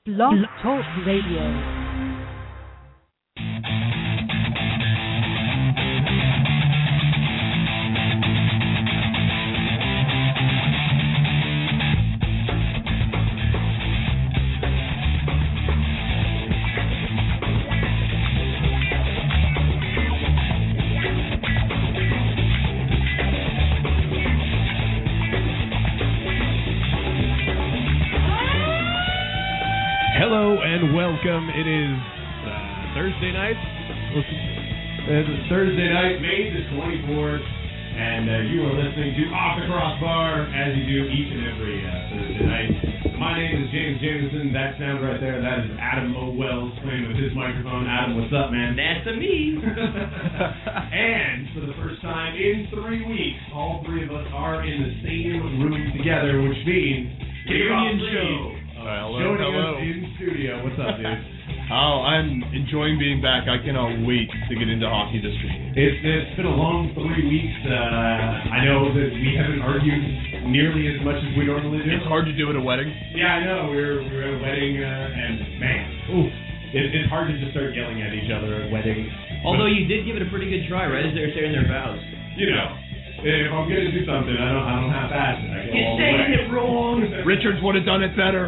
Blog Talk Radio. Hello and welcome. It is Thursday night. It's Thursday night, May the 24th, and you are listening to Off the Crossbar as you do each and every Thursday night. My name is James Jameson. That sound right there, that is Adam O. Wells playing with his microphone. Adam, what's up, man? That's me. And for the first time in 3 weeks, all three of us are in the same room together, which means reunion show. Hello. Us in studio. What's up, dude? Oh, I'm enjoying being back. I cannot wait to get into hockey this week. It's been a long 3 weeks. I know that we haven't argued nearly as much as we normally do. It's hard to do at a wedding. Yeah, I know. We were at a wedding, and man, it's hard to just start yelling at each other at weddings. Although you did give it a pretty good try, right? As they were saying their vows. You know. If I'm gonna do something, I don't have passion. I go all the way. You're saying it wrong. Richards would have done it better.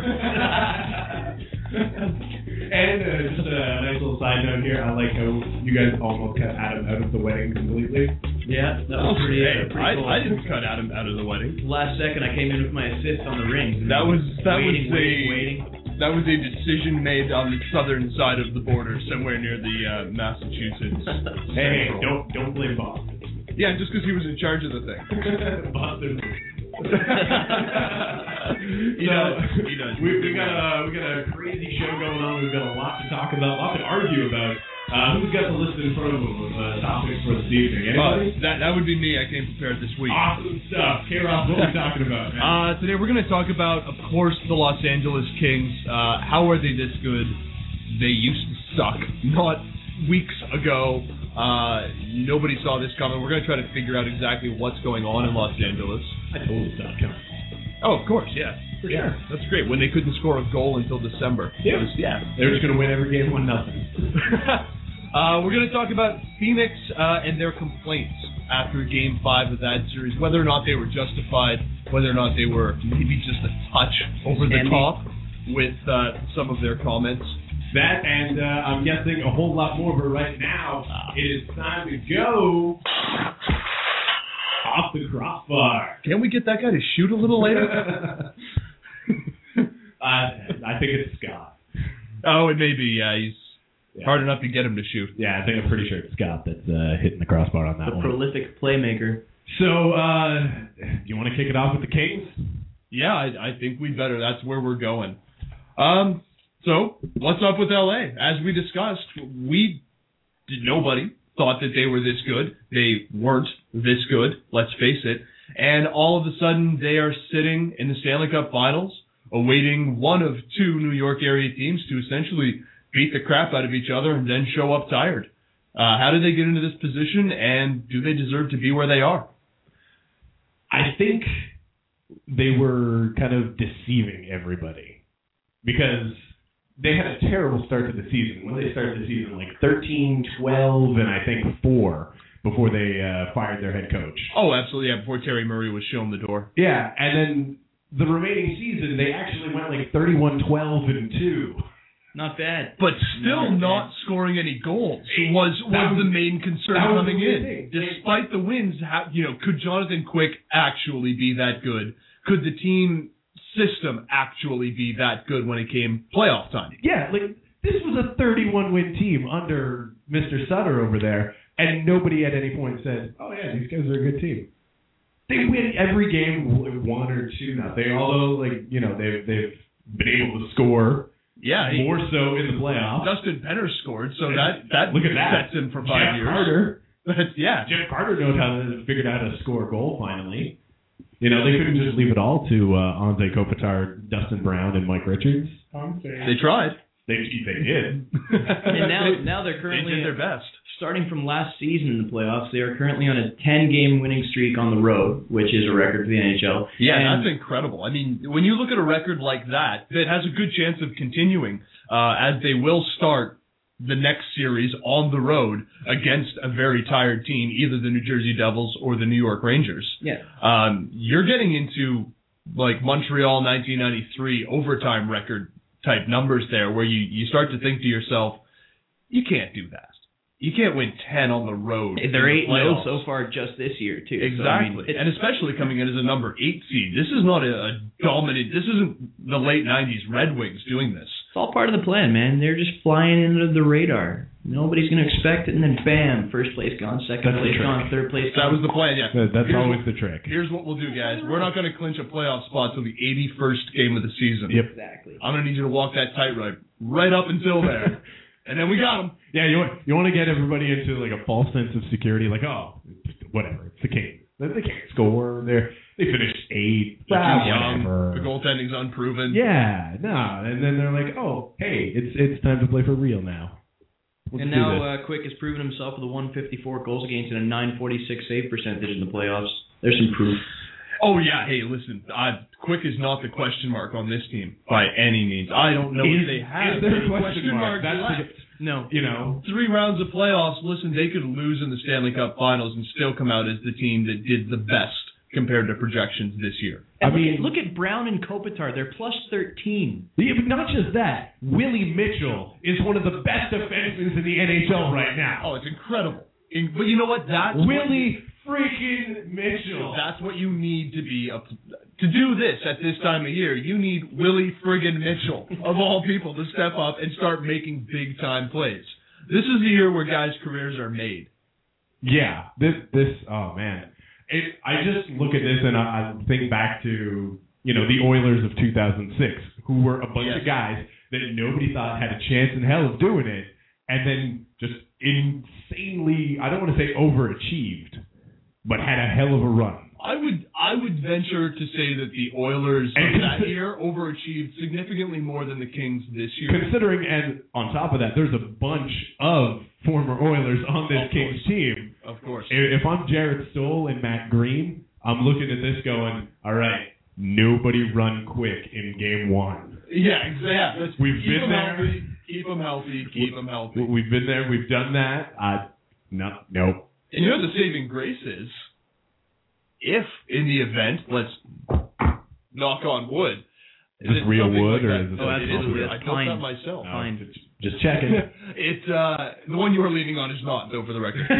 And just a nice little side note here. I like how you guys almost cut Adam out of the wedding completely. Yeah, that was pretty cool. I didn't cut Adam out of the wedding. Last second, I came in with my assist on the rings. That was waiting. That was a decision made on the southern side of the border, somewhere near the Massachusetts. Hey, don't blame Boston. Yeah, just because he was in charge of the thing. Boston. He does. We got a crazy show going on. We've got a lot to talk about, a lot to argue about. Who's got the list in front of them of topics for this evening? Anybody? That would be me. I came prepared this week. Awesome stuff. K-Rob, what are we talking about, man? Today we're going to talk about, of course, the Los Angeles Kings. How are they this good? They used to suck. Not weeks ago. Nobody saw this coming. We're going to try to figure out exactly what's going on in Los Angeles. I totally saw it coming. Oh, of course, yeah. For sure. That's great. When they couldn't score a goal until December. They were just going to win every game 1-0. We're going to talk about Phoenix and their complaints after Game 5 of that series, whether or not they were justified, whether or not they were maybe just a touch over the top with some of their comments. That and I'm guessing a whole lot more, but right now it is time to go off the crossbar. Can we get that guy to shoot a little later? I think it's Scott. Oh, it may be. Yeah, he's hard enough to get him to shoot. Yeah, I think I'm pretty sure it's Scott that's hitting the crossbar on that one. The prolific playmaker. So, do you want to kick it off with the Kings? Yeah, I think we better. That's where we're going. So, what's up with LA? As we discussed, nobody thought that they were this good. They weren't this good, let's face it. And all of a sudden, they are sitting in the Stanley Cup Finals, awaiting one of two New York area teams to essentially beat the crap out of each other and then show up tired. How did they get into this position, and do they deserve to be where they are? I think they were kind of deceiving everybody because they had a terrible start to the season. When they started the season, like 13, 12, and I think 4 before they fired their head coach. Oh, absolutely, yeah, before Terry Murray was shown the door. Yeah, and then the remaining season, they actually went like 31, 12, and 2. Not bad. But still not scoring any goals was the main concern coming in. Despite the wins, could Jonathan Quick actually be that good? Could the team system actually be that good when it came playoff time? Yeah, like this was a 31-win team under Mr. Sutter over there, and nobody at any point said, "Oh yeah, these guys are a good team." They win every game 1 or 2-0. Although they've been able to score. Yeah, more so in the playoffs. Dustin Penner scored, so that look at that. sets him for 5 years. Carter. Jeff Carter figured out how to score a goal finally. They couldn't just leave it all to Anze Kopitar, Dustin Brown, and Mike Richards. They tried. They did. And now they're They currently did their best. starting from last season in the playoffs. They are currently on a 10-game winning streak on the road, which is a record for the NHL. Yeah, and that's incredible. I mean, when you look at a record like that has a good chance of continuing, as they will start the next series on the road against a very tired team, either the New Jersey Devils or the New York Rangers. Yeah. You're getting into like Montreal 1993 overtime record type numbers there, where you start to think to yourself, you can't do that. You can't win 10 on the road. They're in the 8-0 playoffs. so far just this year, too. Exactly. So, and especially coming in as a number 8 seed. This is not a dominant, this isn't the late 90s Red Wings doing this. it's all part of the plan, man. They're just flying under the radar. Nobody's going to expect it, and then bam, first place gone, second place gone, third place That gone. was the plan, yeah. That's always the trick. Here's what we'll do, guys. We're not going to clinch a playoff spot till the 81st game of the season. Yep. Exactly. I'm going to need you to walk that tightrope right up until there. And then we got them. Yeah, you want to get everybody into like a false sense of security, like, oh, whatever, it's the Kings. They can't score. They finished 8th. They're too young. Whatever. The goaltending's unproven. Yeah, no, and then they're like, oh, hey, it's time to play for real now. Let's And do now this. Quick has proven himself with a 154 goals against and a 946 save percentage in the playoffs. There's some proof. Oh, yeah. Hey, listen. Quick is not the question mark on this team by any means. I don't know if they have Is there a any question mark? marks left. No. You know, 3 rounds of playoffs. Listen, they could lose in the Stanley Cup Finals and still come out as the team that did the best compared to projections this year. And I mean- look at Brown and Kopitar. They're plus 13. yeah, but not just that. Willie Mitchell is one of the best defensemen in the NHL right now. Oh, it's incredible. But you know what? Willie freaking Mitchell. That's what you need to be to do this at this time of year. You need Willie friggin' Mitchell, of all people, to step up and start making big time plays. This is the year where guys' careers are made. Yeah, this. Oh man, I just look at this and I think back to the Oilers of 2006, who were a bunch of guys that nobody thought had a chance in hell of doing it, and then just insanely, I don't want to say overachieved, but had a hell of a run. I would venture to say that the Oilers of that year overachieved significantly more than the Kings this year. Considering, and on top of that, there's a bunch of former Oilers on this Kings team. Of course. If I'm Jarrett Stoll and Matt Green, I'm looking at this going, all right, nobody run quick in game 1. Yeah, exactly. We've been there. Healthy, keep them healthy. Keep them healthy. We've been there. We've done that. Nope. And you know the saving grace is, if in the event, let's knock on wood. Is this real something wood or that? is this? Oh, It is absolutely. real. I That's built fine. that myself. Fine. Just checking. It's the one you are leaning on is not, though, for the record.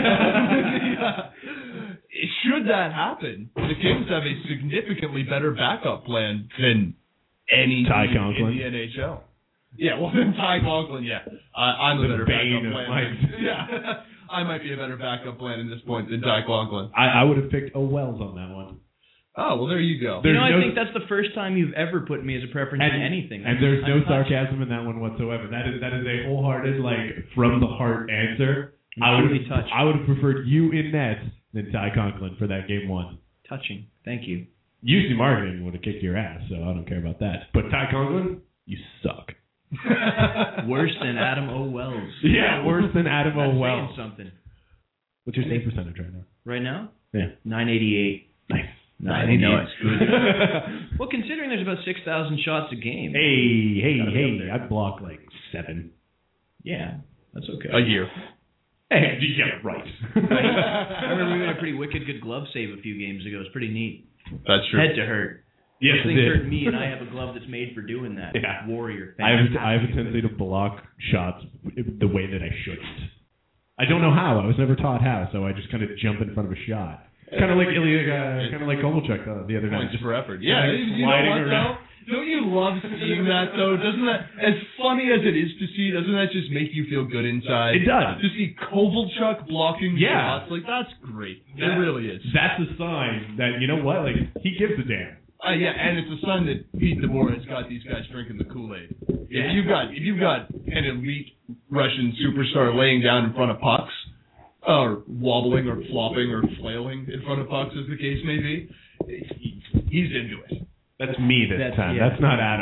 Should that happen, the Kings have a significantly better backup plan than any Ty team Conklin. in the NHL. Yeah, well, then Ty Conklin, yeah. I'm a The better bane backup of plan. my- Yeah. I might be a better backup plan at this point than Ty Conklin. I would have picked Wells on that one. Oh, well, there you go. There's I no- think that's the first time you've ever put me as a preference in anything. And there's no I'm touched. sarcasm in that one whatsoever. That is a wholehearted, from the heart answer. I would Completely touched. have preferred you in net than Ty Conklin for that game 1. Touching. Thank you. UC Marketing would have kicked your ass, so I don't care about that. But Ty Conklin, you suck. Worse than Adam O. Wells. Yeah, worse than Adam That's O. Wells. saying something. What's your save percentage right now? Right now? Yeah. 988. Nice. I know it's good. Well, considering there's about 6,000 shots a game. Gotta be up there. I block 7. Yeah, that's okay. A year. Hey, yeah, right. I remember we made a pretty wicked good glove save a few games ago. It's pretty neat. That's true. Head to hurt. Yes, Those it things did. hurt me, and I have a glove that's made for doing that. Yeah. Warrior. I have a tendency to block shots the way that I shouldn't. I don't know how. I was never taught how, so I just kind of jump in front of a shot. Kind of like Kovalchuk the other night. Points for effort. Yeah, you know sliding what, around. though? Don't you love seeing that, though? Doesn't that, as funny as it is to see, doesn't that just make you feel good inside? It does. To see Kovalchuk blocking Yeah. shots, that's great. It really is. That's a sign that, you know what, he gives a damn. Yeah, and it's a sign that Pete DeBoer has got these guys drinking the Kool-Aid. If you've got an elite Russian superstar laying down in front of pucks, or wobbling or flopping or flailing in front of pucks, as the case may be, he's into it. That's me this time. yeah. That's not Adam. Yeah.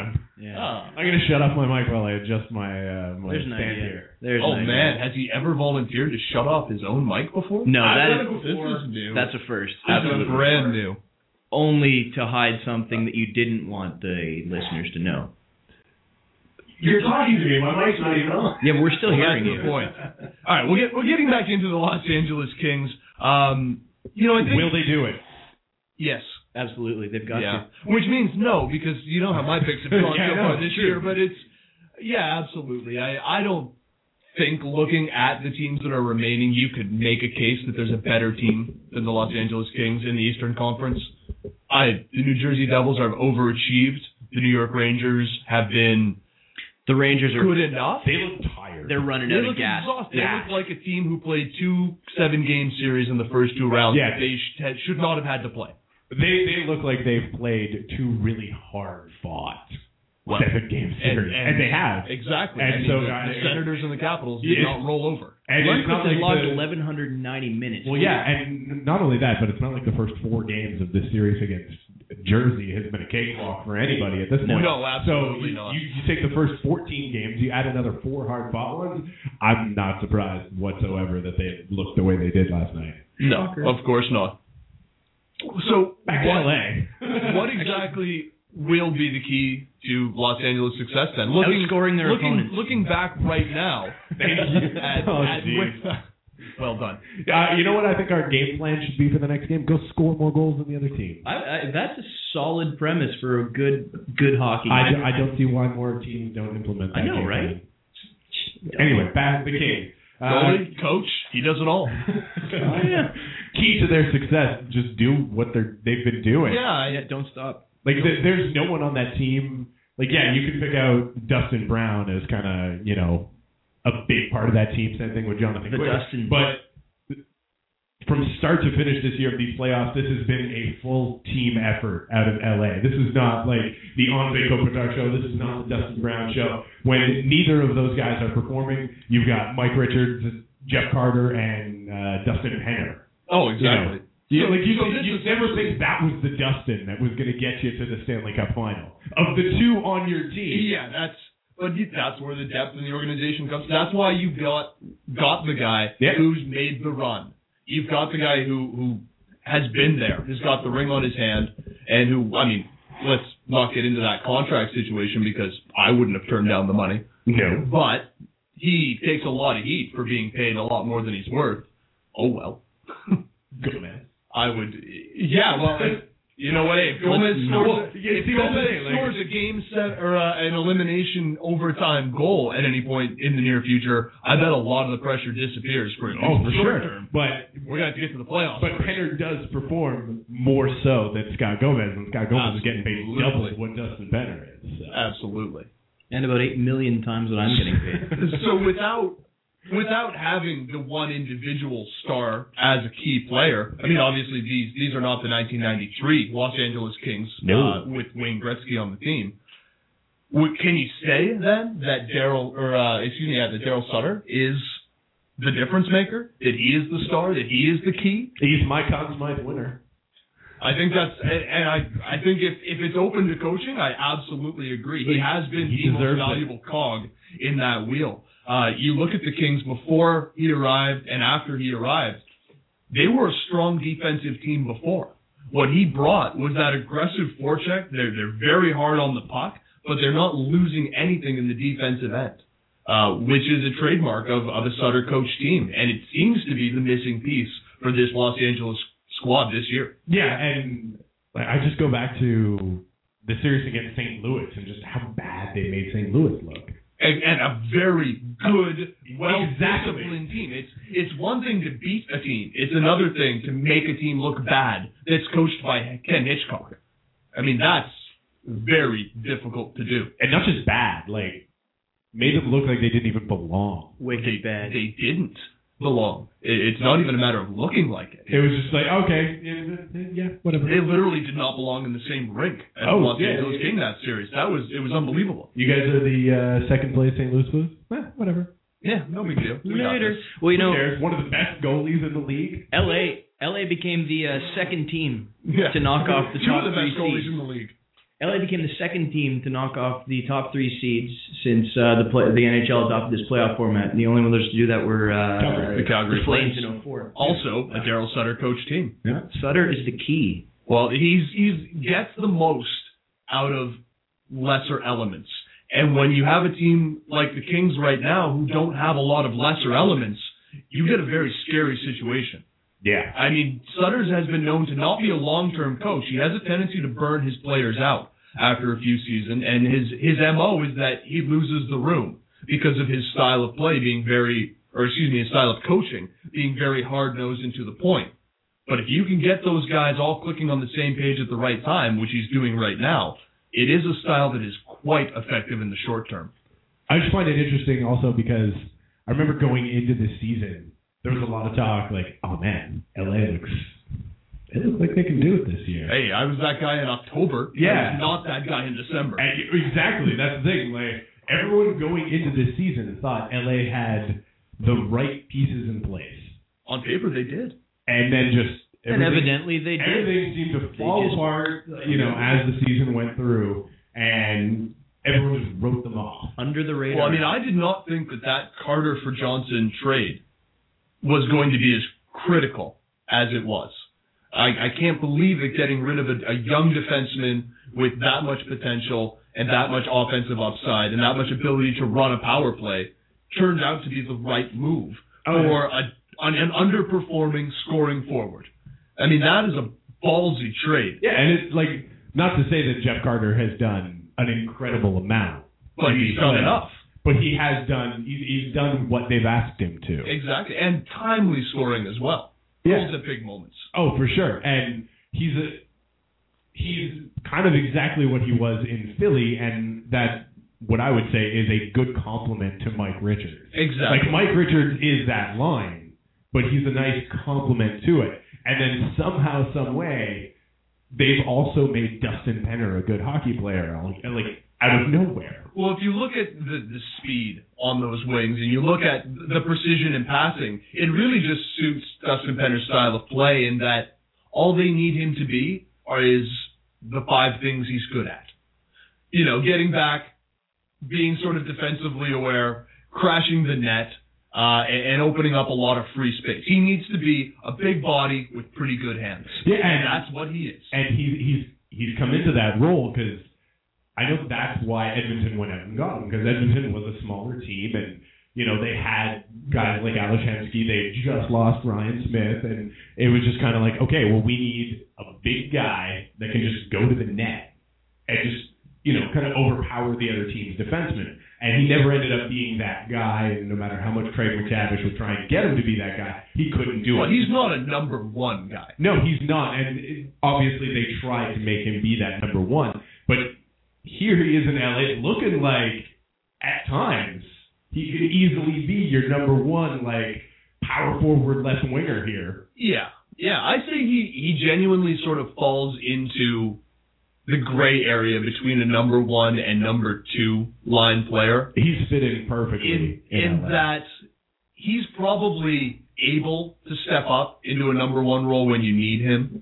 Yeah. I'm gonna shut off my mic while I adjust my There's an stand idea. here. There's Oh an idea. man, has he ever volunteered to shut off his own mic before? No, This is new. that's a first. That's brand new. Only to hide something that you didn't want the listeners to know. You're talking to me. My mic's not even on. Yeah, but we're still Well, hearing that's you. the point. All right, we're getting back into the Los Angeles Kings. I think Will they do it? yes. Absolutely, they've got Yeah. to. Which means no, because you know how my picks have gone Yeah, so no, far it's this true. year. But absolutely. I don't think looking at the teams that are remaining, you could make a case that there's a better team than the Los Angeles Kings in the Eastern Conference. The New Jersey Devils have overachieved. The New York Rangers have been The Rangers are good enough. They look tired. they're running They out look of gas. exhausted. They look like a team who played 2 7-game series in the first 2 rounds Yeah. that they should not have had to play. They look like they've played 2 really hard-fought 7-game series, and they have. Exactly. And I mean, so, the Senators and the Capitals did Yeah. not roll over. And it's Lundqvist not has like logged the- 1,190 minutes. Well, yeah, and not only that, but it's not like the first 4 games of this series against Jersey has been a cakewalk for anybody at this point. No, absolutely so not. You take the first 14 games, you add another 4 hard-fought ones. I'm not surprised whatsoever that they looked the way they did last night. No, of course not. So, Back to LA. what exactly will be the key to Los Angeles' success then? Outscoring their opponents. Looking back right now, well done. You know what I think our game plan should be for the next game? Go score more goals than the other team. That's a solid premise for a good hockey. I don't see why more teams don't implement that. I know, game right? plan. Anyway, back to the Kings. Goalie, coach, he does it all. Key to their success: just do what they've been doing. Yeah, don't stop. Like there's no one on that team. Like you can pick out Dustin Brown as kind of a big part of that team. Same thing with Jonathan Quick. But from start to finish this year of these playoffs, this has been a full team effort out of LA. This is not like the Enve Kopitar show. This is not the Dustin Brown show. When neither of those guys are performing, you've got Mike Richards, Jeff Carter, and Dustin Henner. Oh, exactly. You never think that was the Dustin that was going to get you to the Stanley Cup final. Of the 2 on your team. Yeah, that's where the depth in the organization comes. That's why you got the guy who's made the run. You've got the guy who has been there, has got the ring on his hand, and who, let's not get into that contract situation because I wouldn't have turned down the money. No. But he takes a lot of heat for being paid a lot more than he's worth. Oh, well. Good man. I would, you know what? If Gomez scores a game set or an elimination overtime goal at any point in the near future, I bet a lot of the pressure disappears for for short sure. term. But We're going to have to get to the playoffs. But Henner does perform more so than Scott Gomez, and Scott Gomez is getting paid double what Dustin Benner is. So. Absolutely. And about 8 million times what I'm getting paid. So without having the one individual star as a key player, obviously these are not the 1993 Los Angeles Kings with Wayne Gretzky on the team. Can you say then that Daryl Sutter is the difference maker? That he is the star? That he is the key? He's my Conn Smythe winner. I think I think if it's open to coaching, I absolutely agree. He has been the most valuable cog in that wheel. You look at the Kings before he arrived and after he arrived, they were a strong defensive team before. What he brought was that aggressive forecheck. They're very hard on the puck, but they're not losing anything in the defensive end, which is a trademark of a Sutter coach team. And it seems to be the missing piece for this Los Angeles squad this year. Yeah, and I just go back to the series against St. Louis and just how bad they made St. Louis look. And a very good, well-disciplined team. It's one thing to beat a team. It's another thing to make a team look bad that's coached by Ken Hitchcock. That's very difficult to do. And not just bad, made them look like they didn't even belong. Wicked bad. They didn't belong. It's not even a matter of looking like it. It was just okay, yeah, whatever. They literally did not belong in the same rink as the Los Angeles King that series. It was unbelievable. You guys are the second place St. Louis Blues? Whatever. Yeah, no big deal. Later. Well, Who cares? One of the best goalies in the league. LA became the second team to knock off the Two top of the three best goalies seeds. in the league. LA became the second team to knock off the top 3 seeds since the NHL adopted this playoff format. And the only others to do that were the Calgary Flames Flames in 2004. Also, a Daryl Sutter coach team. Yeah. Sutter is the key. Well, he gets the most out of lesser elements. And when you have a team like the Kings right now who don't have a lot of lesser elements, you get a very scary situation. Yeah. I mean, Sutter has been known to not be a long-term coach. He has a tendency to burn his players out after a few seasons, and his MO is that he loses the room because of his style of play being his style of coaching being very hard-nosed and to the point. But if you can get those guys all clicking on the same page at the right time, which he's doing right now, it is a style that is quite effective in the short term. I just find it interesting also because I remember going into this season, there was a lot of talk like, oh man, LA looks like they can do it this year. Hey, I was that guy in October. Yeah. I was not that guy in December. And exactly, that's the thing. Like everyone going into this season thought LA had the right pieces in place. On paper, they did. And then and evidently they did. Everything seemed to fall apart, as the season went through, and everyone just wrote them off. Under the radar. Well, I mean, I did not think that Carter for Johnson trade was going to be as critical as it was. I can't believe that getting rid of a young defenseman with that much potential and that much offensive upside and that much ability to run a power play turned out to be the right move for an underperforming scoring forward. I mean, that is a ballsy trade. Yeah, and it's like, not to say that Jeff Carter has done an incredible amount. But he's done enough. But he has done, he's done what they've asked him to. Exactly, and timely scoring as well. Yeah. Those are big moments. Oh, for sure. And he's kind of exactly what he was in Philly, and that, what I would say, is a good compliment to Mike Richards. Exactly. Like, Mike Richards is that line, but he's a nice compliment to it. And then somehow, some way, they've also made Dustin Penner a good hockey player, like out of nowhere. Well, if you look at the speed on those wings and you look at the precision in passing, it really just suits Dustin Penner's style of play in that all they need him to be is the 5 things he's good at. Getting back, being sort of defensively aware, crashing the net, and opening up a lot of free space. He needs to be a big body with pretty good hands. Yeah, and that's what he is. And he's come into that role because I know that's why Edmonton went out and got him, because Edmonton was a smaller team, and they had guys like Alex Hemsky. They just lost Ryan Smith, and it was just kind of like, okay, well, we need a big guy that can just go to the net and just kind of overpower the other team's defenseman. And he never ended up being that guy, and no matter how much Craig McTavish was trying to get him to be that guy, he couldn't do it. Well, he's not a number 1 guy. No, he's not, and obviously they tried to make him be that number 1, but here he is in LA looking like, at times, he could easily be your number 1, like, power forward left winger here. Yeah. I say he genuinely sort of falls into the gray area between a number 1 and number 2 line player. He's fitting perfectly in that he's probably able to step up into a number 1 role when you need him.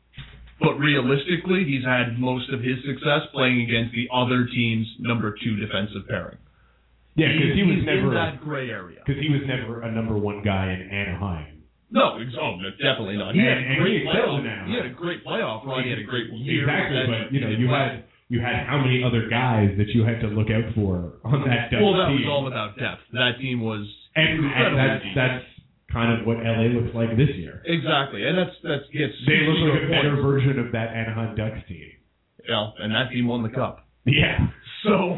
But realistically, he's had most of his success playing against the other team's number 2 defensive pairing. Yeah, because he was never in that gray area. Because he was never a number 1 guy in Anaheim. No, definitely not. He had a great playoff. Now. He had a great playoff run. He had a great year. Exactly, but you had how many other guys that you had to look out for on that Ducks team? Well, that was all about depth. That team was and that's kind of what LA looks like this year. Exactly, and that gets they look like a better version of that Anaheim Ducks team. Yeah, and that team won the cup. Yeah, so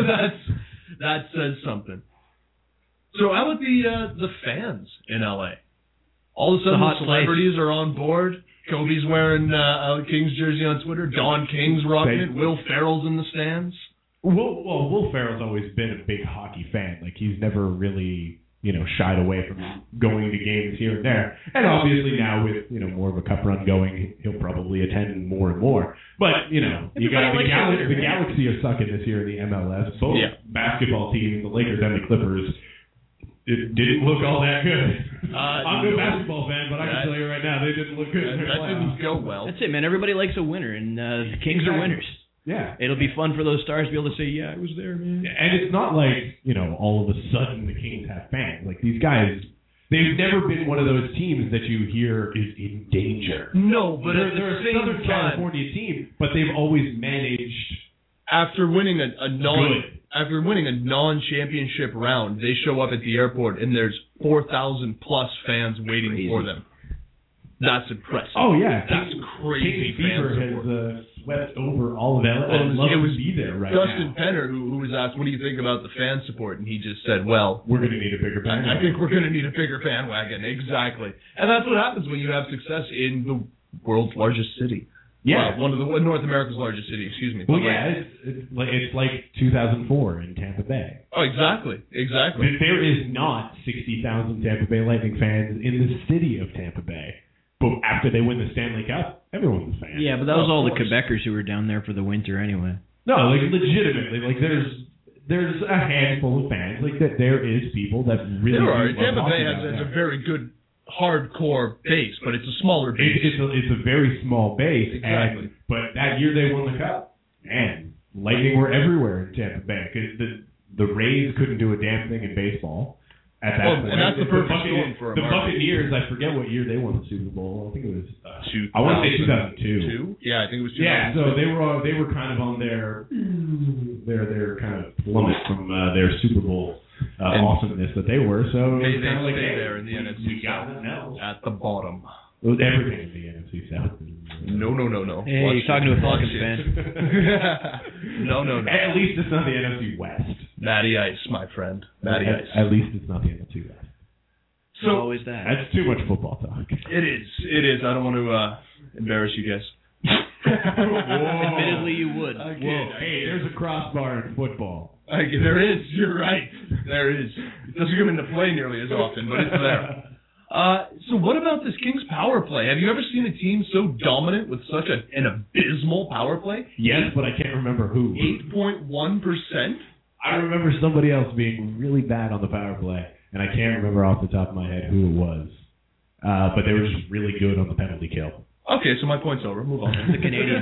that says something. So how about the fans in LA? All of a sudden, the celebrities are on board. Kobe's wearing a Kings jersey on Twitter. Don King's rocking it. Will Ferrell's in the stands. Will Ferrell's always been a big hockey fan. Like, he's never really, shied away from going to games here and there. And obviously now with, more of a cup run going, he'll probably attend more and more. But, you got the Galaxy are sucking this year in the MLS. Both basketball teams, the Lakers and the Clippers, it didn't look all that good. I'm no basketball fan, but I can tell you right now, they didn't look good. That didn't go well. That's it, man. Everybody likes a winner, and the Kings are winners. Yeah. It'll be fun for those stars to be able to say, yeah, I was there, man. And it's not like, all of a sudden the Kings have fans. Like, these guys, they've never been one of those teams that you hear is in danger. No, but at they're the same a Southern time, California team, but they've always managed after winning a good. non-championship round, they show up at the airport and there's 4,000 plus fans waiting for them. That's impressive. Oh, yeah. That's crazy fan Fever support. has swept over all of LA. I'd love to be there right Dustin now. Penner, who was asked, what do you think about the fan support? And he just said, well, We're going to need a bigger band. I think we're going to need a bigger bandwagon. Exactly. And that's what happens when you have success in the world's largest city. Yeah. Well, North America's largest city, excuse me. Well, yeah, it's like 2004 in Tampa Bay. Oh, exactly. There is not 60,000 Tampa Bay Lightning fans in the city of Tampa Bay. But after they win the Stanley Cup, everyone's a fan. Yeah, but that was all the Quebecers who were down there for the winter anyway. No, like legitimately, like there's a handful of fans. Like that, there is people that really. There are. love Tampa Bay hockey has a very good hardcore base, but it's a smaller base. It's a very small base. Exactly. But that year they won the Cup, and Lightning were everywhere in Tampa Bay because the Rays couldn't do a damn thing in baseball. At that point. And that's the perfect storm for a the market. Buccaneers. I forget what year they won the Super Bowl. I think it was. I want to say 2002. Yeah, I think it was 2002. Yeah, so they were kind of on their kind of plummet from their Super Bowl awesomeness that they were. So They kind of like, stay there in the NFC we got South. it now. At the bottom. It was everything in the NFC South. No. Hey, you're talking to a Falcons fan. No. At least it's not the NFC West. Matty Ice, my friend. Matty Ice. At least it's not the NFC West. So always that. That's too much football talk. It is. I don't want to embarrass you guys. Admittedly, you would. Whoa. Hey, there's a crossbar in football. There is. You're right. There is. It doesn't come into play nearly as often, but it's there. So what about this Kings power play? Have you ever seen a team so dominant with such an abysmal power play? Yes, but I can't remember who. 8.1%? I remember somebody else being really bad on the power play, and I can't remember off the top of my head who it was. But they were just really good on the penalty kill. Okay, so my point's over. Move on. The Canadians.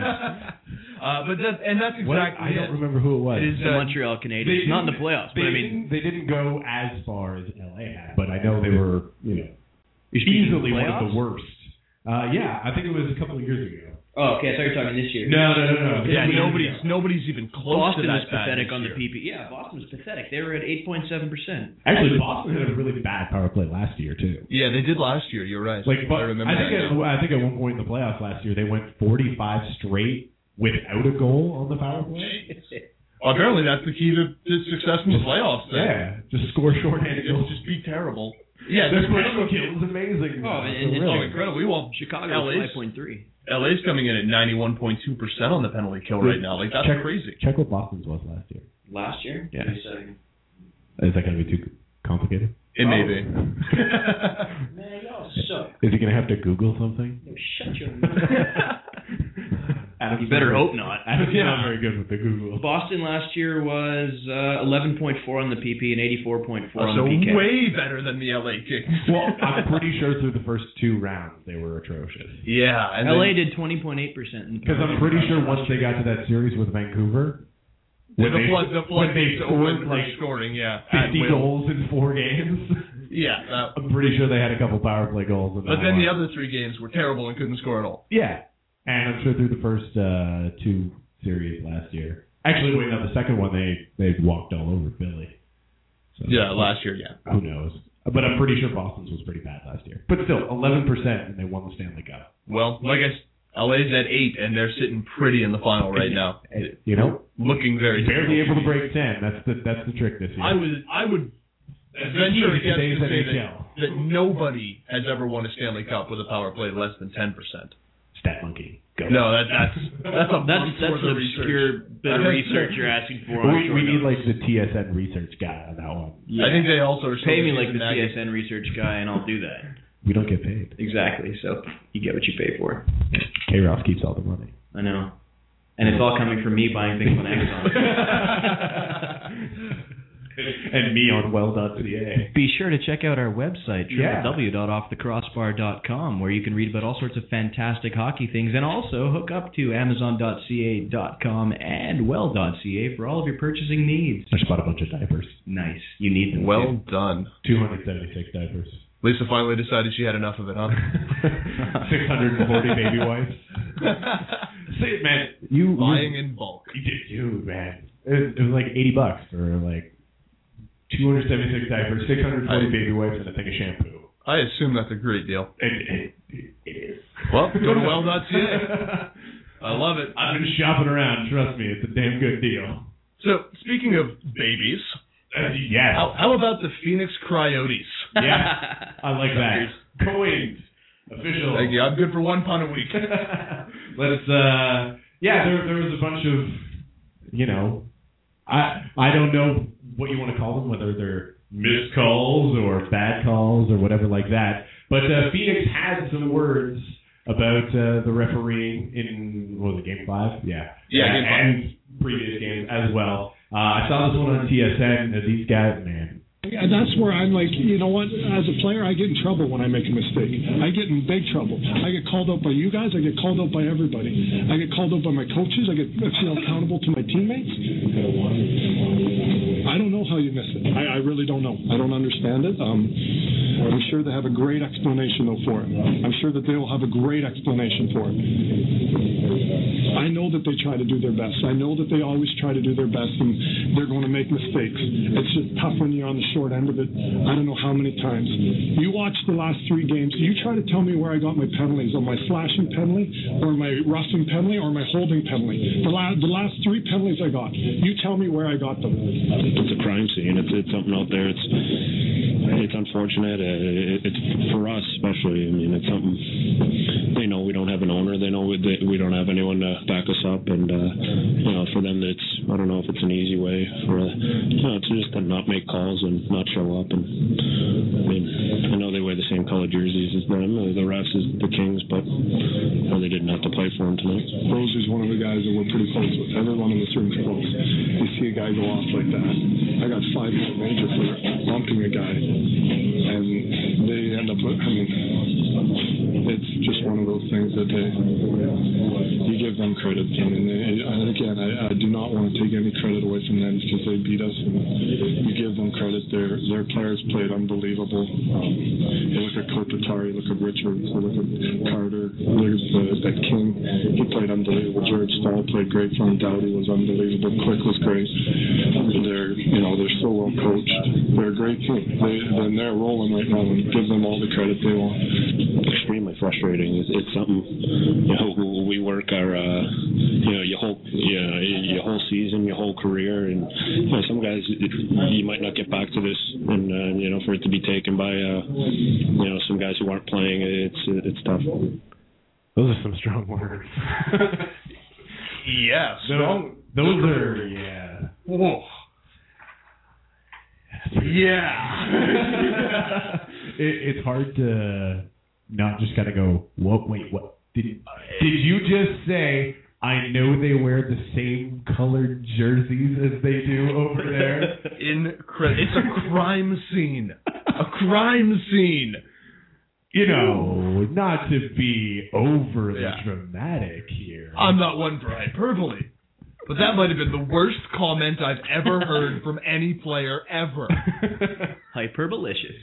That's exactly I don't remember who it was. It is the Montreal Canadiens. Not in the playoffs, but I mean... They didn't go as far as LA had, but I know they were, You're speaking easily of one of playoffs? the worst. Yeah, I think it was a couple of years ago. Oh, okay. I thought you were talking this year. No. Yeah, Yeah, nobody's even close Boston to was that bad pathetic this on the year. PP. Yeah, Boston was pathetic. They were at 8.7%. Actually, Boston had a really bad power play last year too. Yeah, they did last year. You're right. Like, but I remember. I think at one point in the playoffs last year they went 45 straight without a goal on the power play. Well, apparently that's the key to success in the playoffs. Then. Yeah, just score shorthanded It'll goals. just be terrible. Yeah, Their penalty kill was amazing. Oh, incredible. We want Chicago LA's 5.3. LA's coming in at 91.2% on the penalty kill right now. Like that's crazy. Check what Boston's was last year. Last year? Yeah. Is that going to be too complicated? It may be. Man, y'all suck. Is he going to have to Google something? No, shut your mouth. You better hope not. Adam's not very good with the Google. Boston last year was 11.4 on the PP and 84.4 on So the PK. way better than the LA Kings. Well, I'm pretty sure through the first two rounds they were atrocious. Yeah. And LA did 20.8%. Because I'm pretty sure once they got to that series with Vancouver, the when floodgates they opened scored for like scoring, 50 goals in 4 games. Yeah. I'm pretty sure they had a couple power play goals. But then the other 3 games were terrible and couldn't score at all. Yeah. And I'm sure through the first 2 series last year. Actually, wait, no, the second one they walked all over Philly. So, Yeah, last year, yeah. Who knows? But I'm pretty sure Boston's was pretty bad last year. But still, 11%, and they won the Stanley Cup. Well, like I said, LA's at 8, and they're sitting pretty in the final right now. Looking very barely difficult. able to break 10. That's the trick this year. I would venture a guess Today's to say NHL. that nobody has ever won a Stanley Cup with a power play less than 10%. Stat monkey. Go. No, that's a That's month's an worth of obscure bit of research you're asking for. We need like the TSN research guy on that one. Yeah. I think they also are Pay me like the Nagy. TSN research guy, and I'll do that. We don't get paid. Exactly. So you get what you pay for. K-Ross keeps all the money. I know. And it's all coming from me buying things on Amazon. And me on well.ca. Be sure to check out our website, Yeah. www.offthecrossbar.com, where you can read about all sorts of fantastic hockey things, and also hook up to amazon.ca.com and well.ca for all of your purchasing needs. I just bought a bunch of diapers. Nice. You need them. Well done. 276 diapers. Lisa finally decided she had enough of it, huh? 640 baby wipes. See, man, you Buying in bulk. Dude, man, it was like $80 for like 276 diapers, 640 baby wipes, and a thing of shampoo. I assume that's a great deal. It is. Well, go to well.ca. I love it. I've been shopping around. Trust me, it's a damn good deal. So, speaking of babies, yes. how about the Phoenix Coyotes? Yeah, I like that. Coined. Official. Thank you. I'm good for £1 a week. Let's, there was a bunch of, I don't know what you want to call them, whether they're missed calls or bad calls or whatever like that. But Phoenix had some words about the refereeing in, what was it, Game 5? Yeah. Yeah, Game 5. And previous games as well. I saw this one on TSN. These guys, man. And that's where I'm like, you know what? As a player, I get in trouble when I make a mistake. I get in big trouble. I get called out by you guys. I get called out by everybody. I get called out by my coaches. I get accountable to my teammates. I don't know how you miss it. I really don't know. I don't understand it. I'm sure they have a great explanation, though, for it. I'm sure that they will have a great explanation for it. I know that they try to do their best. I know that they always try to do their best, and they're going to make mistakes. It's just tough when you're on the short end of it. I don't know how many times. You watch the last 3 games. You try to tell me where I got my penalties, on my slashing penalty, or my roughing penalty, or my holding penalty. The last 3 penalties I got. You tell me where I got them. It's a crime scene. It's something out there. It's unfortunate. It's for us especially. I mean, it's something. They know we don't have an owner. They know we don't have anyone to back us up, and for them, I don't know if it's an easy way for to just to not make calls and not show up. And I mean, I know they wear the same colored jerseys as them. The refs is the Kings, but they didn't have to play for them tonight. Rosie's one of the guys that we're pretty close with. Everyone in this room is close. You see a guy go off like that. I got 5-minute major for bumping a guy, and they end up. It's just one of those things that you give them credit. I mean, I do not want to take any credit away from them because they beat us, and you give them credit. Their players played unbelievable. You look at Kopitar, you look at Richards, you look at Carter, look at King. He played unbelievable. Jared Stahl played great for him. Dowdy was unbelievable. Click was great. They're so well coached. They're a great team. They're rolling right now, and give them all the credit they want. Extremely frustrating. It's something we work our your whole season, your whole career, and some guys you might not get back to this, and for it to be taken by some guys who aren't playing, it's tough. Those are some strong words. Yes. Those are, yeah. Whoa. Yeah. It's hard to not just kind of go, wait, what? Did you just say, I know they wear the same colored jerseys as they do over there? Incredible. It's a crime scene. A crime scene. Not to be overly dramatic here. I'm not one for hyperbole, but that might have been the worst comment I've ever heard from any player ever. Hyperbolicious.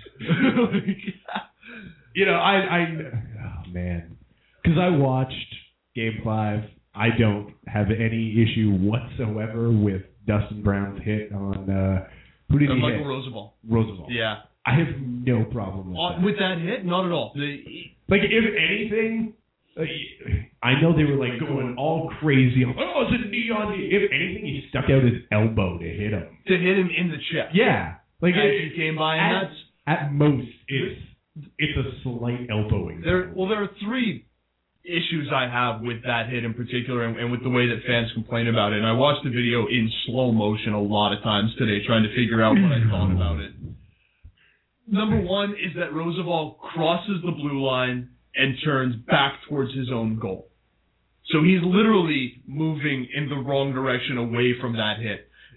Oh man, because I watched Game 5. I don't have any issue whatsoever with Dustin Brown's hit on who did he hit? Michael Roosevelt. Roosevelt. Yeah. I have no problem with that. With that hit? Not at all. If anything, I know they were going all crazy. It's a knee on knee. If anything, he stuck out his elbow to hit him. To hit him in the chest. Yeah. As he came by, and that's... At most, it's a slight elbowing. There are 3 issues I have with that hit in particular, and with the way that fans complain about it. And I watched the video in slow motion a lot of times today, trying to figure out what I thought about it. Number 1 is that Roosevelt crosses the blue line and turns back towards his own goal. So he's literally moving in the wrong direction away from that hit.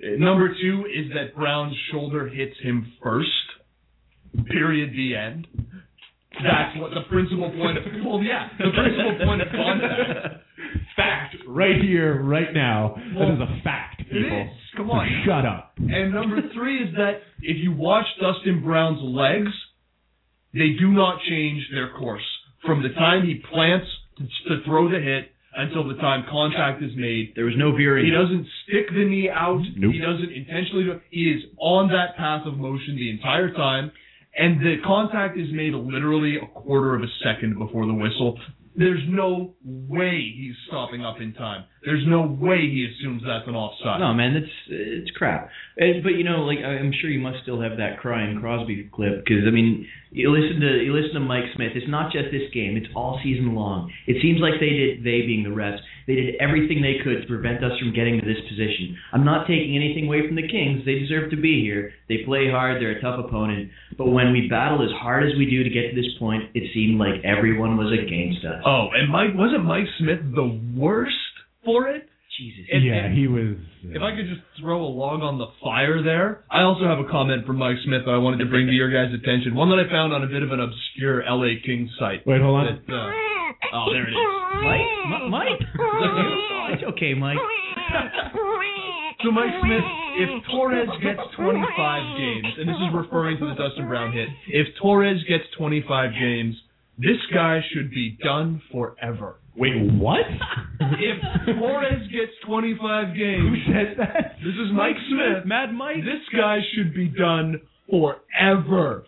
Number 2 is that Brown's shoulder hits him first. Period. The end. That's what the principal point of... Well, yeah, the principal point of contact. Fact. Right here, right now. That is a fact, people. It is. Come on. So shut up. And number 3 is that if you watch Dustin Brown's legs, they do not change their course. From the time he plants to throw the hit until the time contact is made. There was no veering. He doesn't stick the knee out. Nope. He doesn't intentionally do it. He is on that path of motion the entire time. And the contact is made literally a quarter of a second before the whistle. There's no way he's stopping up in time. There's no way he assumes that's an offside. No, man, it's crap. But like I'm sure you must still have that crying Crosby clip because I mean you listen to Mike Smith. It's not just this game. It's all season long. It seems like they being the refs, they did everything they could to prevent us from getting to this position. I'm not taking anything away from the Kings. They deserve to be here. They play hard. They're a tough opponent. But when we battle as hard as we do to get to this point, it seemed like everyone was against us. Oh, and wasn't Mike Smith the worst for it? Jesus. He was... If I could just throw a log on the fire there. I also have a comment from Mike Smith that I wanted to bring to your guys' attention. One that I found on a bit of an obscure LA Kings site. Wait, hold on. Oh, there it is. Mike? Oh, it's okay, Mike. So Mike Smith, if Torres gets 25 games, and this is referring to the Dustin Brown hit, if Torres gets 25 games, this guy should be done forever. Wait, what? If Torres gets 25 games... Who said that? This is Mike Smith. Mad Mike. This guy should be done forever.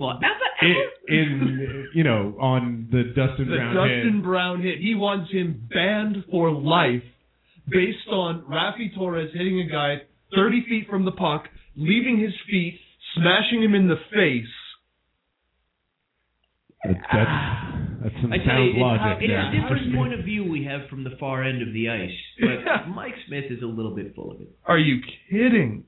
On the Dustin Brown hit. The Dustin Brown hit. He wants him banned for life based on Rafi Torres hitting a guy 30 feet from the puck, leaving his feet, smashing him in the face. That's some I tell sound you, logic it's there. a different point of view we have from the far end of the ice. But Mike Smith is a little bit full of it. Are you kidding?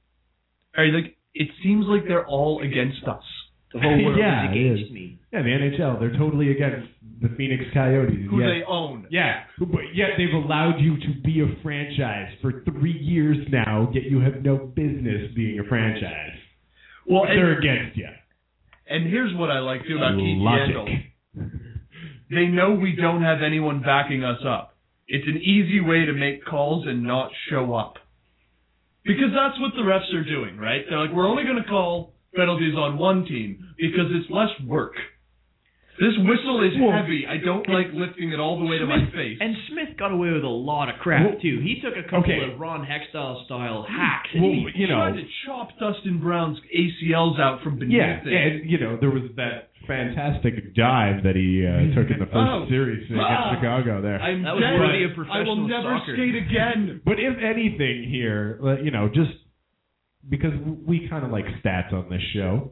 It seems like they're all against us. The whole world Yeah, is it against is. me. Yeah, the NHL, they're totally against the Phoenix Coyotes. Who they own. Yeah, but yet they've allowed you to be a franchise for 3 years now, yet you have no business being a franchise. Well, they're against you. And here's what I like, too, about Keith Logic. Yandel. They know we don't have anyone backing us up. It's an easy way to make calls and not show up. Because that's what the refs are doing, right? They're like, we're only going to call penalties on one team because it's less work. This whistle is heavy. I don't like lifting it all the way to my face. And Smith got away with a lot of crap, too. He took a couple of Ron Hextall-style hacks. And he tried to chop Dustin Brown's ACLs out from beneath it. And, there was that fantastic dive that he took in the first series against Chicago there. That was worthy of professional I will never soccer. skate again. But if anything here, just because we kind of like stats on this show,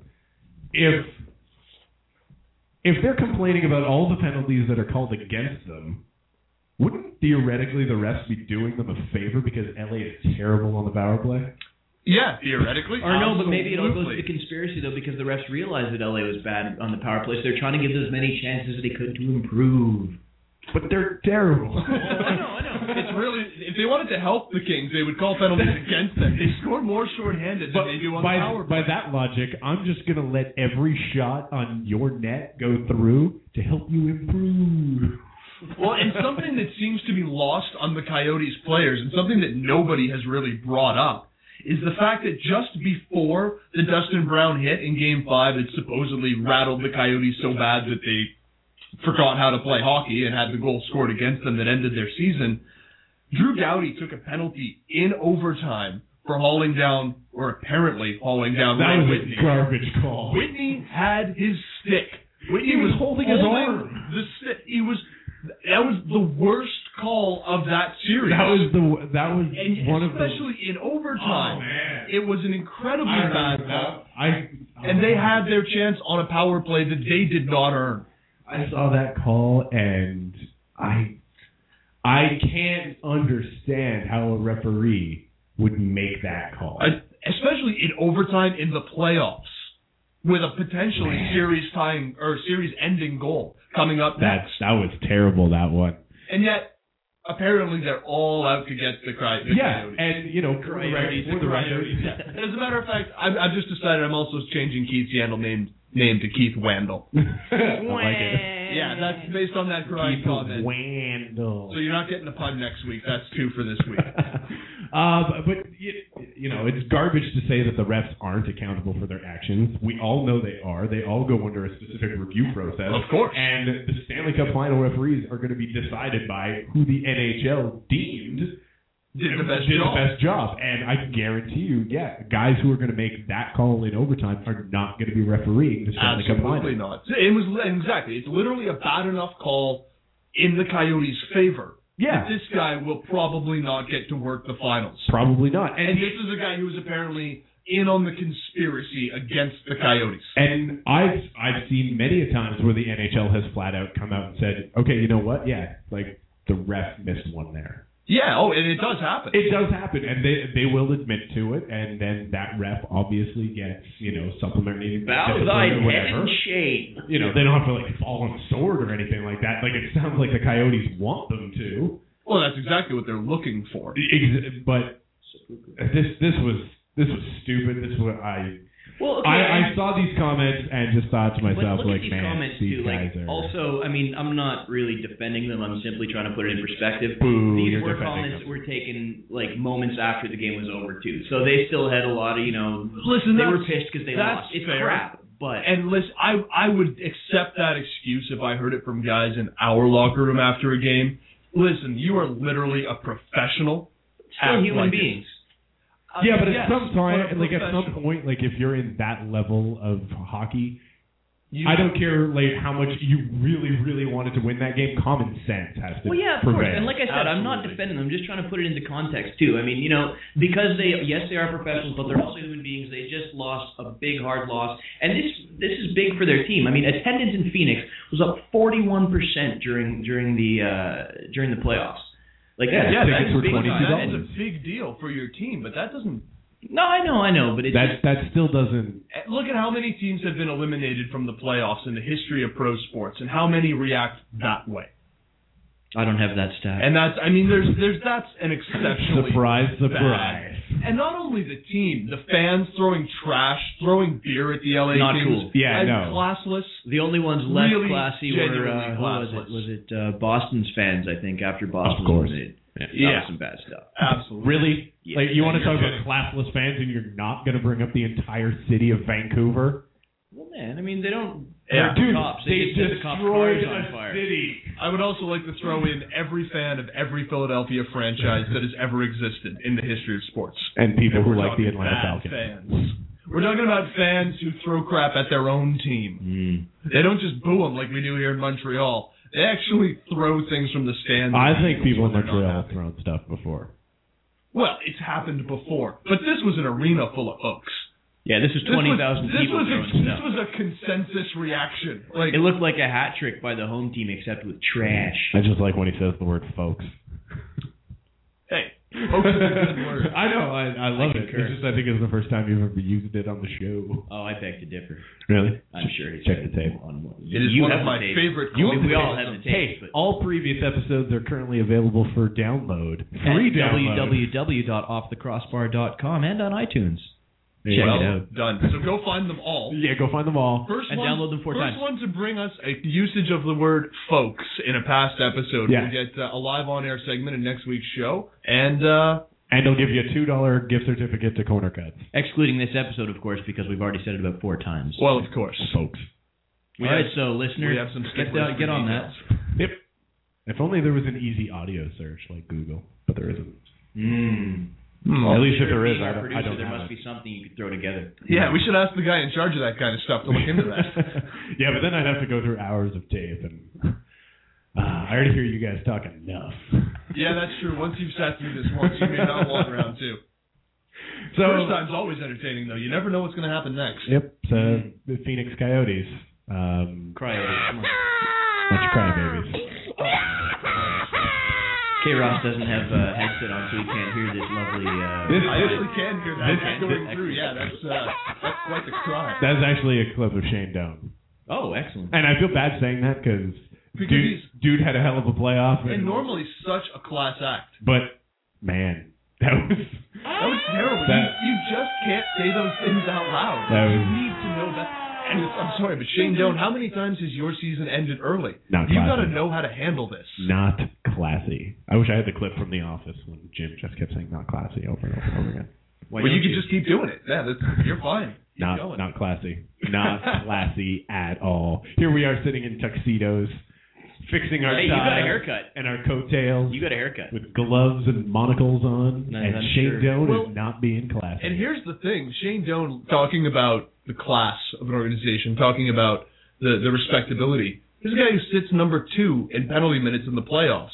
if they're complaining about all the penalties that are called against them, wouldn't theoretically the refs be doing them a favor because LA is terrible on the power play? Yeah, theoretically. Or no, but maybe it all goes to the conspiracy, though, because the refs realized that LA was bad on the power play, so they're trying to give them as many chances as they could to improve. But they're terrible. I know. It's really, if they wanted to help the Kings, they would call penalties against them. They score more shorthanded than they do on the power play. By that logic, I'm just going to let every shot on your net go through to help you improve. Well, and something that seems to be lost on the Coyotes players, and something that nobody has really brought up, is the fact that just before the Dustin Brown hit in Game 5 that supposedly rattled the Coyotes so bad that they forgot how to play hockey and had the goal scored against them that ended their season, Drew Doughty took a penalty in overtime for hauling down, or apparently hauling down, that was Whitney. A garbage call. Whitney had his stick. Whitney was holding his arm. The stick. That was the worst call of that series. And one of the, especially in overtime. Oh, man. It was an incredibly bad call. And they had their chance on a power play that they did not earn. I saw that call, and I can't understand how a referee would make that call. Especially in overtime in the playoffs with a potentially series-ending goal coming up next. That was terrible, that one. And yet, apparently they're all out to get the Coyotes. And for the record, And as a matter of fact, I've just decided I'm also changing Keith's Yandel name to Keith Wandel. I like it. Yeah, that's based on that crying comment. Wandel. So you're not getting a pun next week. That's 2 for this week. But it's garbage to say that the refs aren't accountable for their actions. We all know they are. They all go under a specific review process. Of course. And the Stanley Cup final referees are going to be decided by who the NHL deemed did the best job. And I guarantee you, guys who are going to make that call in overtime are not going to be refereeing the Stanley Cup final. Absolutely not. Exactly. It's literally a bad enough call in the Coyotes' favor. Yeah. This guy will probably not get to work the finals. Probably not. And this is a guy who was apparently in on the conspiracy against the Coyotes. And I've seen many a times where the NHL has flat out come out and said, okay, you know what? Yeah, like the ref missed one there. Yeah, and it does happen. It does happen, and they will admit to it, and then that ref obviously gets, supplementary bow thy head in shame. They don't have to fall on the sword or anything like that. Like it sounds like the Coyotes want them to. Well, that's exactly what they're looking for. But this was stupid. This was I saw these comments and just thought to myself, look at these comments these too. guys are... Also, I'm not really defending them. I'm simply trying to put it in perspective. Boo, these you're comments were taken moments after the game was over too, so they still had a lot of Listen, they were pissed because they lost. It's fair. crap. But listen, I would accept that excuse if I heard it from guys in our locker room after a game. Listen, you are literally a professional. Still human beings. Yeah, but at some point, if you're in that level of hockey, I don't care how much you really, really wanted to win that game. Common sense has to prevail. Of course. And like I said, I'm not defending them. I'm just trying to put it into context too. I mean, because they are professionals, but they're also human beings. They just lost a big, hard loss, and this is big for their team. I mean, attendance in Phoenix was up 41% during the playoffs. That's a big deal for your team, but that doesn't. No, I know, but that still doesn't. Look at how many teams have been eliminated from the playoffs in the history of pro sports, and how many react that way. I don't have that stat. And that's an exceptionally surprise. Bad. And not only the team, the fans throwing trash, throwing beer at the LA not Kings. Cool. Yeah, no. Classless. The only ones less really classy were was it Boston's fans? I think after Boston was eliminated. That was some bad stuff. Absolutely. Really? Yeah, you want to talk about classless fans, and you're not going to bring up the entire city of Vancouver? Well, man, I mean, they don't. Yeah, dude, cops. they destroyed destroyed on fire. city. I would also like to throw in every fan of every Philadelphia franchise that has ever existed in the history of sports. And people who like the Atlanta Falcons. Fans. We're talking about fans who throw crap at their own team. They don't just boo them like we do here in Montreal. They actually throw things from the stands. I think people in Montreal have thrown stuff before. Well, it's happened before. But this was an arena full of folks. Yeah, this was 20,000 people throwing stuff. This was a consensus reaction. It looked like a hat trick by the home team, except with trash. I just like when he says the word folks. Hey, folks is a good word. I know, I love it. It's just I think it's the first time you've ever used it on the show. Oh, I beg to differ. Really? I'm sure he's check the tape. It is one of my favorite. We all have the tape. Hey, all previous episodes are currently available for download. Free download. www.offthecrossbar.com and on iTunes. Check it out. Done. So go find them all. Yeah, go find them all. Download them 4 times. First one to bring us a usage of the word folks in a past episode. Yeah. We'll get a live on-air segment in next week's show. And they'll give you a $2 gift certificate to Corner Cuts. Excluding this episode, of course, because we've already said it about 4 times. Well, of course. Folks. All right, so listeners, we have some get on that. Yep. If only there was an easy audio search like Google, but there isn't. At least if there is, I don't there have must it. be something you could throw together. Yeah, we should ask the guy in charge of that kind of stuff to look into that. Yeah, but then I'd have to go through hours of tape, and I already hear you guys talk enough. Yeah, that's true. Once you've sat through this once, you may not want round 2. So, first time's always entertaining, though. You never know what's going to happen next. Yep. So the Phoenix Coyotes. Coyotes. Come on. Bunch of crybabies. K-Ross doesn't have a headset on, so he can't hear this lovely... I actually can hear that going through. Yeah, that's quite the cry. That's actually a clip of Shane Doan. Oh, excellent. And I feel bad saying that because Because dude had a hell of a playoff. and normally such a class act. But, man, that was terrible. You just can't say those things out loud. You need to know that. And I'm sorry, but Shane Doan, how many times has your season ended early? Not You classy. got to know how to handle this. Not classy. I wish I had the clip from The Office when Jim just kept saying not classy over and over and over again. Well, you can just keep doing it. Yeah, you're fine. Keep going. Not classy. Not classy at all. Here we are sitting in tuxedos, fixing our you got a ties haircut. and our coattails. You got a haircut. With gloves and monocles on, No, and I'm Shane sure. Doan is not being classy. And here's the thing. Shane Doan talking about the class of an organization, talking about the respectability. This is a guy who sits number 2 in penalty minutes in the playoffs.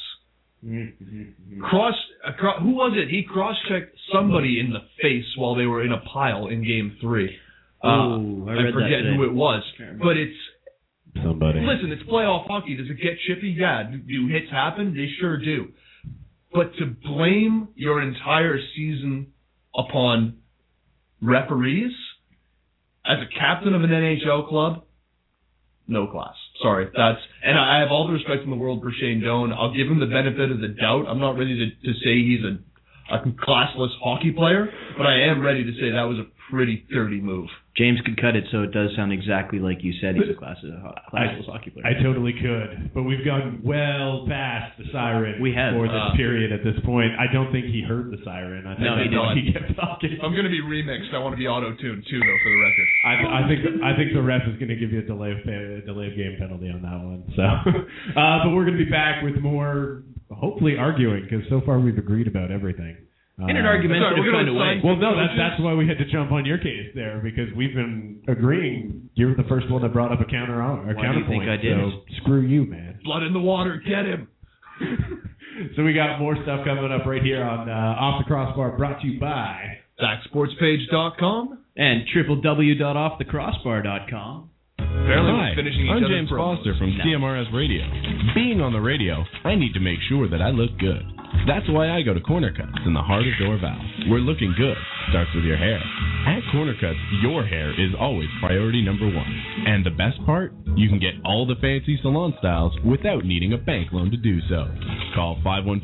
Who was it? He cross-checked somebody in the face while they were in a pile in Game 3. I forget who it was. But it's... Somebody. Listen, it's playoff hockey. Does it get chippy? Yeah. Do hits happen? They sure do. But to blame your entire season upon referees as a captain of an NHL club, no class. Sorry. And I have all the respect in the world for Shane Doan. I'll give him the benefit of the doubt. I'm not ready to say he's a classless hockey player, but I am ready to say that was a pretty dirty move. James could cut it so it does sound exactly like you said he's a classless hockey player. I totally could, but we've gone well past the siren We have. for this period at this point. I don't think he heard the siren. I think No, he didn't. He kept talking. I'm going to be remixed. I want to be auto-tuned too, though, for the record. I think the ref is going to give you a delay of game penalty on that one. So, but we're going to be back with more, hopefully arguing, because so far we've agreed about everything. In an argumentative kind of way. Well, no, that's why we had to jump on your case there, because we've been agreeing. You're the first one that brought up a counterpoint. Why do you think I did? So screw you, man. Blood in the water. Get him. So we got more stuff coming up right here on Off the Crossbar, brought to you by DaxSportsPage.com and www.offthecrossbar.com. Hi, I'm James Foster from CMRS Radio. Being on the radio, I need to make sure that I look good. That's why I go to Corner Cuts in the heart of Dorval, where looking good starts with your hair. At Corner Cuts, your hair is always priority number 1. And the best part? You can get all the fancy salon styles without needing a bank loan to do so. Call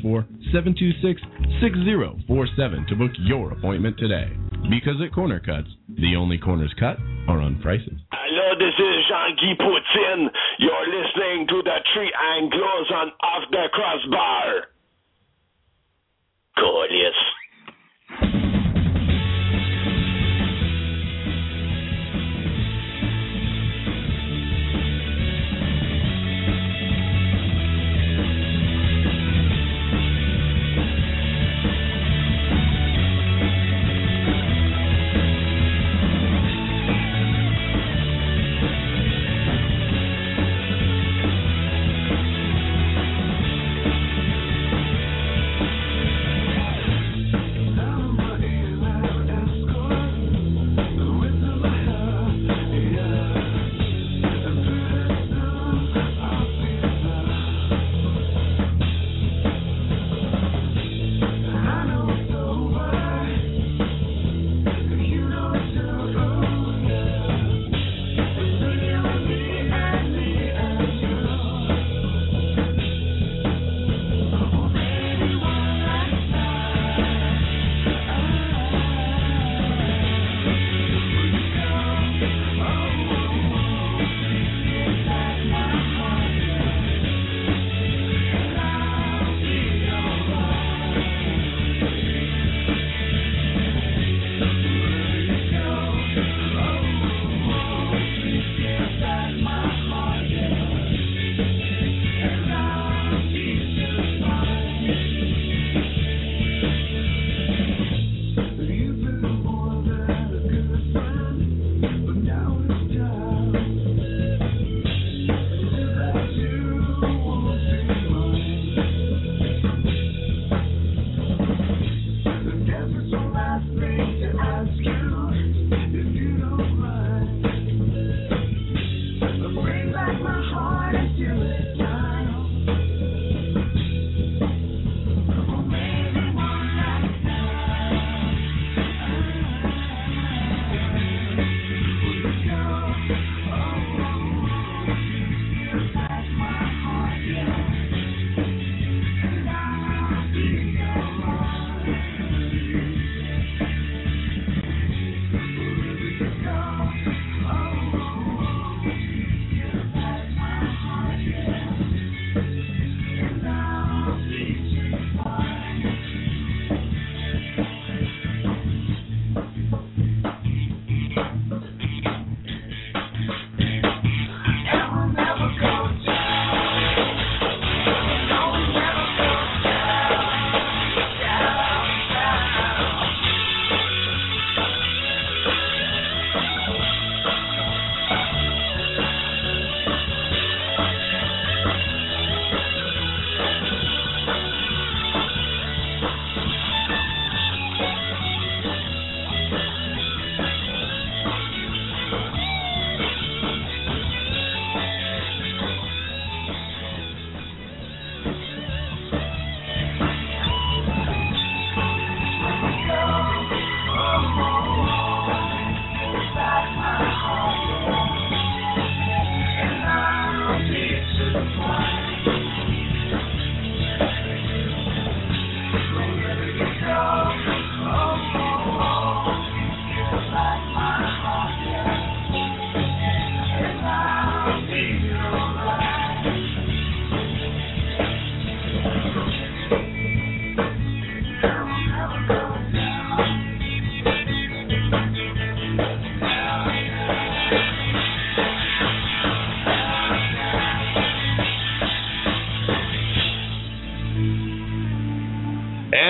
514-726-6047 to book your appointment today. Because at Corner Cuts, the only corners cut are on prices. Hello, this is Jean-Guy Poutine. You're listening to the Three Anglos on Off the Crossbar. Colis.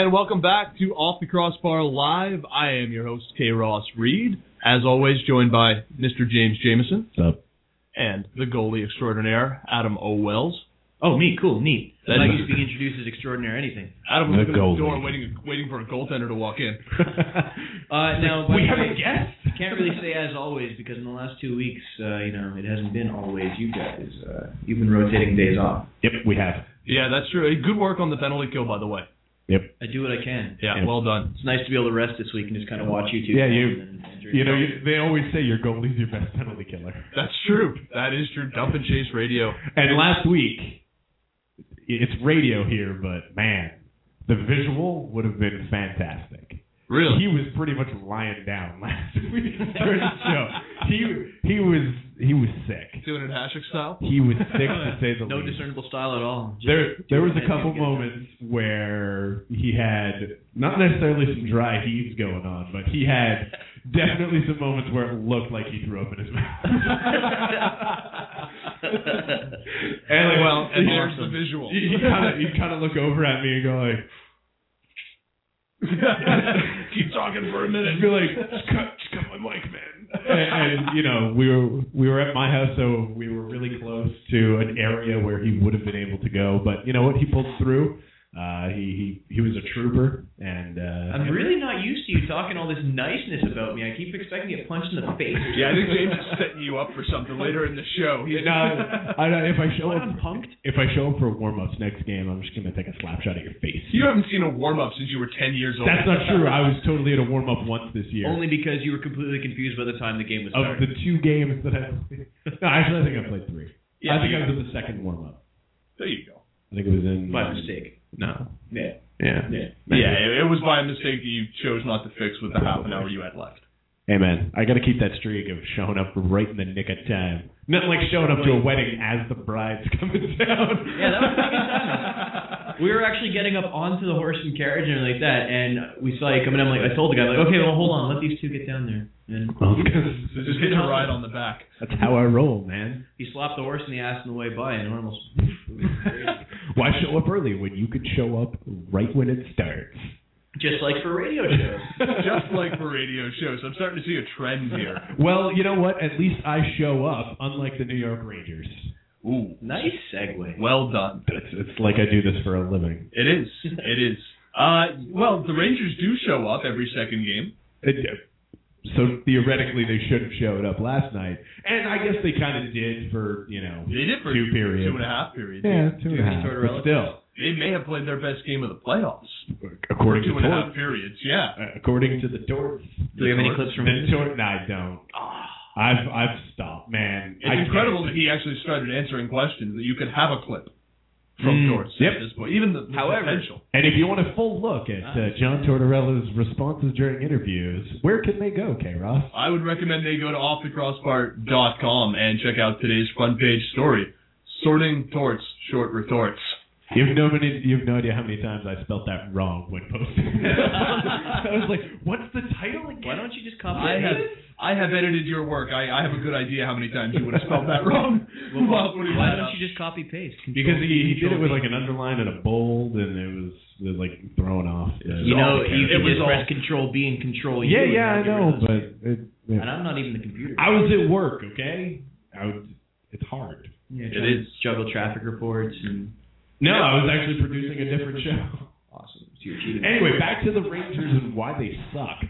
And welcome back to Off the Crossbar Live. I am your host, K. Ross Reed. As always, joined by Mr. James Jameson. What's up? And the goalie extraordinaire, Adam O. Wells. Oh, neat, cool, neat. I'm not used to being introduced as extraordinary or anything. Adam was looking at the door waiting for a goaltender to walk in. Now, we have a guest? Can't really say as always because in the last 2 weeks, it hasn't been always you guys. You've been rotating days off. Yep, we have. Yeah, that's true. Good work on the penalty kill, by the way. Yep. I do what I can. Yeah, well done. It's nice to be able to rest this week and just kind of watch you two. Yeah, they always say your goalie's your best penalty killer. That's true. That is true. Dump and Chase Radio. And last week, it's radio here, but man, the visual would have been fantastic. Really? He was pretty much lying down last week during the show. He was sick. Doing it Hashik style? He was sick to say the least. No discernible style at all. There was a couple moments where he had not necessarily some dry heaves going on, but he had definitely some moments where it looked like he threw up in his mouth. And there's the visual. He'd kind of look over at me and go like, keep talking for a minute. I'd be like, just cut my mic, man. And we were at my house, so we were really close to an area where he would have been able to go. But you know what? He pulled through. He was a trooper, and I'm really not used to you talking all this niceness about me. I keep expecting to get punched in the face. Yeah, I think James is setting you up for something later in the show. If I show up for warm-ups next game, I'm just gonna take a slap shot at your face. You haven't seen a warm-up since you were 10 years old. That's not true. I was totally at a warm-up once this year. Only because you were completely confused by the time the game was started. Of the 2 games that I played. No, actually, I think I played 3. Yeah, I think I was at the second warm-up. There you go. I think it was in... By mistake. No. Yeah. It was by mistake that you chose not to fix with the half an hour you had left. Hey, man, I got to keep that streak of showing up right in the nick of time. Nothing like showing up to a wedding as the bride's coming down. Yeah, that was pretty good timing. We were actually getting up onto the horse and carriage and everything like that, and we saw you coming down. I told the guy, okay, well, hold on, let these two get down there. And just hit a ride on the back. That's how I roll, man. He slapped the horse in the ass on the way by, and it almost... Why show up early when you could show up right when it starts? Just like for radio shows. Just like for radio shows. I'm starting to see a trend here. Well, you know what? At least I show up, unlike the New York Rangers. Ooh. Nice segue. Well done. It's like I do this for a living. It is. It is. Well, the Rangers do show up every second game. So theoretically, they should have showed up last night, and I guess they kind of did for they did for 2 periods, 2.5 periods. Yeah, 2.5. But still, they may have played their best game of the playoffs. According to 2.5 periods, yeah. According to the Torts. Do we have any clips from the Torts? No, I don't. I've stopped, man. It's incredible that he actually started answering questions that you could have a clip from Torts at this point. Even the potential. And if you want a full look at John Tortorella's responses during interviews, where can they go, K-Ross? I would recommend they go to offthecrossbar.com and check out today's front page story, Sorting Torts, Short Retorts. You have no idea how many times I spelled that wrong when posting. I was like, what's the title again? Why don't you just copy it? I have edited your work. I have a good idea how many times you would have spelled that wrong. Why don't you just copy paste? Because he did it with like an underline and a bold, and it was like thrown off. You can just press Control B and Control U. Yeah, I know, but and I'm not even the computer. I was at work, okay? It's hard. Yeah, it is. Juggle traffic reports and. No, I was actually producing a different show. Awesome. So you're cheating. Anyway, back to the Rangers and why they suck.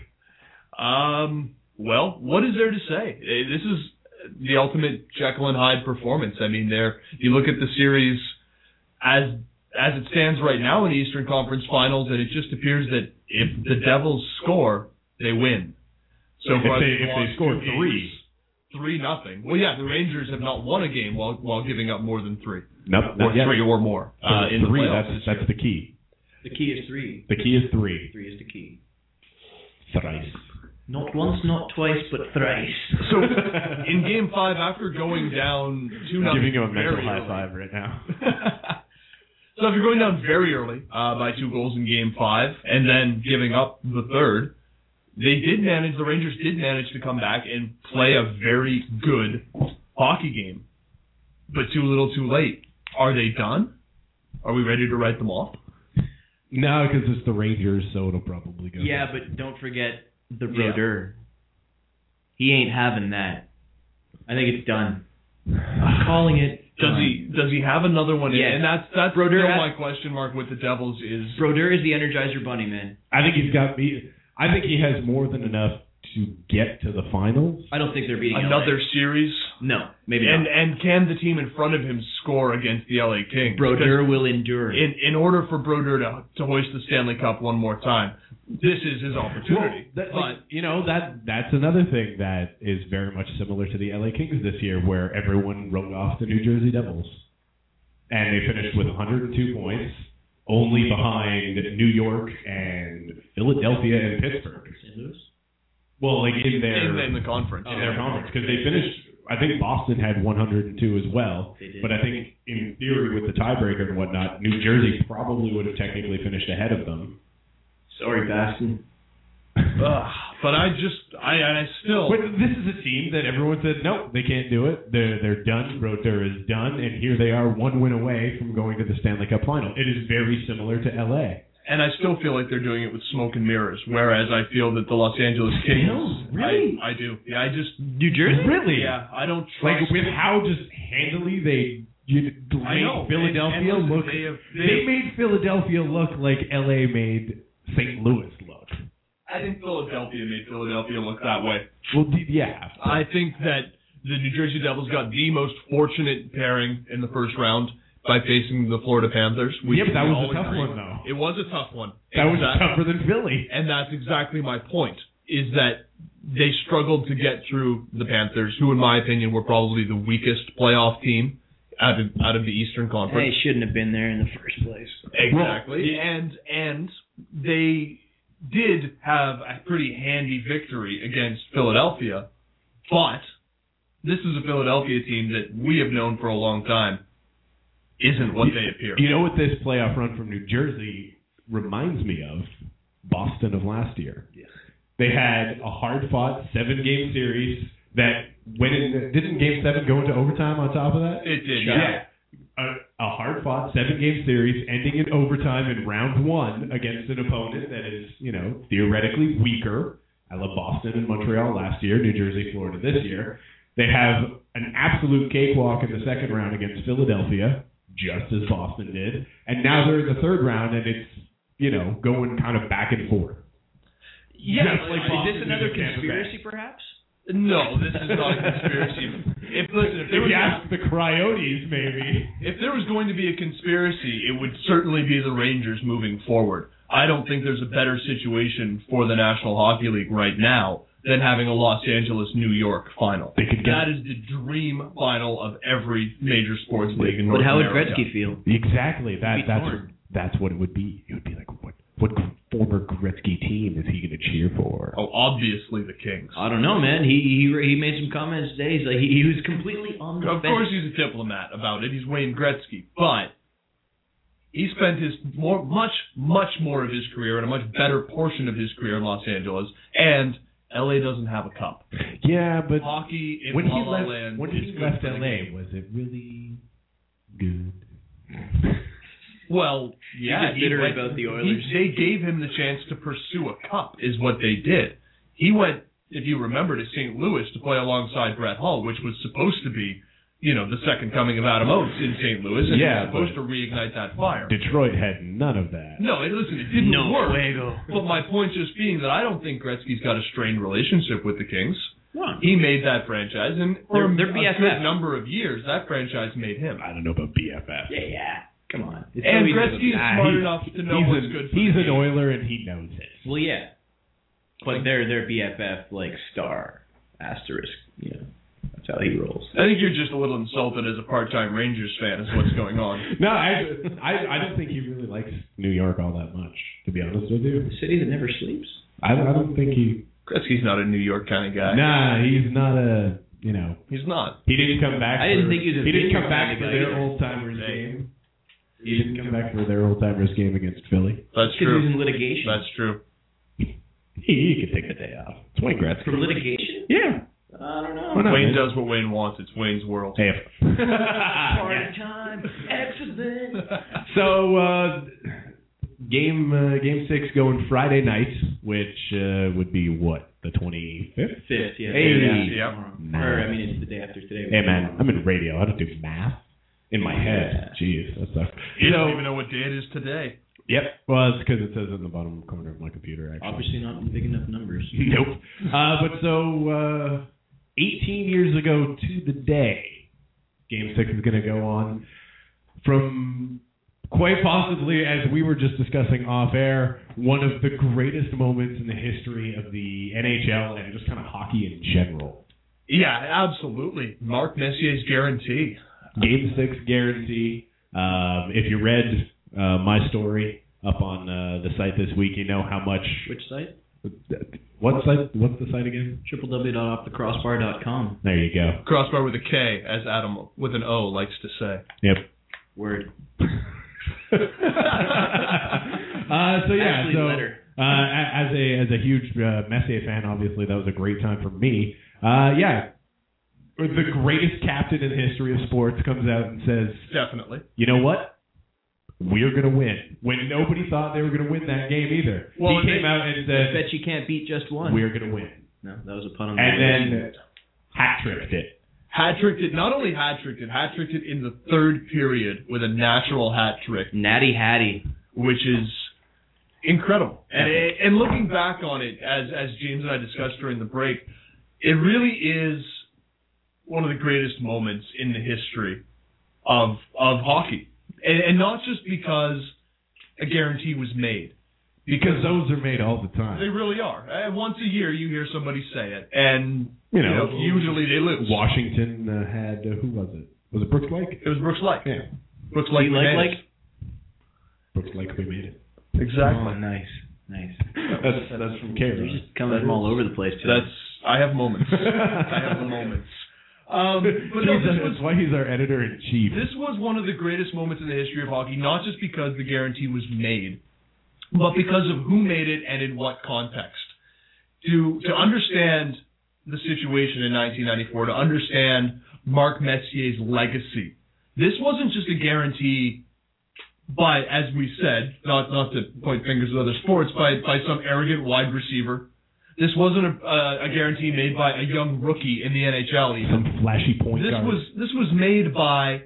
Well, what is there to say? This is the ultimate Jekyll and Hyde performance. I mean, you look at the series as it stands right now in the Eastern Conference Finals, and it just appears that if the Devils score, they win. So if they score 3-0. Well, yeah, the Rangers have not won a game while giving up more than 3. Nope, or 3 or more in the playoffs. That's the key. The key is 3. The key is 3. 3 is the key. Thrice. Not once, not twice, but thrice. So, in Game 5, after going down 2-0, I'm giving you a mental high five right now. So if you're going down very early by 2 goals in Game 5, and then giving up the third, the Rangers did manage to come back and play a very good hockey game, but too little too late. Are they done? Are we ready to write them off? No, because it's the Rangers, so it'll probably go. Yeah, but don't forget the Brodeur. He ain't having that. I think it's done. I'm calling it. Does he have another one? Yeah. And that's Brodeur still my question mark with the Devils is. Brodeur is the Energizer Bunny, man. I think he's got. I think he has more than enough to get to the finals. I don't think they're beating another LA. Series. No, maybe not. And can the team in front of him score against the LA Kings? Brodeur will endure. In order for Brodeur to hoist the Stanley Cup one more time, this is his opportunity. Well, that's another thing that is very much similar to the LA Kings this year, where everyone wrote off the New Jersey Devils, and they finished with 102 points, only behind New York and Philadelphia and Pittsburgh. St. Louis? Well, like in the conference. In their conference, because they finished. I think Boston had 102 as well. They did. But I think in theory, with the tiebreaker and whatnot, New Jersey probably would have technically finished ahead of them. Sorry, Baston. But I still. But this is a team that everyone said no, they can't do it. They're done. Brodeur is done, and here they are, one win away from going to the Stanley Cup final. It is very similar to LA. And I still feel like they're doing it with smoke and mirrors, whereas I feel that the Los Angeles Kings... Really? I do. Yeah, I just... New Jersey? Really? Yeah, I don't Like, trust... with how just handily they made Philadelphia look... They made Philadelphia look like LA made St. Louis look. I think Philadelphia made Philadelphia look that way. Well, yeah. I think that the New Jersey Devils got the most fortunate pairing in the first round by facing the Florida Panthers. Yeah, but that was a tough one, though. It was a tough one. That was tougher than Philly. And that's exactly my point, is that they struggled to get through the Panthers, who, in my opinion, were probably the weakest playoff team out of the Eastern Conference. They shouldn't have been there in the first place. Exactly. And they did have a pretty handy victory against Philadelphia, but this is a Philadelphia team that we have known for a long time isn't what they appear. You know what this playoff run from New Jersey reminds me of? Boston of last year. Yes. They had a hard-fought 7-game series that went in. Didn't Game 7 go into overtime on top of that? It did, yeah. A hard-fought 7-game series ending in overtime in round 1 against an opponent that is, theoretically weaker. I love Boston and Montreal last year, New Jersey, Florida this year. They have an absolute cakewalk in the second round against Philadelphia, just as Boston did. And now they're in the third round, and it's, going kind of back and forth. Yeah. Is this another conspiracy, perhaps? No, this is not a conspiracy. If you ask the Coyotes, maybe. If there was going to be a conspiracy, it would certainly be the Rangers moving forward. I don't think there's a better situation for the National Hockey League right now than having a Los Angeles-New York final. That is the dream final of every major sports league in North America. But how would Gretzky feel? Exactly. That's what it would be. It would be like, what former Gretzky team is he going to cheer for? Oh, obviously the Kings. I don't know, man. He made some comments today. He's like he was completely on the fence. Of course he's a diplomat about it. He's Wayne Gretzky. But he spent much more of his career and a much better portion of his career in Los Angeles, and LA doesn't have a cup. Yeah, but hockey in when La he La left, Land when he left LA, was it really good? Well, yeah, he bitter about the Oilers. They gave him the chance to pursue a cup, is what they did. He went, if you remember, to St. Louis to play alongside Brett Hull, which was supposed to be, the second coming of Adam Oates in St. Louis, and was supposed to reignite that fire. Detroit had none of that. No, it didn't work. But my point just being that I don't think Gretzky's got a strained relationship with the Kings. What? He made that franchise, and for a BFF. good number of years, that franchise made him. I don't know about BFF. Yeah. Come on. And Gretzky is smart enough to know what's good for He's the an Oiler, and he knows it. Well, yeah. But they're BFF, star, asterisk, That's how he rolls. I think you're just a little insulted as a part-time Rangers fan is what's going on. No, I don't think he really likes New York all that much, to be honest with you. The city that never sleeps? I don't think he... Gretzky's not a New York kind of guy. Nah, he's not a, He's not. He didn't come back. I didn't think he was a He didn't New come York back kind for of guy their either. old-timers game. He didn't come back for their old-timers game against Philly. That's Because true. he was in litigation. That's true. He could take a day off. It's Wayne Gretzky. From litigation? Yeah. I don't know. Why not, Wayne man? does what Wayne wants. It's Wayne's world. Hey. Party time. Excellent. So, Game 6 going Friday night, which would be what, the 25th? 5th, yeah. Hey, Or, I mean, it's the day after today. Hey, man, I'm in radio. I don't do math in my head. Jeez, that sucks. You don't even know what day it is today. Yep. Well, it's because it says in the bottom corner of my computer, actually. Obviously not in big enough numbers. Nope. But so, 18 years ago to the day, Game 6 is going to go on from quite possibly, as we were just discussing off air, one of the greatest moments in the history of the NHL and just kind of hockey in general. Yeah, absolutely. Mark Messier's guarantee. Game 6 guarantee. If you read my story up on the site this week, you know how much... Which site? What site? What's the site again? www.offthecrossbar.com. There you go. Crossbar with a K, as Adam with an O likes to say. Yep. Word. So yeah, Actually, so letter. As a huge Messier fan, obviously that was a great time for me. Yeah, the greatest captain in the history of sports comes out and says, "Definitely, you know what? We're going to win." When nobody thought they were going to win that game either. Well, he came out and said, I bet you can't beat just one. We're going to win. No, that was a pun on the And then hat-tricked it. Hat-tricked it. Not only hat-tricked it in the third period with a natural hat trick. Natty Hattie. Which is incredible. And looking back on it, as James and I discussed during the break, it really is one of the greatest moments in the history of hockey. And not just because a guarantee was made. Because those are made all the time. They really are. Once a year you hear somebody say it, and you know usually they lose. Washington had, who was it? Was it Brooks Lake? It was Brooks Lake. Yeah. Brooks Lake. Brooks Lake, we made it. Exactly. Oh, nice. That's from K-Rock. You're just coming from all over the place, too. I have moments. I have the moments. But no, that's why he's our editor-in-chief. This was one of the greatest moments in the history of hockey, not just because the guarantee was made, but because of who made it and in what context. To understand the situation in 1994, to understand Mark Messier's legacy, this wasn't just a guarantee by, as we said, not to point fingers at other sports, by some arrogant wide receiver. This wasn't a guarantee made by a young rookie in the NHL even. Some flashy point guard. This was made by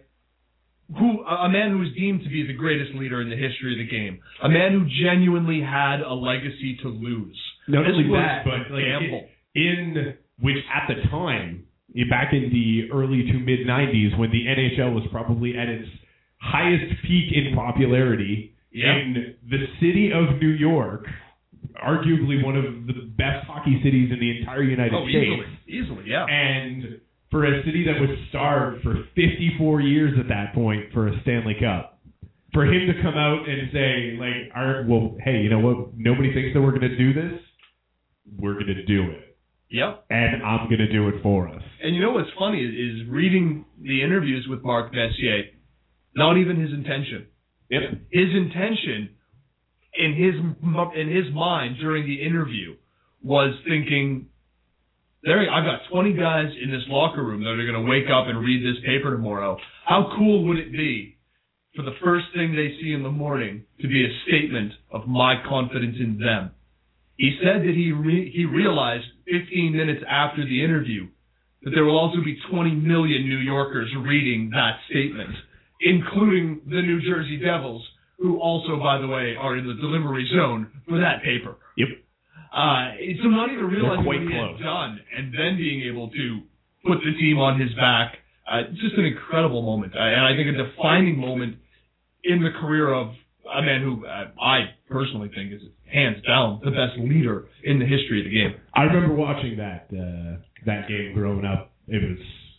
a man who was deemed to be the greatest leader in the history of the game. A man who genuinely had a legacy to lose. Not only that, but gamble. Which at the time, back in the early to mid 90s, when the NHL was probably at its highest peak in popularity, in the city of New York, arguably one of the best hockey cities in the entire United States. Easily, yeah. And for a city that was starved for 54 years at that point for a Stanley Cup, for him to come out and say, hey, you know what? Nobody thinks that we're going to do this. We're going to do it. Yep. And I'm going to do it for us. And you know what's funny is reading the interviews with Mark Messier, not even his intention. Yep. His intention in his mind during the interview was thinking, I've got 20 guys in this locker room that are going to wake up and read this paper tomorrow. How cool would it be for the first thing they see in the morning to be a statement of my confidence in them? He said that he realized 15 minutes after the interview that there will also be 20 million New Yorkers reading that statement, including the New Jersey Devils, who also, by the way, are in the delivery zone for that paper. Yep. So not even realizing what he had done and then being able to put the team on his back, just an incredible moment. And I think a defining moment in the career of a man who I personally think is hands down the best leader in the history of the game. I remember watching that game growing up. It was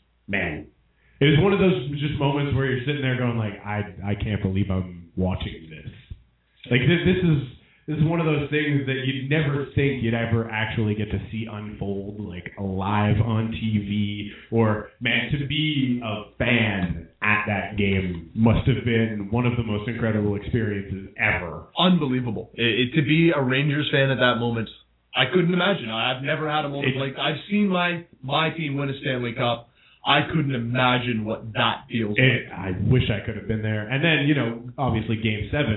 one of those just moments where you're sitting there going like, I can't believe I'm watching this. Like this is one of those things that you'd never think you'd ever actually get to see unfold like live on TV. Or man, to be a fan at that game must have been one of the most incredible experiences ever. Unbelievable. To be a Rangers fan at that moment, I couldn't imagine. I've never had a moment like I've seen my team win a Stanley Cup. I couldn't imagine what that feels like. I wish I could have been there. And then, obviously Game 7,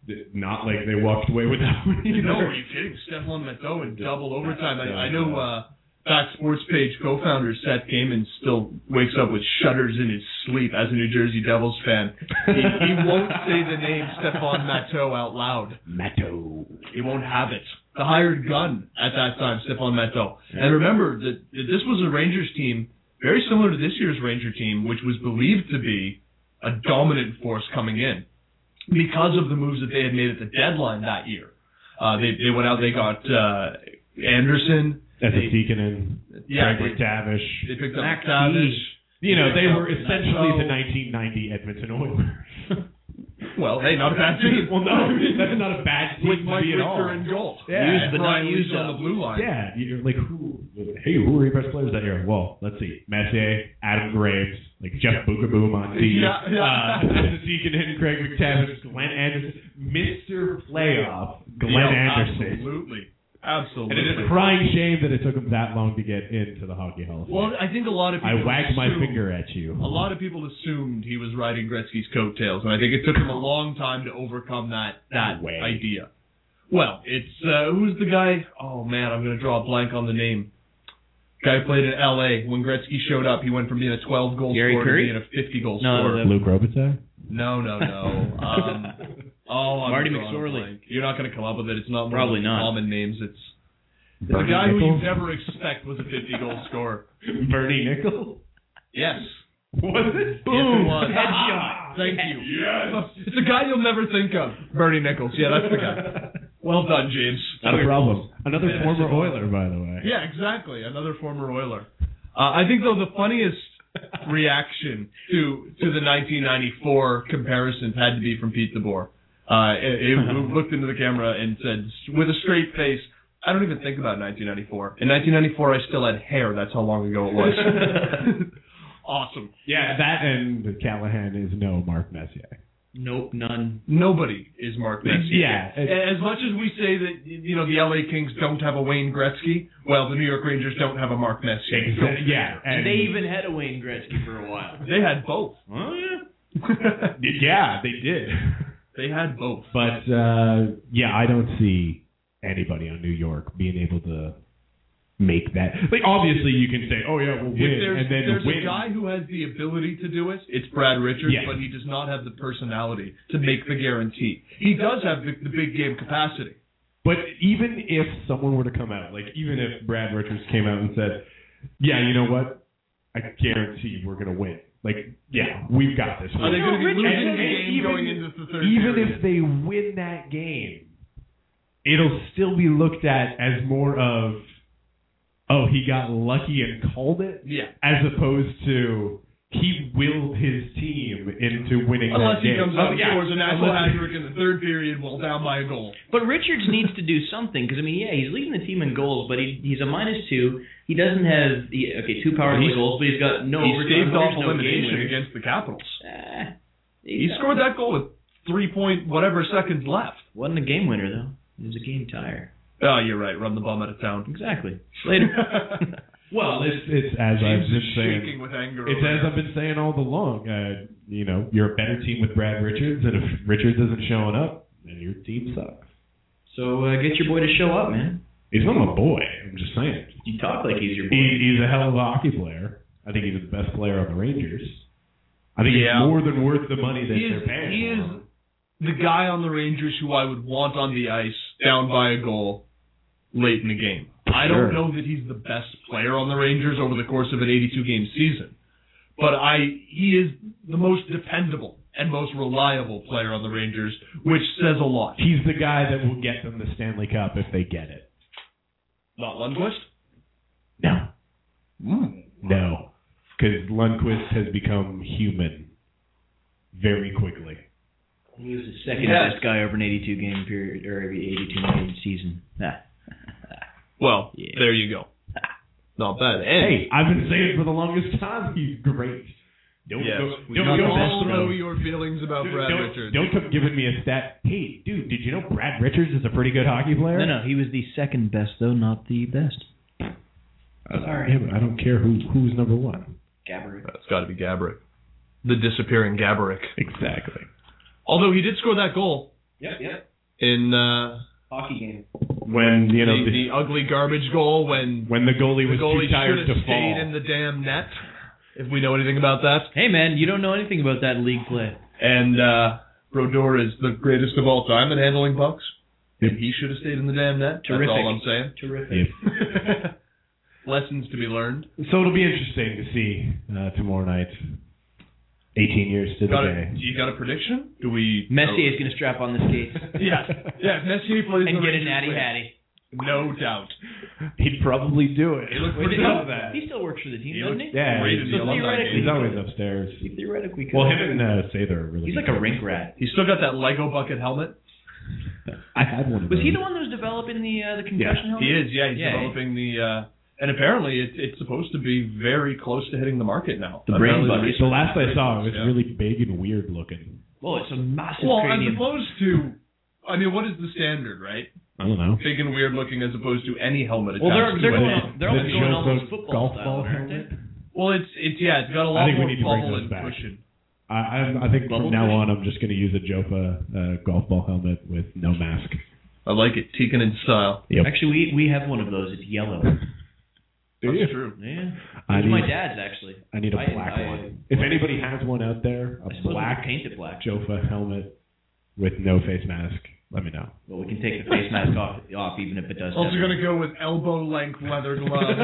not like they walked away with that one either. No, are you kidding? Stephon Matteau in double overtime. I know Fact Sports Page co-founder Seth Gaiman still wakes up with shudders in his sleep as a New Jersey Devils fan. He won't say the name Stephon Matteau out loud. Matteau. He won't have it. The hired gun at that time, Stephon Matteau. And remember that this was a Rangers team very similar to this year's Ranger team, which was believed to be a dominant force coming in because of the moves that they had made at the deadline that year. They went out, they got Anderson. Tikkanen, Craig McTavish. They picked up McTavish. You know, they were essentially the 1990 Edmonton Oilers. Well, hey, not a bad team. Well, no, that's not a bad team with to Mike be at all. Richter in goal. Yeah, used but not used on the blue line. Yeah, you're like, who are your best players that year? Well, let's see. Messier, Adam Graves, like Jeff Boogaboom on D. Tikkanen, Craig McTavish, Glenn Anderson, Mr. Playoff, Glenn Anderson. Absolutely. And it is a crying shame that it took him that long to get into the Hockey Hall of Fame. Well, I think a lot of people I wagged my finger at you. A lot of people assumed he was riding Gretzky's coattails, and I think it took him a long time to overcome that idea. Well, it's who's the guy? Oh man, I'm going to draw a blank on the name. Guy played in L.A. When Gretzky showed up, he went from being a 12-goal scorer to being a 50-goal scorer. Luke Robitaille? No. Marty McSorley. You're not going to come up with it. It's not probably not common names. It's the guy who you never expect was a 50-goal scorer. Bernie Nickel? Yes. Was it? Boom. Yes, it was. Headshot. Thank you. Yes. It's a guy you'll never think of. Bernie Nichols. Yeah, that's the guy. Well done, James. Not a problem. Another former Oiler, by the way. Yeah, exactly. Another former Oiler. I think, though, the funniest reaction to the 1994 comparisons had to be from Pete DeBoer. He looked into the camera and said, with a straight face, I don't even think about 1994. In 1994, I still had hair. That's how long ago it was. Awesome. Yeah, that and Callahan is no Mark Messier. Nope, none. Nobody is Mark Messier. Yeah. As much as we say that, the LA Kings don't have a Wayne Gretzky, well, the New York Rangers don't have a Mark Messier. Exactly. Yeah. And they even had a Wayne Gretzky for a while. They had both. Oh, yeah. Yeah, they did. They had both. But, I don't see anybody on New York being able to make that. Like, obviously, you can say, oh, yeah, we'll win. And then there's win. A guy who has the ability to do it. It's Brad Richards, but he does not have the personality to make the guarantee. He does have the big game capacity. But even if someone were to come out, like even if Brad Richards came out and said, yeah, you know what? I guarantee we're going to win. Like, yeah, we've got this. Are they going to be losing the game going into the third even period? If they win that game, it'll still be looked at as more of, oh, he got lucky and called it? Yeah. As opposed to he willed his team into winning Unless that game. Unless he comes up and scores a national hat-trick in the third period while down by a goal. But Richards needs to do something, because, he's leading the team in goals, but he's a -2. He doesn't have, 2 power play goals, but he's got no overtime. He staved off elimination against the Capitals. He scored that goal with 3-point-whatever seconds left. Wasn't a game winner, though. It was a game tire. Oh, you're right. Run the bum out of town. Exactly. Later. Well, it's as I've been saying. Shaking with anger. It's as I've been saying all along. You're a better team with Brad Richards, and if Richards isn't showing up, then your team sucks. So get your boy to show up, man. He's not my boy. I'm just saying. You talk like he's your boy. He's a hell of a hockey player. I think he's the best player on the Rangers. I think he's more than worth the money that they're paying. He is the guy on the Rangers who I would want on the ice down by a goal late in the game. I don't know that he's the best player on the Rangers over the course of an 82-game season, but he is the most dependable and most reliable player on the Rangers, which says a lot. He's the guy that will get them the Stanley Cup if they get it. Not Lundqvist? No. No. Because Lundqvist has become human very quickly. He was the second best guy over an 82-game period, or 82-game season. Well, there you go. Not bad. Hey, I've been saying for the longest time he's great. Don't throw your feelings about Brad Richards. Don't come giving me a stat. Hey, dude, did you know Brad Richards is a pretty good hockey player? No, he was the second best, though, not the best. Sorry. I don't care who's number one. Gaborik. It's got to be Gaborik. The disappearing Gaborik. Exactly. Although he did score that goal Yep. In hockey game. When the ugly garbage goal when the goalie was too tired to stayed fall in the damn net. If we know anything about that. Hey man, you don't know anything about that league play. And Brodeur is the greatest of all time at handling pucks. And he should have stayed in the damn net. Terrific. That's all I'm saying. Terrific. Lessons to be learned. So it'll be interesting to see tomorrow night. 18 years to the day. You got a prediction? Do we? Messier is going to strap on the skates. Yeah. Messier plays and the get a Rangers natty play. hattie. No doubt. He'd probably do it. He looks pretty good at that. He still works for the team, doesn't he? Yeah, so theoretically, he's always upstairs. Theoretically, well, him and Sather are really. He's like a rink rat. He's still got that Lego bucket helmet. I had one of those. Was he the one that was developing the concussion helmet? He is. Yeah, he's developing the. And apparently, it's supposed to be very close to hitting the market now. The brain bucket. The last I saw, it was really big and weird looking. Well, it's a massive Well, cranium. as opposed to, I mean, what is the standard, right? I don't know. Big and weird looking as opposed to any helmet attached Well, they're to it. going almost football golf style, ball aren't they? helmet. Well, it's got a lot more bubble and cushion. I think from now on, I'm just going to use a Jofa golf ball helmet with no mask. I like it, Tegan in style. Yep. Actually, we have one of those. It's yellow. That's true. Yeah. It's my dad's, actually. I need a black one. If anybody has one out there, a black painted black Jofa helmet with no face mask, let me know. Well, we can take the face mask off even if it does. Also going to go with elbow-length leather gloves.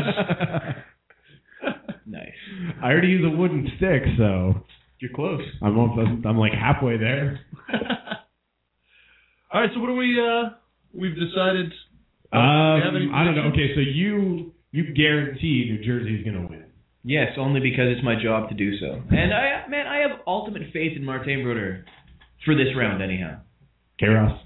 Nice. I already use a wooden stick, so you're close. I'm like halfway there. All right, so what do we've decided? I don't know. Okay, so you guarantee New Jersey's going to win. Yes, only because it's my job to do so. And I have ultimate faith in Martin Brodeur for this round, anyhow. K-Ross?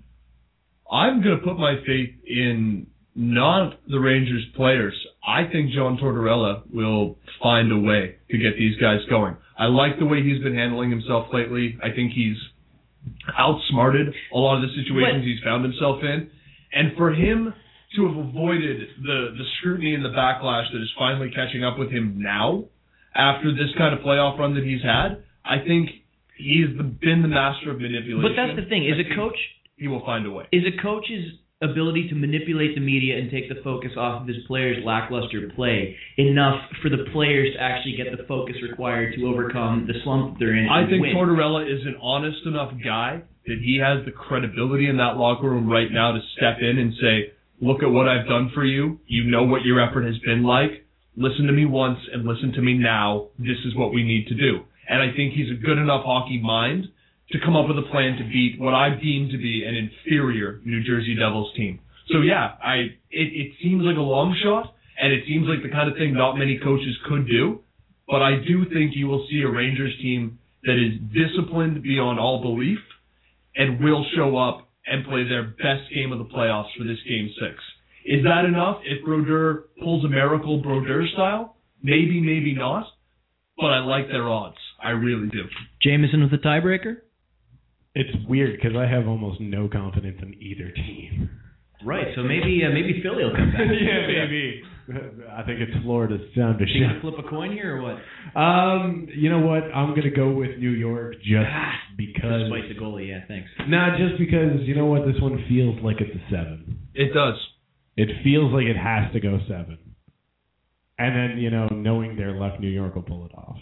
I'm going to put my faith in not the Rangers players. I think John Tortorella will find a way to get these guys going. I like the way he's been handling himself lately. I think he's outsmarted a lot of the situations he's found himself in. And for him to have avoided the scrutiny and the backlash that is finally catching up with him now, after this kind of playoff run that he's had, I think he's been the master of manipulation. But that's the thing. Is a coach... He will find a way. Is a coach's ability to manipulate the media and take the focus off of his players' lackluster play enough for the players to actually get the focus required to overcome the slump they're in? I think Tortorella is an honest enough guy that he has the credibility in that locker room right now to step in and say, look at what I've done for you. You know what your effort has been like. Listen to me once and listen to me now. This is what we need to do. And I think he's a good enough hockey mind to come up with a plan to beat what I deem to be an inferior New Jersey Devils team. So yeah, it seems like a long shot, and it seems like the kind of thing not many coaches could do, but I do think you will see a Rangers team that is disciplined beyond all belief and will show up and play their best game of the playoffs for this Game 6. Is that enough if Brodeur pulls a miracle Brodeur style? Maybe, maybe not, but I like their odds. I really do. Jameson with the tiebreaker? It's weird because I have almost no confidence in either team. Right, so maybe Philly will come back. Yeah, maybe. I think it's Florida's sound to shit. You gonna flip a coin here or what? You know what? I'm going to go with New York just because. Despite the goalie, yeah, thanks. Nah, just because, you know what? This one feels like it's a 7. It does. It feels like it has to go 7. And then, knowing their luck, New York will pull it off.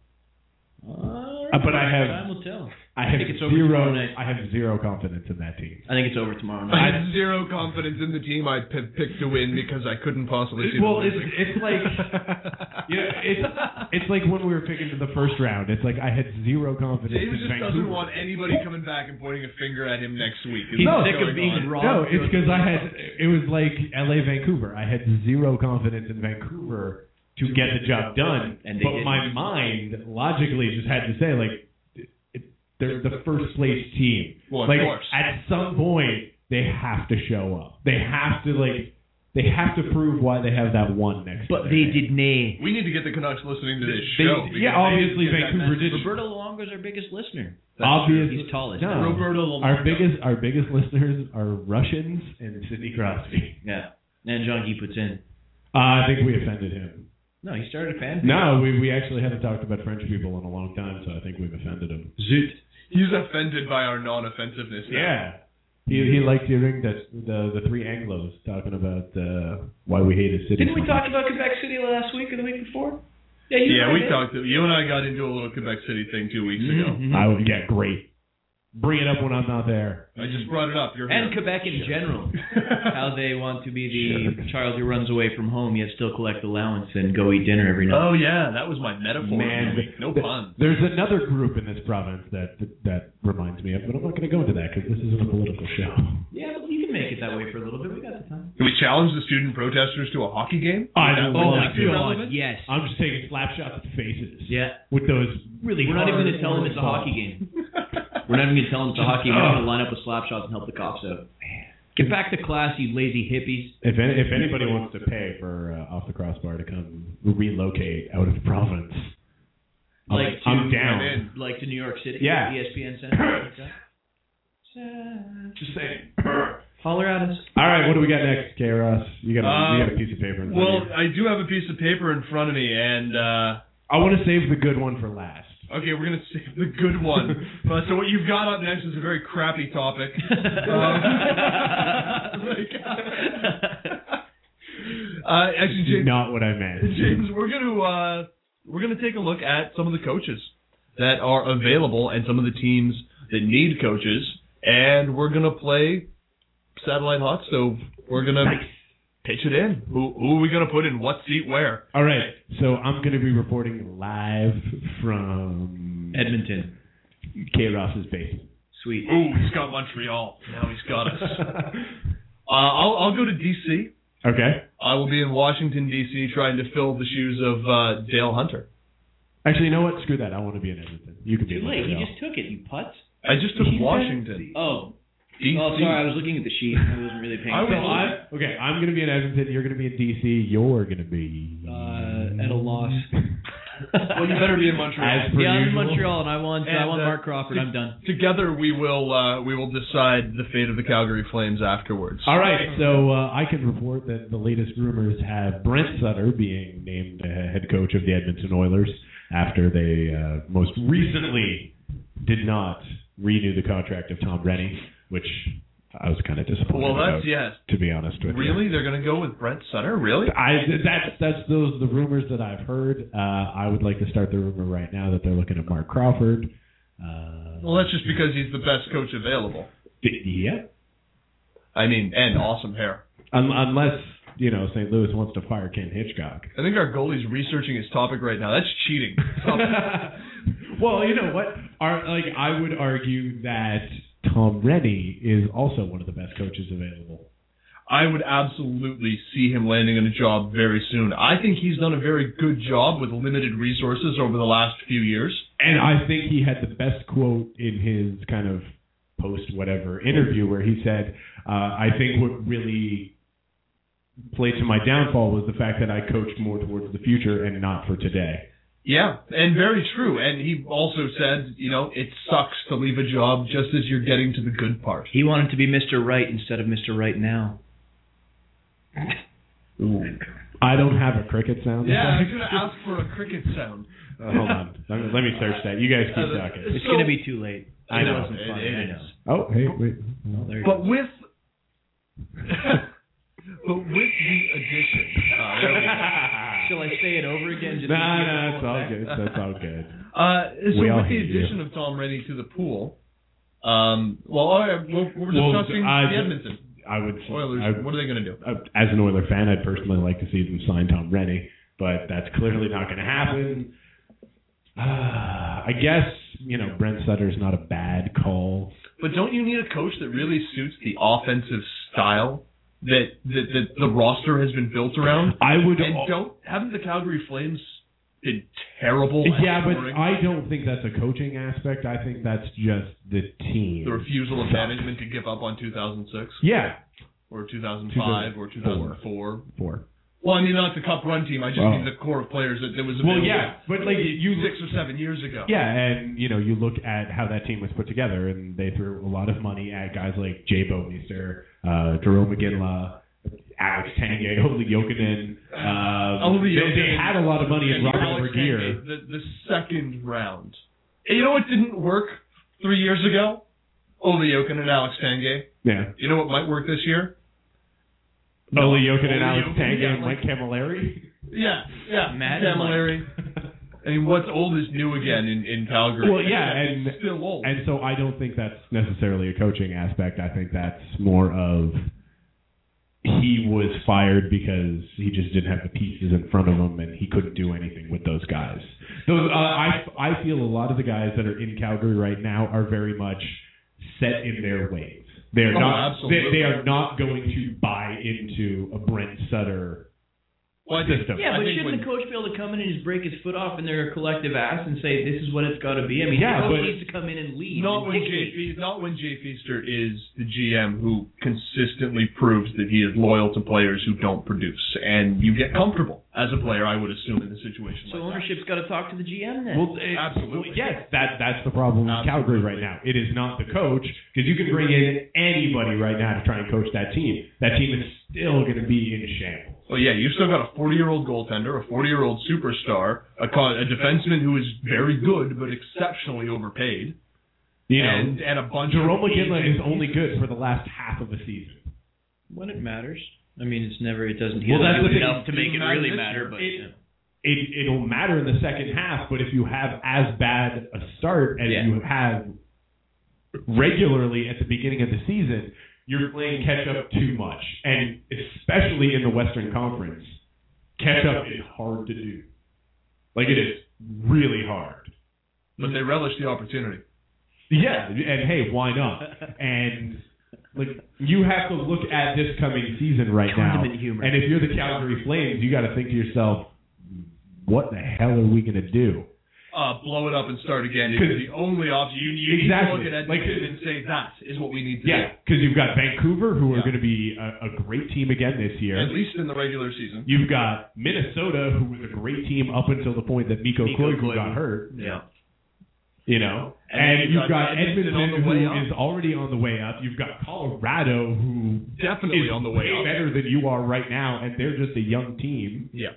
But time will tell. I think it's over tomorrow night. I have zero confidence in that team. I think it's over tomorrow night. I have zero confidence in the team I picked to win because I couldn't possibly see them losing. It's like it's like when we were picking to the first round. It's like I had zero confidence David in just Vancouver. Doesn't want anybody coming back and pointing a finger at him next week. He's sick of being wrong. No, it's because it was like LA Vancouver. I had zero confidence in Vancouver to get the job done, but my mind logically just had to say, like, they're the first place team. Well, like, of course. At some point, they have to show up. They have to prove why they have that one next. But they did nay. We need to get the Canucks listening to this show. Yeah, obviously Vancouver did. Roberto Luongo is our biggest listener. Obviously, he's tallest. No, Roberto Luongo. Our biggest listeners are Russians and Sidney Crosby. Yeah, and Jean-Guy Poutine. I think we offended him. No, he started a fan. No, we actually haven't talked about French people in a long time, so I think we've offended him. Zut. He's offended by our non-offensiveness now. Yeah. He liked hearing that the three Anglos talking about why we hate his city. Didn't we talk about Quebec City last week or the week before? Yeah, we talked. You and I got into a little Quebec City thing 2 weeks ago. Yeah, great. Bring it up when I'm not there. I just brought it up. And Quebec in general. How they want to be the child who runs away from home yet still collect allowance and go eat dinner every night. Oh, yeah. That was my metaphor. Man, no pun. There's another group in this province that reminds me of, but I'm not going to go into that because this isn't a political show. Yeah, but you can make it that way for a little bit. We got the time. Can we challenge the student protesters to a hockey game? Oh, my God, yes. I'm just taking slap shots at the faces. Yeah. With those really We're not even going to tell them it's a hockey game. We're not even going to tell them it's a hockey game. We're going to line up with slap shots and help the cops out. Get back to class, you lazy hippies. If anybody wants to pay for Off the Crossbar to come relocate out of the province, I'm down. Like to New York City? Yeah. ESPN Center? Just saying. Holler at us. All right, what do we got next, K-Ross? You got a piece of paper in front of you. I do have a piece of paper in front of me, and I want to save the good one for last. Okay, we're going to save the good one. So what you've got up next is a very crappy topic. Actually, James, not what I meant. James, we're going to take a look at some of the coaches that are available and some of the teams that need coaches, and we're going to play Satellite Hot Stove. We're going to pitch it in. Who are we going to put in what seat where? All right. So I'm going to be reporting live from Edmonton, K-Ross's basement. Sweet. Ooh, he's got Montreal. Now he's got us. I'll go to D.C. Okay. I will be in Washington, D.C. trying to fill the shoes of Dale Hunter. Actually, you know what? Screw that. I want to be in Edmonton. You can be in Montreal. Montreal. You just took it, you putz. I just took Washington. Oh. DC. Oh, sorry, I was looking at the sheet. I wasn't really paying attention. I'm going to be in Edmonton. You're going to be in D.C. You're going to be... at a loss. Well, you better be in Montreal. I'm in Montreal, and I want Mark Crawford. I'm done. Together, we will decide the fate of the Calgary Flames afterwards. All right, so I can report that the latest rumors have Brent Sutter being named head coach of the Edmonton Oilers after they most recently did not renew the contract of Tom Rennie, which I was kind of disappointed about, to be honest with you. Really? They're going to go with Brent Sutter? Really? That's the rumors that I've heard. I would like to start the rumor right now that they're looking at Mark Crawford. Well, that's just because he's the best coach available. Yeah. I mean, and awesome hair. Unless, St. Louis wants to fire Ken Hitchcock. I think our goalie's researching his topic right now. That's cheating. Well, you know what? I would argue that Tom Rennie is also one of the best coaches available. I would absolutely see him landing on a job very soon. I think he's done a very good job with limited resources over the last few years. And I think he had the best quote in his kind of post-whatever interview where he said, I think what really played to my downfall was the fact that I coached more towards the future and not for today. Yeah, and very true. And he also said, it sucks to leave a job just as you're getting to the good part. He wanted to be Mr. Right instead of Mr. Right Now. Ooh. I don't have a cricket sound. Yeah, I was going to ask for a cricket sound. Hold on. Let me search that. You guys keep talking. It's going to be too late. I know. I know. Oh, hey, wait. Oh, there you but go. with the addition... there we go. Shall I say it over again? No, it's all good. That's all good. So with the addition of Tom Rennie to the pool, we're discussing the Edmonton Oilers. What are they going to do? As an Oiler fan, I'd personally like to see them sign Tom Rennie, but that's clearly not going to happen. I guess, Brent Sutter's not a bad call. But don't you need a coach that really suits the offensive style that the roster has been built around? Haven't the Calgary Flames been terrible? Yeah, but I don't think that's a coaching aspect. I think that's just the team. The refusal of management to give up on 2006? Yeah. Or 2005 or 2004? 4. Well, I mean, not the Cup run team. I just mean the core of players that was available. Well, yeah, but like 6 or 7 years ago. Yeah, and you look at how that team was put together, and they threw a lot of money at guys like Jay Bouwmeester, Jarome Iginla, Alex Tanguay, Olli Jokinen. They had a lot of money in Robert Regeer. The second round. And you know what didn't work 3 years ago, Ole Jokinen and Alex Tanguay. Yeah. You know what might work this year? Ole Jokinen and Alex Jokinen, Tanguay yeah, and Mike Camilleri. Yeah, Mad Camilleri. I mean, what's old is new again in Calgary. Well, yeah, and it's still old. And so I don't think that's necessarily a coaching aspect. I think that's more of he was fired because he just didn't have the pieces in front of him and he couldn't do anything with those guys. I feel a lot of the guys that are in Calgary right now are very much set in their ways. They're not. They are not going to buy into a Brent Sutter system. Yeah, but shouldn't the coach be able to come in and just break his foot off in their collective ass and say, this is what it's got to be? I mean, the coach needs to come in and lead. Not when Jay Feaster is the GM who consistently proves that he is loyal to players who don't produce. And you get comfortable as a player, I would assume, in a situation like that. So ownership's got to talk to the GM then? Well, absolutely. Yes, that's the problem with Calgary right now. It is not the coach, because you can bring in anybody right now to try and coach that team. That team is still going to be in shambles. Well, yeah, you've still got a 40-year-old goaltender, a 40-year-old superstar, a defenseman who is very good but exceptionally overpaid, and a bunch Jerome of... McGinley is only good for the last half of the season. When it matters. I mean, it doesn't do enough to make it really matter. But it'll matter in the second half, but if you have as bad a start as you have regularly at the beginning of the season, you're playing catch-up too much. And especially in the Western Conference, catch-up is hard to do. Like, it is really hard. But they relish the opportunity. Yeah, and hey, why not? And... like, you have to look at this coming season right now, and if you're the Calgary Flames, you got to think to yourself, what the hell are we going to do? Blow it up and start again. It's the only option. You need to look at Edmonton and say that is what we need to do. Yeah, because you've got Vancouver, who are going to be a great team again this year. At least in the regular season. You've got Minnesota, who was a great team up until the point that Mikko Koivu got hurt. Yeah. You know, and you've got Edmonton, who is already on the way up. You've got Colorado, who definitely is on the way up, better than you are right now, and they're just a young team. Yeah.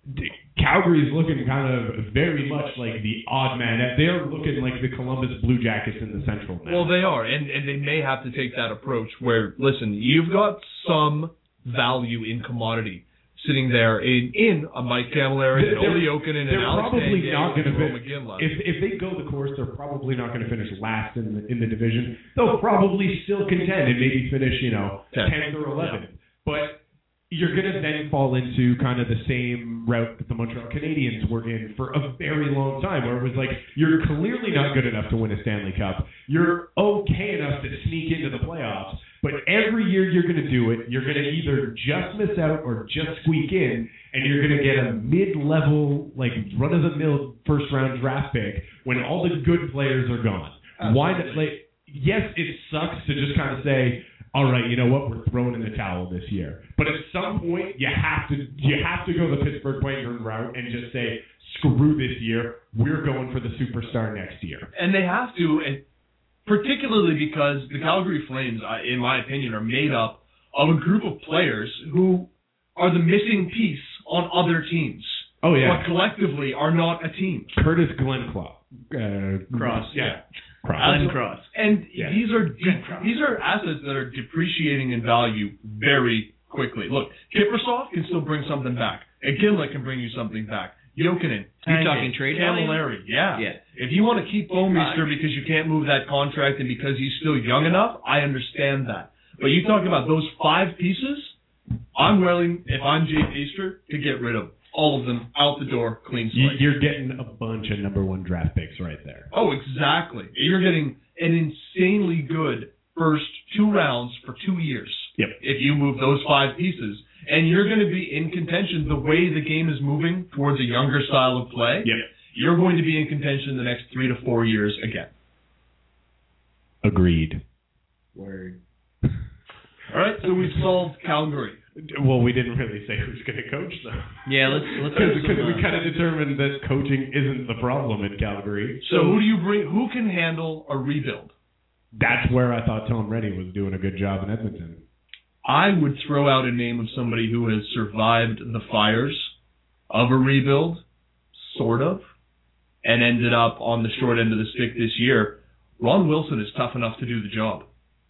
Calgary's looking kind of very much like the odd man. They're looking like the Columbus Blue Jackets in the Central now. Well, they are, and they may have to take that approach where, listen, you've got some value in commodity sitting there in a Mike Camilleri, and Ole Jokinen, and Alex probably not going to McGinley. If they go the course, they're probably not going to finish last in the division. They'll probably still contend and maybe finish 10th or 11th. Yeah. But you're going to then fall into kind of the same route that the Montreal Canadiens were in for a very long time, where it was like, you're clearly not good enough to win a Stanley Cup. You're okay enough to sneak into the playoffs, but every year you're going to do it. You're going to either just miss out or just squeak in, and you're going to get a mid-level, like, run-of-the-mill first-round draft pick when all the good players are gone. Absolutely. Why? Yes, it sucks to just kind of say, all right, you know what, we're throwing in the towel this year. But at some point, you have to go the Pittsburgh Penguins route and just say, screw this year, we're going for the superstar next year. And they have to, and particularly because the Calgary Flames, in my opinion, are made up of a group of players who are the missing piece on other teams. Oh, yeah. But collectively are not a team. Curtis Glenclaw. Cross. Yeah. Alan Cross. And these are assets that are depreciating in value very quickly. Look, Kiprusoff can still bring something back. Iginla can bring you something back. Jokinen. You're talking trade value? Camilleri. Yeah. If you want to keep Bouwmeester because you can't move that contract and because he's still young enough, I understand that. But you talk about those 5 pieces, I'm willing, if I'm Jay Feaster, to get rid of all of them, out the door, clean slate. You're getting a bunch of number 1 draft picks right there. Oh, exactly. You're getting an insanely good first 2 rounds for 2 years. Yep. If you move those 5 pieces. And you're going to be in contention the way the game is moving towards a younger style of play. Yep. You're going to be in contention the next 3 to 4 years again. Agreed. Word. All right, so we've solved Calgary. Well, we didn't really say who's going to coach, though. Yeah, let's because we kind of determined that coaching isn't the problem in Calgary. So who do you bring? Who can handle a rebuild? That's where I thought Tom Reddy was doing a good job in Edmonton. I would throw out a name of somebody who has survived the fires of a rebuild, sort of, and ended up on the short end of the stick this year. Ron Wilson is tough enough to do the job.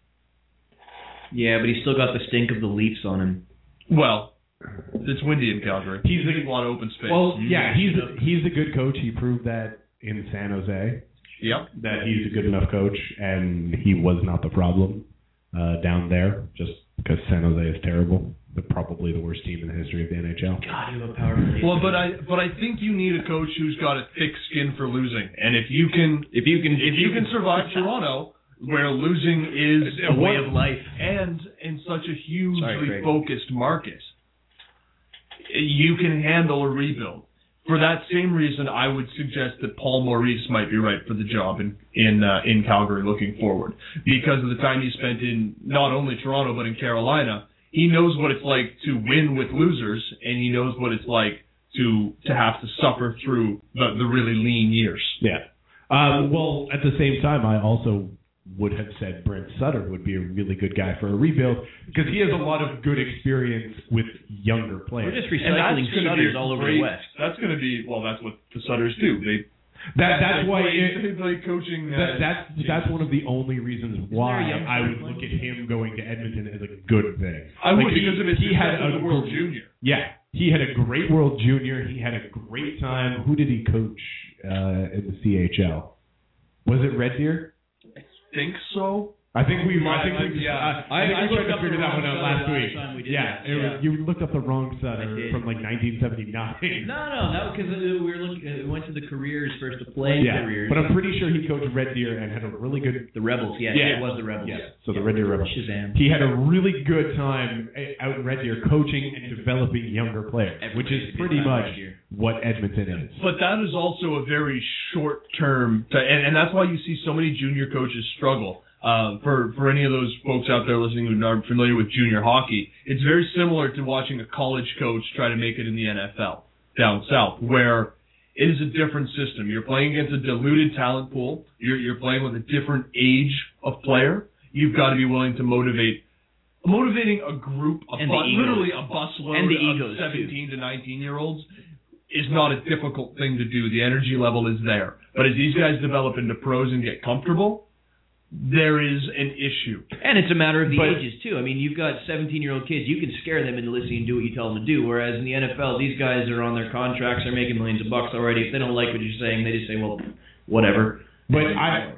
Yeah, but he's still got the stink of the Leafs on him. Well, it's windy in Calgary. He's a lot of open space. Well, yeah, he's a good coach. He proved that in San Jose. Yep. That he's a good enough coach, and he was not the problem down there, just because San Jose is terrible. They're probably the worst team in the history of the NHL. God, you have a power play. Well, but I think you need a coach who's got a thick skin for losing, and if you can survive Toronto, where losing is a way of life, and in such a hugely focused market, you can handle a rebuild. For that same reason, I would suggest that Paul Maurice might be right for the job in Calgary looking forward, because of the time he spent in not only Toronto but in Carolina. He knows what it's like to win with losers, and he knows what it's like to have to suffer through the really lean years. Yeah. Well, at the same time, I also would have said Brent Sutter would be a really good guy for a rebuild, because he has a lot of good experience with younger players. We're just recycling Sutters all over the West. That's going to be, well, that's what the Sutters do. That's why they play coaching. That's one of the only reasons why I would look at him going to Edmonton as a good thing. I would, because of his success as a World Junior. Yeah, he had a great World Junior. He had a great time. Who did he coach in the CHL? Was it Red Deer? I think so. I think we tried to figure that one out last week. You looked up the wrong Sutter from like 1979. No, because we went to the careers first, the playing careers. But I'm pretty sure he coached Red Deer and had a really good. The Rebels, it was the Rebels. Yeah, so the Red Deer Rebels. Shazam. He had a really good time out in Red Deer coaching and developing younger players, which is pretty much what Edmonton is. But that is also a very short term, and that's why you see so many junior coaches struggle. For any of those folks out there listening who aren't familiar with junior hockey, it's very similar to watching a college coach try to make it in the NFL down south, where it is a different system. You're playing against a diluted talent pool. You're playing with a different age of player. You've got to be willing to motivating a group of literally a busload of 17 to 19-year-olds is not a difficult thing to do. The energy level is there. But as these guys develop into pros and get comfortable, there is an issue. And it's a matter of the ages, too. I mean, you've got 17-year-old kids. You can scare them into listening and do what you tell them to do, whereas in the NFL, these guys are on their contracts. They're making millions of bucks already. If they don't like what you're saying, they just say, well, whatever. But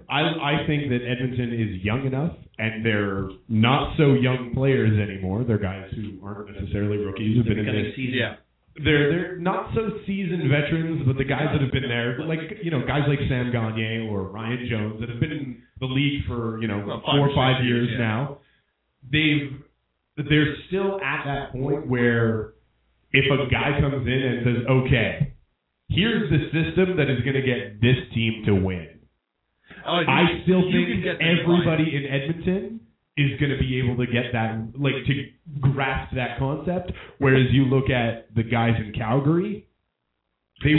I think that Edmonton is young enough, and they're not so young players anymore. They're guys who aren't necessarily rookies who've been in this. Yeah. They're not so seasoned veterans, but the guys that have been there, guys like Sam Gagner or Ryan Jones that have been in the league for 4 or 5 years now, they're still at that point where if a guy comes in and says, okay, here's the system that is going to get this team to win. I still think everybody in Edmonton is going to be able to get that, to grasp that concept. Whereas you look at the guys in Calgary, they're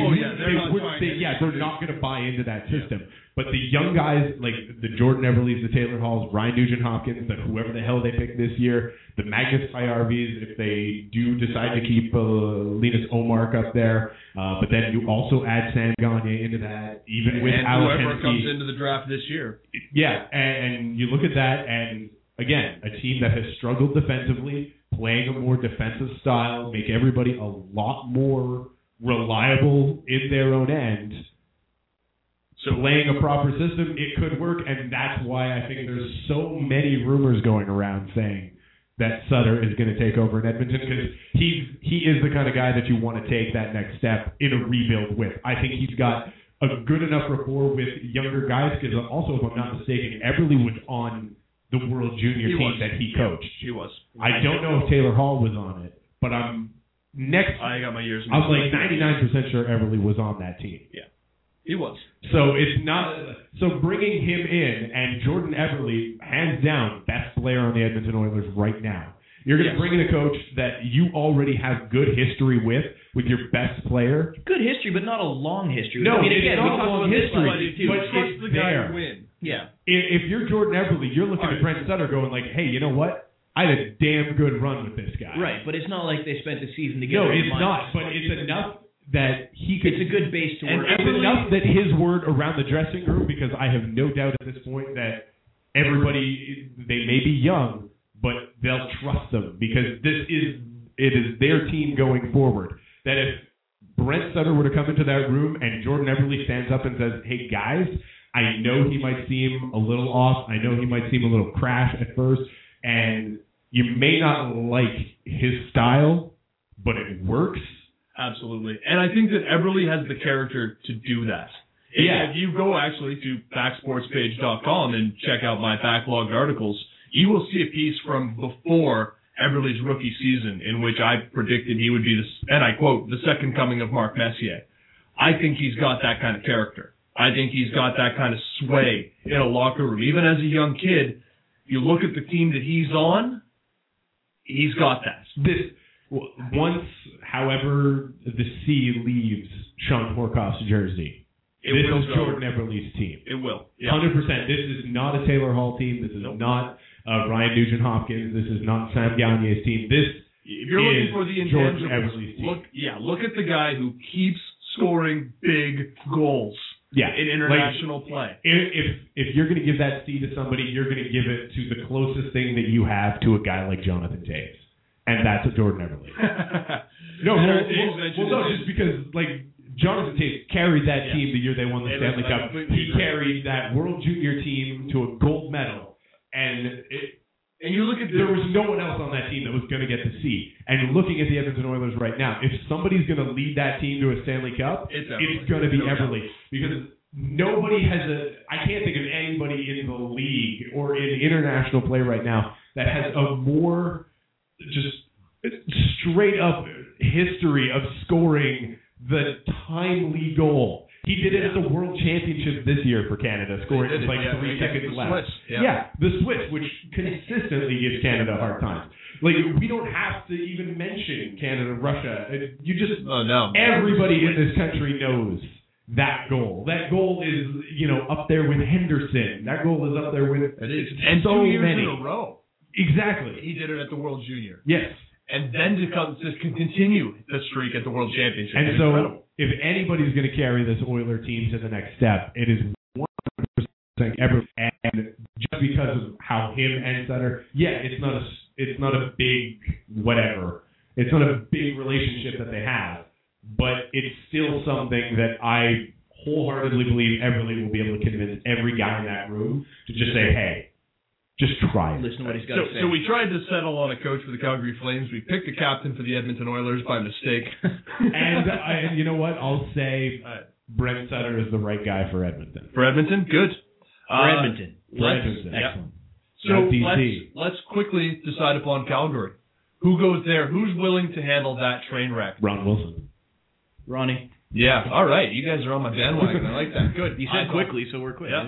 not going to buy into that system. But the young guys, like the Jordan Everlys, the Taylor Halls, Ryan Nugent-Hopkins, whoever the hell they pick this year, the Magnus Payarvis, if they do decide to keep Linus Omark up there, but then you also add Sam Gagner into that, even with Alex whoever comes into the draft this year. Yeah, and you look at that, and again, a team that has struggled defensively, playing a more defensive style, make everybody a lot more reliable in their own end. So playing a proper system, it could work, and that's why I think there's so many rumors going around saying that Sutter is going to take over in Edmonton, because he is the kind of guy that you want to take that next step in a rebuild with. I think he's got a good enough rapport with younger guys, because also, if I'm not mistaken, Everly was on the World Junior team that he coached. He was. I don't know if Taylor Hall was on it, but I got my years. I'm like 99% sure Everly was on that team. Yeah. He was. So it's not. So bringing him in, and Jordan Everly, hands down, best player on the Edmonton Oilers right now. You're going to bring in a coach that you already have good history with your best player. Good history, but not a long history. No, it's not a long history, but trust the guy to win. Yeah. If you're Jordan Everly, you're looking at Brent Sutter going like, hey, you know what? I had a damn good run with this guy. Right, but it's not like they spent the season together. No, it's not. But it's enough. that he could. It's a good base to work. And it's enough that his word around the dressing room, because I have no doubt at this point that everybody, they may be young, but they'll trust them because it is their team going forward. That if Brent Sutter were to come into that room and Jordan Eberle stands up and says, "Hey guys, I know he might seem a little off. I know he might seem a little crash at first, and you may not like his style, but it works." Absolutely. And I think that Eberle has the character to do that. Yeah. If you go actually to backsportspage.com and check out my backlogged articles, you will see a piece from before Eberle's rookie season in which I predicted he would be, and I quote, the second coming of Mark Messier. I think he's got that kind of character. I think he's got that kind of sway in a locker room. Even as a young kid, you look at the team that he's on, he's got that. Once, however, the C leaves Sean Horkoff's jersey, this is Jordan Eberle's team. It will. 100%. This is not a Taylor Hall team. This is not Ryan Nugent-Hopkins. This is not Sam Gagner's team. If you're looking for the Jordan intangibles, Eberle's team. Look at the guy who keeps scoring big goals. Yeah, in international play. If you're going to give that C to somebody, you're going to give it to the closest thing that you have to a guy like Jonathan Toews. And that's a Jordan Eberle. Just because, like, Jonathan Toews carried that team the year they won the Stanley Cup. He carried that World Junior team to a gold medal. And you look at there was no one else on that team that was going to get the C. And looking at the Edmonton Oilers right now, if somebody's going to lead that team to a Stanley Cup, it's going to be Eberle. Because nobody has I can't think of anybody in the league or in international play right now that has a more just straight up history of scoring the timely goal. He did it at the World Championships this year for Canada, scoring with 3 seconds left. The Swiss, which consistently gives Canada a hard time. Like, we don't have to even mention Canada, Russia. Everybody in this country knows that goal. That goal is, up there with Henderson. That goal is up there with and so 2 years many. in a row. Exactly. He did it at the World Junior. Yes. And then to continue the streak at the World Championship. And so, if anybody's going to carry this Oiler team to the next step, it is 100% Eberle. And just because of how him and Sutter, it's not a big whatever. It's not a big relationship that they have, but it's still something that I wholeheartedly believe Eberle will be able to convince every guy in that room to just say, hey, just try it. Listen to what he's got to say. So we tried to settle on a coach for the Calgary Flames. We picked a captain for the Edmonton Oilers by mistake. and you know what? I'll say Brent Sutter is the right guy for Edmonton. For Edmonton? Good. For Edmonton. Excellent. So let's quickly decide upon Calgary. Who goes there? Who's willing to handle that train wreck? Ron Wilson. Ronnie. Yeah, all right. You guys are on my bandwagon. I like that. Good. You said quickly, so we're quick. Yeah,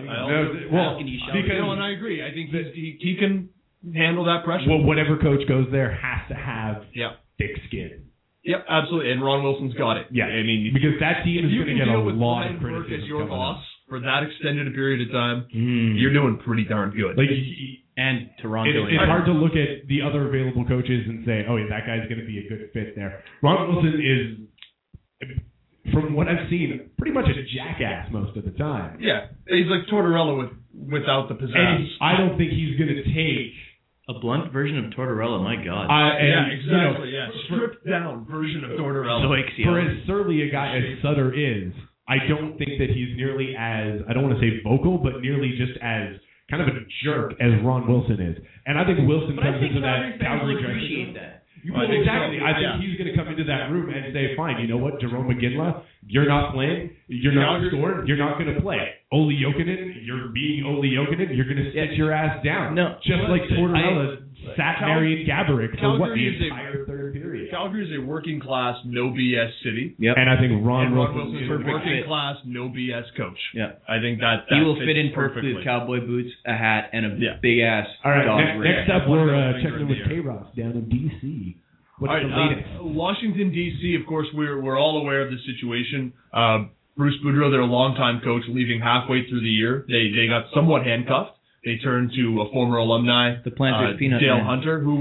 and I agree. I think he can handle that pressure. Well, whatever coach goes there has to have thick skin. Yep, absolutely. And Ron Wilson's got it. Yeah, I mean, because that team is going to get a lot of criticism as your boss for that extended a period of time. You're doing pretty darn good. And Toronto. It's hard to look at the other available coaches and say, oh, yeah, that guy's going to be a good fit there. Ron Wilson is, from what I've seen, pretty much a jackass most of the time. Yeah, he's like Tortorella without the pizzazz. And I don't think he's going to take a blunt version of Tortorella. My God. Exactly. Stripped down version of Tortorella. For as surly a guy as Sutter is, I don't think that he's nearly as, I don't want to say vocal, but nearly just as kind of a jerk as Ron Wilson is. And I think Wilson comes into that Calgary dressing room. Exactly. I think he's going to come into that room and say, fine, you know what, Jerome McGinley, you're not playing, you're not scoring, you're not going to play. Olli Jokinen, you're being Olli Jokinen, you're going to sit your ass down. No, just like Tortorella sat Marian Gaborik for the entire third period. Calgary is a working class, no BS city. Yep. And I think Ron Wilson is a working class, no BS coach. Yeah. I think that he will fit in perfectly with cowboy boots, a hat, and a big ass. All right. Next up, we're checking in with K-Ross down in D.C. What's the latest? Washington, D.C., of course, we're all aware of the situation. Bruce Boudreau, their longtime coach, leaving halfway through the year. They got somewhat handcuffed. They turned to a former alumni, the Planters Peanut Dale Man. Hunter, who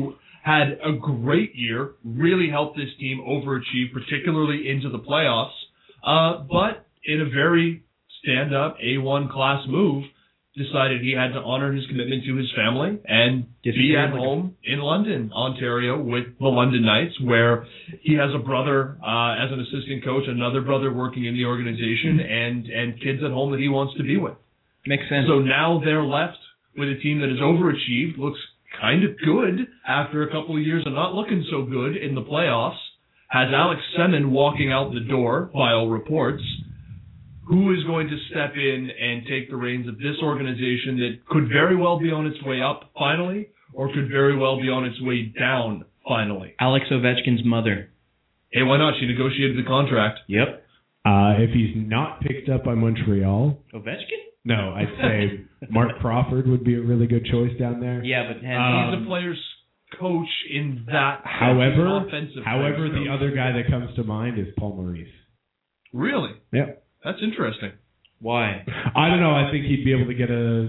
had a great year, really helped this team overachieve, particularly into the playoffs, but in a very stand-up A1 class move, decided he had to honor his commitment to his family and be at home in London, Ontario, with the London Knights, where he has a brother as an assistant coach, another brother working in the organization, and kids at home that he wants to be with. Makes sense. So now they're left with a team that has overachieved, looks kind of good after a couple of years of not looking so good in the playoffs, has Alex Semin walking out the door, by all reports. Who is going to step in and take the reins of this organization that could very well be on its way up finally, or could very well be on its way down finally? Alex Ovechkin's mother. Hey, why not? She negotiated the contract. Yep. If he's not picked up by Montreal... Ovechkin? No, I'd say Mark Crawford would be a really good choice down there. Yeah, but... he's a player's coach in that However, offensive the other guy that comes to mind is Paul Maurice. Really? Yeah. That's interesting. Why? I don't know. I think he'd be able to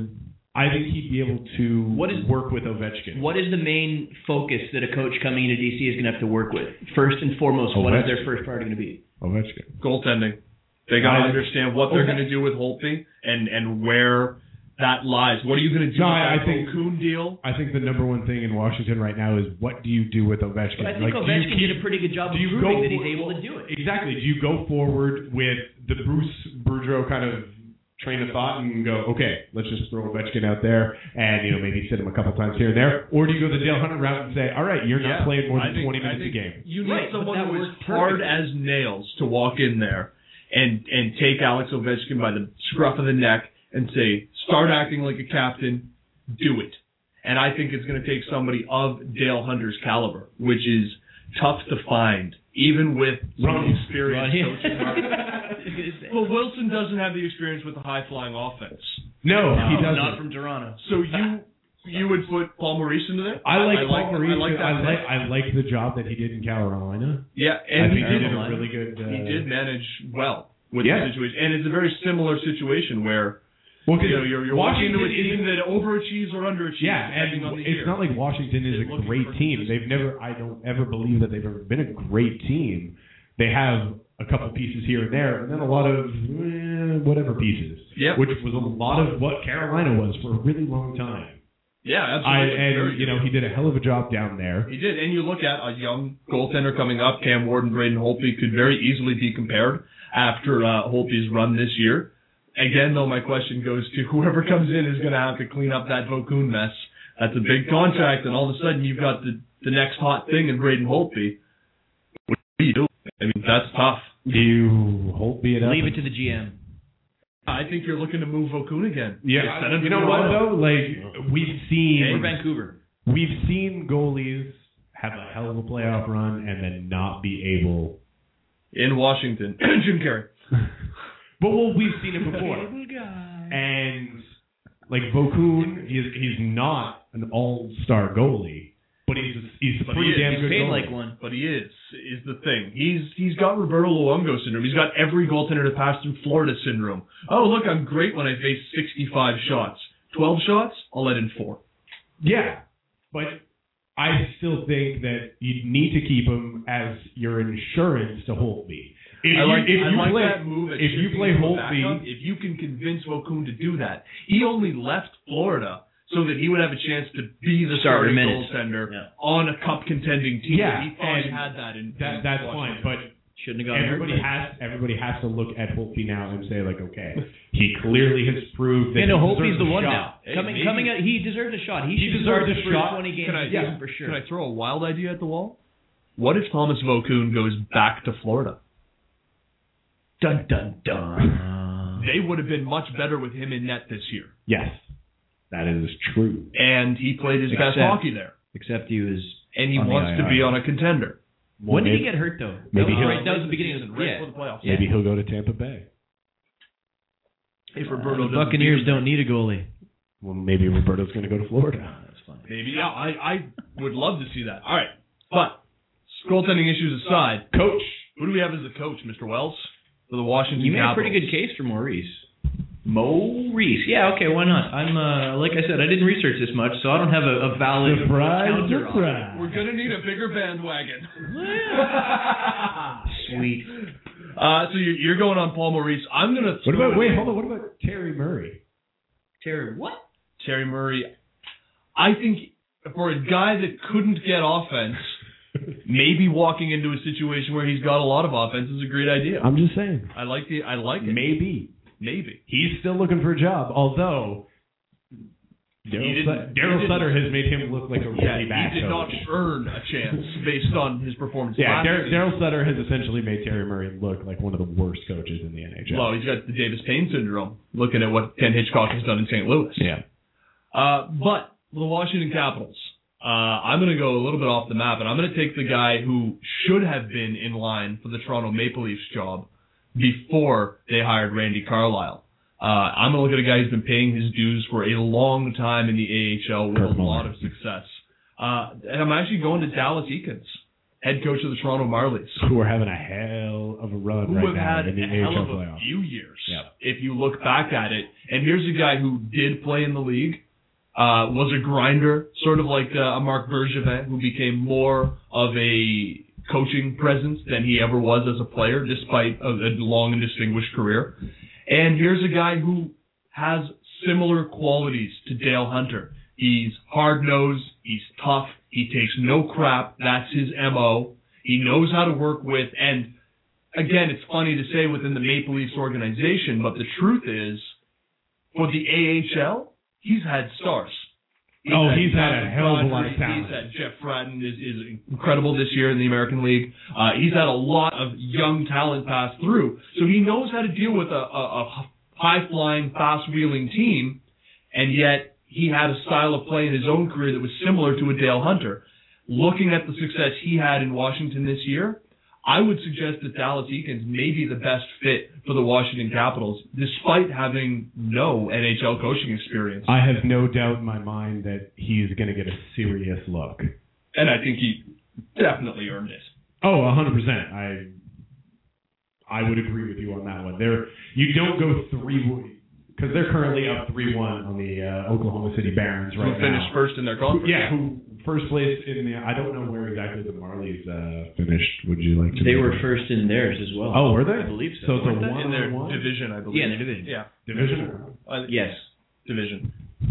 work with Ovechkin. What is the main focus that a coach coming into DC is going to have to work with? First and foremost, what is their first priority going to be? Ovechkin. Goaltending. They got to understand what they're going to do with Holtby and where that lies. What are you going to do with that Cocoon deal? I think the number one thing in Washington right now is what do you do with Ovechkin? But I think Ovechkin did a pretty good job of proving that he's able to do it. Exactly. Do you go forward with the Bruce Boudreau kind of train of thought and go, okay, let's just throw Ovechkin out there and maybe sit him a couple times here and there? Or do you go the Dale Hunter route and say, all right, you're not playing more than 20 minutes a game? You need someone who is hard as nails to walk in there and take Alex Ovechkin by the scruff of the neck and say, start acting like a captain, do it. And I think it's going to take somebody of Dale Hunter's caliber, which is tough to find, even with some experience coaching. Well, Wilson doesn't have the experience with the high-flying offense. No, he doesn't. Not from Toronto. So you would put Paul Maurice into there? I like Paul Maurice. I like the job that he did in Carolina. Yeah, and he did a really good... he did manage well with the situation. And it's a very similar situation where you're watching into a team that overachieves or underachieves. Yeah, and it's not like Washington is a great team. I don't ever believe that they've ever been a great team. They have a couple pieces here and there, and then a lot of whatever pieces, which was a lot of what Carolina was for a really long time. Yeah, absolutely. He did a hell of a job down there. He did, and you look at a young goaltender coming up, Cam Ward and Braden Holtby could very easily be compared after Holtby's run this year. Again, though, my question goes to whoever comes in is going to have to clean up that Vokoun mess. That's a big contract, and all of a sudden you've got the next hot thing in Braden Holtby. What do you do? I mean, that's tough. Do you Holtby it up? Leave it to the GM. I think you're looking to move Vokoun again. Yeah, you know what, though? Like, we've seen... Or Vancouver. We've seen goalies have a hell of a playoff run and then not be able... In Washington. Jim Carrey. But we've seen it before. And, like, Vokoun, he's not an all-star goalie, but he's a pretty damn good goalie. Like one. But he is the thing. He's got Roberto Luongo syndrome. He's got every goaltender to pass through Florida syndrome. Oh, look, I'm great when I face 65 shots. 12 shots, I'll let in 4. Yeah, but I still think that you need to keep him as your insurance to Holtby. If you play Holtby, if you can convince Vokoun to do that, he only left Florida so that he would have a chance to be the starting goaltender on a cup contending team. Yeah, he thought he had that in that's fine, but shouldn't have gone. Everybody has to look at Holtby now and say, like, okay, he clearly has proved that Holtby's the one shot. now. Coming out, he deserves a shot. He deserves a shot. 20 games for sure. Can I throw a wild idea at the wall? What if Thomas Vokoun goes back to Florida? Dun, dun, dun. They would have been much better with him in net this year. Yes, that is true. And he played his best hockey there. Except he was and he wants to be on a contender. When did he get hurt, though? Maybe that was the beginning of the playoffs. Maybe he'll go to Tampa Bay. If Roberto the Buccaneers don't need a goalie. Well, maybe Roberto's going to go to Florida. That's fine. Maybe. Yeah, I would love to see that. All right. But goaltending issues aside, coach. Who do we have as the coach, Mr. Wells? For the Washington Capitals. You made a pretty good case for Maurice. Maurice. Yeah, okay, why not? I'm like I said, I didn't research this much, so I don't have a valid counter on it. We're gonna need a bigger bandwagon. Sweet. So you're going on Paul Maurice. I'm gonna. What about Terry Murray? Terry what? Terry Murray. I think for a guy that couldn't get offense, maybe walking into a situation where he's got a lot of offense is a great idea. I'm just saying. I like it. Maybe. He's still looking for a job, although Daryl Sutter has made him look like a really bad coach. He did not earn a chance based on his performance. Yeah, Daryl Sutter has essentially made Terry Murray look like one of the worst coaches in the NHL. Well, he's got the Davis-Payne syndrome, looking at what Ken Hitchcock has done in St. Louis. Yeah. But the Washington Capitals, I'm going to go a little bit off the map, and I'm going to take the guy who should have been in line for the Toronto Maple Leafs job before they hired Randy Carlyle. I'm going to look at a guy who's been paying his dues for a long time in the AHL with a lot of success. And I'm actually going to Dallas Eakins, head coach of the Toronto Marlies. Who are having a hell of a run right now in the AHL playoffs. Who have had a hell of a few years, if you look back at it. And here's a guy who did play in the league, was a grinder, sort of like a Marc Bergevin, who became more of a coaching presence than he ever was as a player, despite a long and distinguished career. And here's a guy who has similar qualities to Dale Hunter. He's hard-nosed, he's tough, he takes no crap, that's his MO. He knows how to work with, and again, it's funny to say within the Maple Leafs organization, but the truth is, for the AHL, he's had stars. He's had a hell of a lot of talent. He's had Jeff Fratton is incredible this year in the American League. He's had a lot of young talent pass through. So he knows how to deal with a high-flying, fast-wheeling team, and yet he had a style of play in his own career that was similar to a Dale Hunter. Looking at the success he had in Washington this year, I would suggest that Dallas Eakins may be the best fit for the Washington Capitals, despite having no NHL coaching experience. I have no doubt in my mind that he's going to get a serious look. And I think he definitely earned it. Oh, 100%. I would agree with you on that one. You don't go 3-1, because they're currently up 3-1 on the Oklahoma City Barons right now. Who finished first in their conference. Yeah, who first place in the... I don't know where exactly the Marlies finished. Would you like to... They were first in theirs as well. Oh, were they? I believe so. So it's a 1-on-1? In their division, I believe. Yeah, in their division. Yeah. Division? Yes. Division.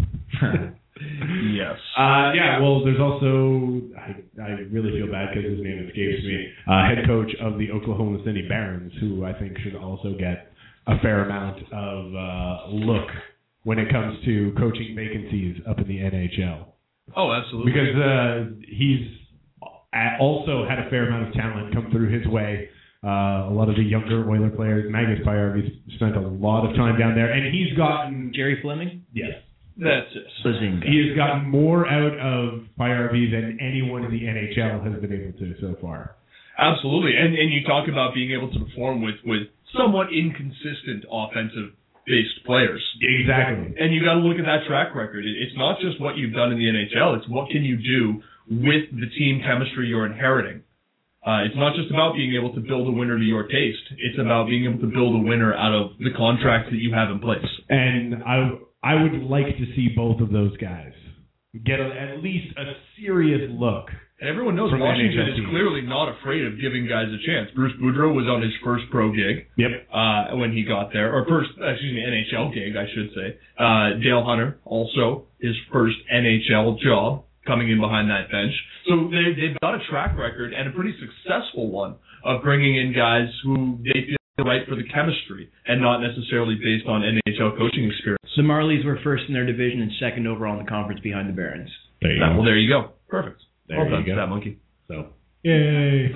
Yes. Yeah, well, there's also... I really feel bad because his name escapes me. Head coach of the Oklahoma City Barons, who I think should also get a fair amount of look when it comes to coaching vacancies up in the NHL. Oh, absolutely. Because he's also had a fair amount of talent come through his way. A lot of the younger Oiler players, Magus Pajärvi spent a lot of time down there, and he's gotten... Jerry Fleming? Yes. That's it. Bazinga. He has gotten more out of Pajärvi than anyone in the NHL has been able to so far. Absolutely. And you talk about being able to perform with somewhat inconsistent offensive-based players. Exactly. And you got to look at that track record. It's not just what you've done in the NHL. It's what can you do with the team chemistry you're inheriting. It's not just about being able to build a winner to your taste. It's about being able to build a winner out of the contract that you have in place. And I would like to see both of those guys get at least a serious look. And everyone knows Washington is clearly not afraid of giving guys a chance. Bruce Boudreau was on his first pro gig when he got there, or NHL gig, I should say. Dale Hunter, also his first NHL job, coming in behind that bench. So they've got a track record, and a pretty successful one, of bringing in guys who they feel right for the chemistry, and not necessarily based on NHL coaching experience. The Marlies were first in their division and second overall in the conference behind the Barons. There you go. Well, there you go. Perfect. There you go. That monkey. So, yay.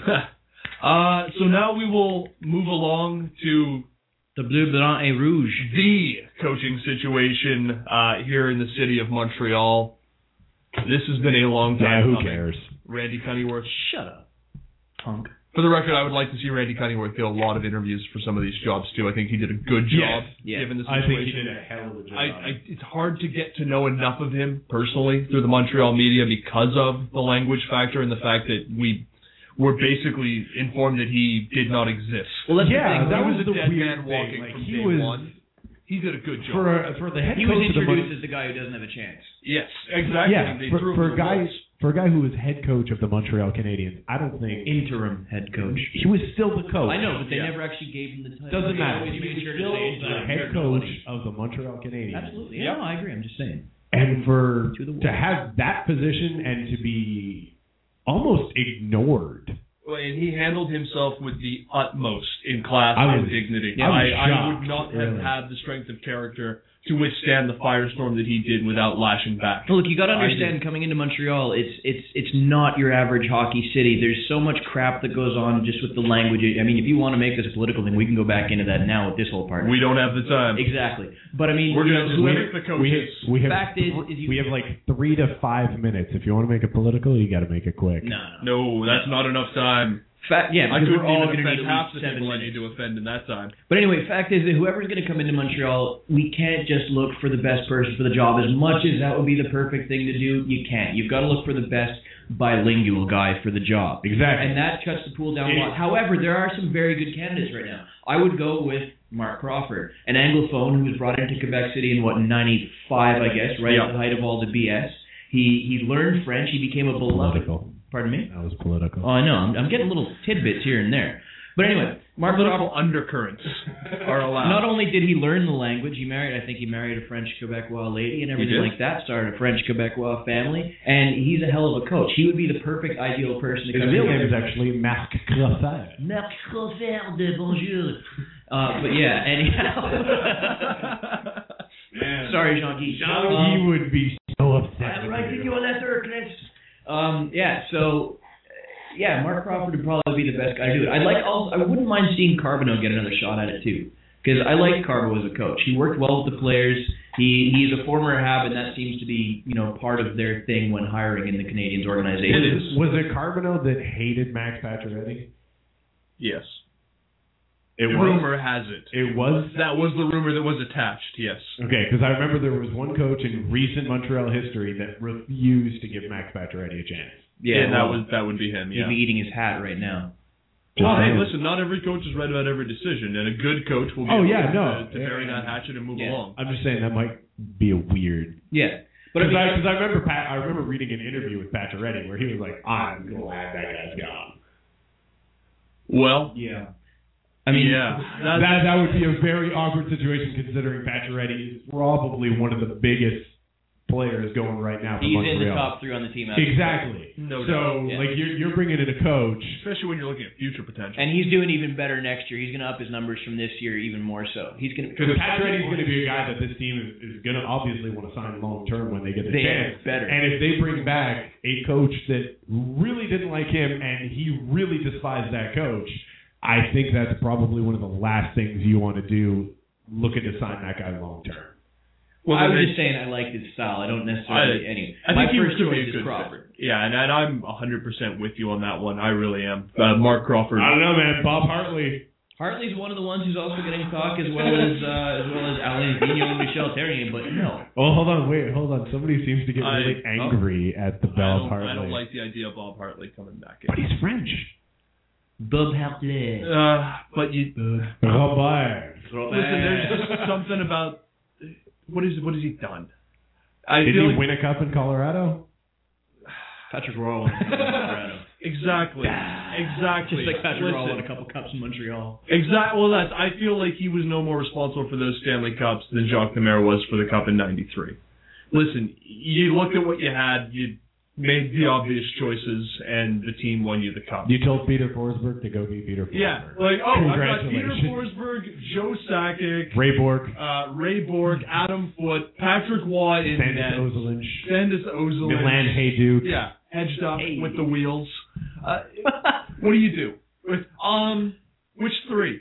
So now we will move along to the Bleu, Blanc et Rouge. The coaching situation here in the city of Montreal. This has been a long time coming. Who cares? Randy Cunneyworth. Shut up, punk. For the record, I would like to see Randy Cunneyworth get a lot of interviews for some of these jobs, too. I think he did a good job given the situation. I think he did a hell of a job. It's hard to get to know enough of him personally through the Montreal media because of the language factor and the fact that we were basically informed that he did not exist. Well, that's the thing. That was a the dead weird man walking thing. from day one. He did a good job. For the head He coach was of the introduced as the guy who doesn't have a chance. Yes, exactly. Yeah, They for threw a him guy the for a guy who was head coach of the Montreal Canadiens, I don't think Interim head coach. he was still the coach. I know, but they never actually gave him the title. Doesn't They matter. always He made was sure to still say the head coach of the Montreal Canadiens. Absolutely. Yeah, no, I agree. I'm just saying. And to have that position and to be almost ignored. And he handled himself with the utmost in class and dignity. I would not have had the strength of character to withstand the firestorm that he did without lashing back. Well, look, you got to understand, coming into Montreal, it's not your average hockey city. There's so much crap that goes on just with the language. I mean, if you want to make this a political thing, we can go back into that now with this whole part. We don't have the time. Exactly. But I mean, we're going to limit the coaches. We have like 3 to 5 minutes. If you want to make it political, you got to make it quick. No, that's not enough time. I couldn't we're all even going to offend need half the 7 people I minutes. need to offend in that time. But anyway, fact is that whoever's going to come into Montreal, we can't just look for the best person for the job. As much as that would be the perfect thing to do, you can't. You've got to look for the best bilingual guy for the job. Exactly. And that cuts the pool down a lot. However, there are some very good candidates right now. I would go with Mark Crawford, an Anglophone who was brought into Quebec City in, 95, I guess, right at the height of all the BS. He learned French. He became a beloved... Political. Pardon me? That was political. Oh, I know. I'm getting little tidbits here and there. But anyway, Mark Political undercurrents are allowed. Not only did he learn the language, he married a French Quebecois lady and everything like that, started a French Quebecois family, and he's a hell of a coach. He would be the perfect, ideal person to come in. His real name is actually Marc Crawford. Marc Crawford, bonjour. But yeah, anyhow. Sorry, Jean-Guy. Jean-Guy would be so upset. I'm writing you a letter, Clint. Mark Crawford would probably be the best guy to do it. I wouldn't mind seeing Carbonneau get another shot at it too, because I like Carbo as a coach. He worked well with the players. He's a former Hab, and that seems to be part of their thing when hiring in the Canadiens organization. Was it Carbonneau that hated Max Pacioretty? Yes. Rumor has it. It was? That was the rumor that was attached, yes. Okay, because I remember there was one coach in recent Montreal history that refused to give Max Pacioretty a chance. Yeah, that would be him, yeah. He'd be eating his hat right now. Well, hey, listen, not every coach is right about every decision, and a good coach will be able to bury that hatchet and move along. I'm just saying that might be a weird... Yeah. Because I remember reading an interview with Pacioretty where he was like, I'm glad that guy's gone. Well... Yeah. I mean, that would be a very awkward situation considering Pacioretty is probably one of the biggest players going right now for Montreal. He's in the top 3 on the team. Exactly. No doubt. So, you're bringing in a coach. Especially when you're looking at future potential. And he's doing even better next year. He's going to up his numbers from this year even more so. Because Pacioretty's going to be a guy that this team is going to obviously want to sign long term when they get the chance. Better. And if they bring back a coach that really didn't like him and he really despised that coach, I think that's probably one of the last things you want to do, looking to sign that guy long term. Well, I was just saying I liked his style. I don't necessarily... My first choice is Crawford. Yeah, and I'm 100% with you on that one. I really am. Mark Crawford. I don't know, man. Bob Hartley. Hartley's one of the ones who's also getting talk as well as Alain Vigneault and Michel Therrien, but no. Oh, hold on. Somebody seems to get really angry at the Bob Hartley. I don't like the idea of Bob Hartley coming back in. But he's French. Bob Hartley. But you... Robert. Listen, there's just something about... What has he done? Did he win a cup in Colorado? Patrick Roy won a cup in Colorado. Exactly. Just like Patrick Roy won a couple cups in Montreal. Exactly. Well, I feel like he was no more responsible for those Stanley Cups than Jacques Lemaire was for the cup in '93. Listen, you looked at what you had, you made the obvious choices, and the team won you the cup. You told Peter Forsberg to go be Peter Forsberg. Yeah, I've got Peter Forsberg, Joe Sakic, Ray Bork, Adam Foote, Patrick Waugh in net, Sandis Ozolin, Milan Hajduk. Yeah, edged up with the wheels. What do you do? Which 3?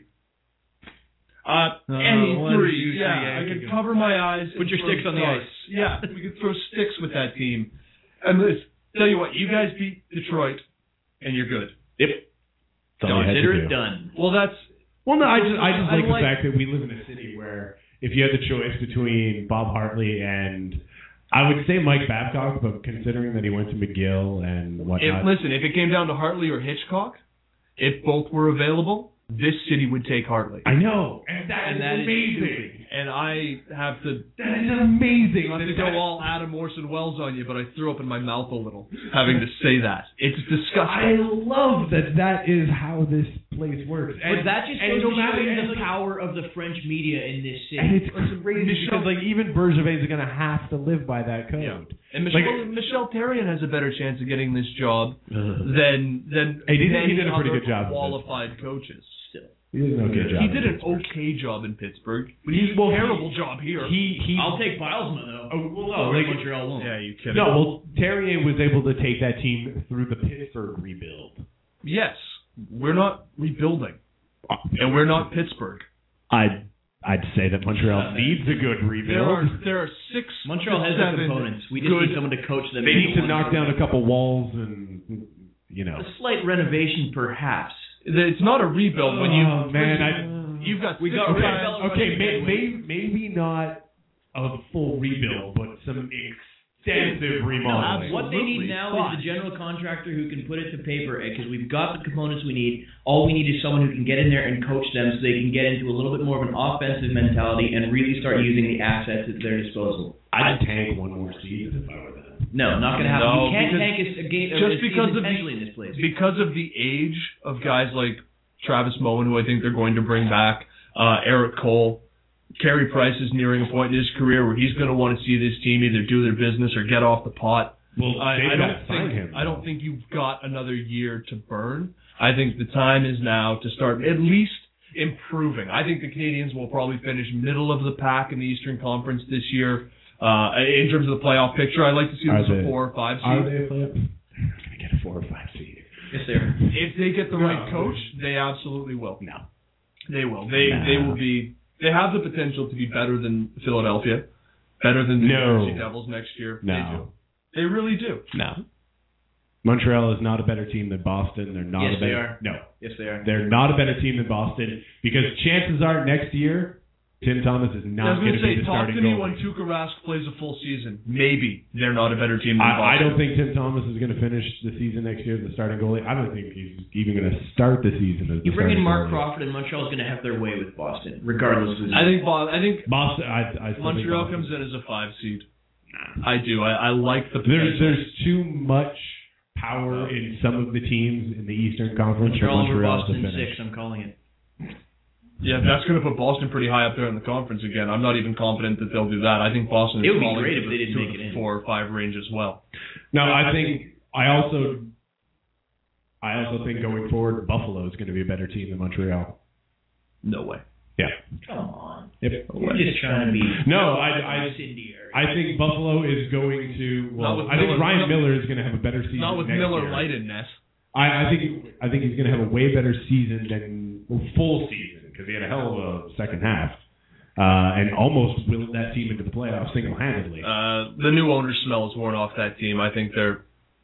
Any 3. I could cover my eyes. Put your sticks on the ice. Yeah, we could throw sticks with that team. And let's tell you what, you guys beat Detroit, and you're good. Yep. Consider it done. Well, that's... Well, no, I just like the fact that we live in a city where if you had the choice between Bob Hartley and... I would say Mike Babcock, but considering that he went to McGill and whatnot... Listen, if it came down to Hartley or Hitchcock, if both were available, this city would take Hartley. I know. And that is amazing. And I have to... That is amazing. Not to go all Adam Orson Welles on you, but I threw up in my mouth a little having to say that. It's disgusting. I love that is how this place works. But that just goes to show you the power of the French media in this city. And it's crazy because even Bergevin is going to have to live by that code. Yeah. And Michel Therrien has a better chance of getting this job than he did a pretty good job. Qualified coaches. Still, he did an okay job. He did an okay job in Pittsburgh, but he's a terrible job here. I'll take Bilesman though. Montreal won't. Yeah, you kidding? No, well, Therrien was able to take that team through the Pittsburgh rebuild. Yes, we're not rebuilding, and we're not Pittsburgh. I'd say that Montreal needs a good rebuild. There are 6. Montreal has the components. We just need someone to coach them. They need to knock down a couple walls and a slight renovation, perhaps. It's not a rebuild when you've got. Maybe not a full rebuild, but some extensive remodeling. What they need now is the general contractor who can put it to paper, because we've got the components we need. All we need is someone who can get in there and coach them so they can get into a little bit more of an offensive mentality and really start using the assets at their disposal. I'd tank one more season if I were them. No, not going to happen. You can't tank a game just because of in this place. Because of the age of guys like Travis Moen, who I think they're going to bring back, Eric Cole. Carey Price is nearing a point in his career where he's going to want to see this team either do their business or get off the pot. Well, I don't think you've got another year to burn. I think the time is now to start at least improving. I think the Canadiens will probably finish middle of the pack in the Eastern Conference this year. In terms of the playoff picture, I'd like to see them as a 4 or 5 seed. Are they a playoff? They're going to get a 4 or 5 seed. Yes, they are. If they get the right coach, they absolutely will. No. They will. They will be... They have the potential to be better than Philadelphia, better than the New Jersey Devils next year. No. They do. They really do. No. Montreal is not a better team than Boston. They're not yes, a better. They are. No. Yes, they are. They're not a better team than Boston because chances are next year Tim Thomas is not going to be the starting goalie. Talk to me when Tuukka Rask plays a full season. Maybe they're not a better team than Boston. I don't think Tim Thomas is going to finish the season next year as the starting goalie. I don't think he's even going to start the season as the starting goalie. You bring in Mark Crawford and Montreal's going to have their way with Boston, regardless of I think Boston. Montreal comes in as a 5 seed. I do. I like the potential. There's too much power in some of the teams in the Eastern Conference. Montreal over Boston 6, I'm calling it. Yeah, that's going to put Boston pretty high up there in the conference again. I'm not even confident that they'll do that. I think Boston is falling great to if they didn't make it in. 4 or 5 range as well. No, I also think going forward, Buffalo is going to be a better team than Montreal. No way. Yeah. Come on. Yep. You're just trying to be. No, I think Buffalo is going to. Well, I think Ryan Miller is going to have a better season. Not with next Miller year. light in net. I think he's going to have a way better season than full season because he had a hell of a second half and almost willed that team into the playoffs single-handedly. The new owner smell is worn off that team. I think they're.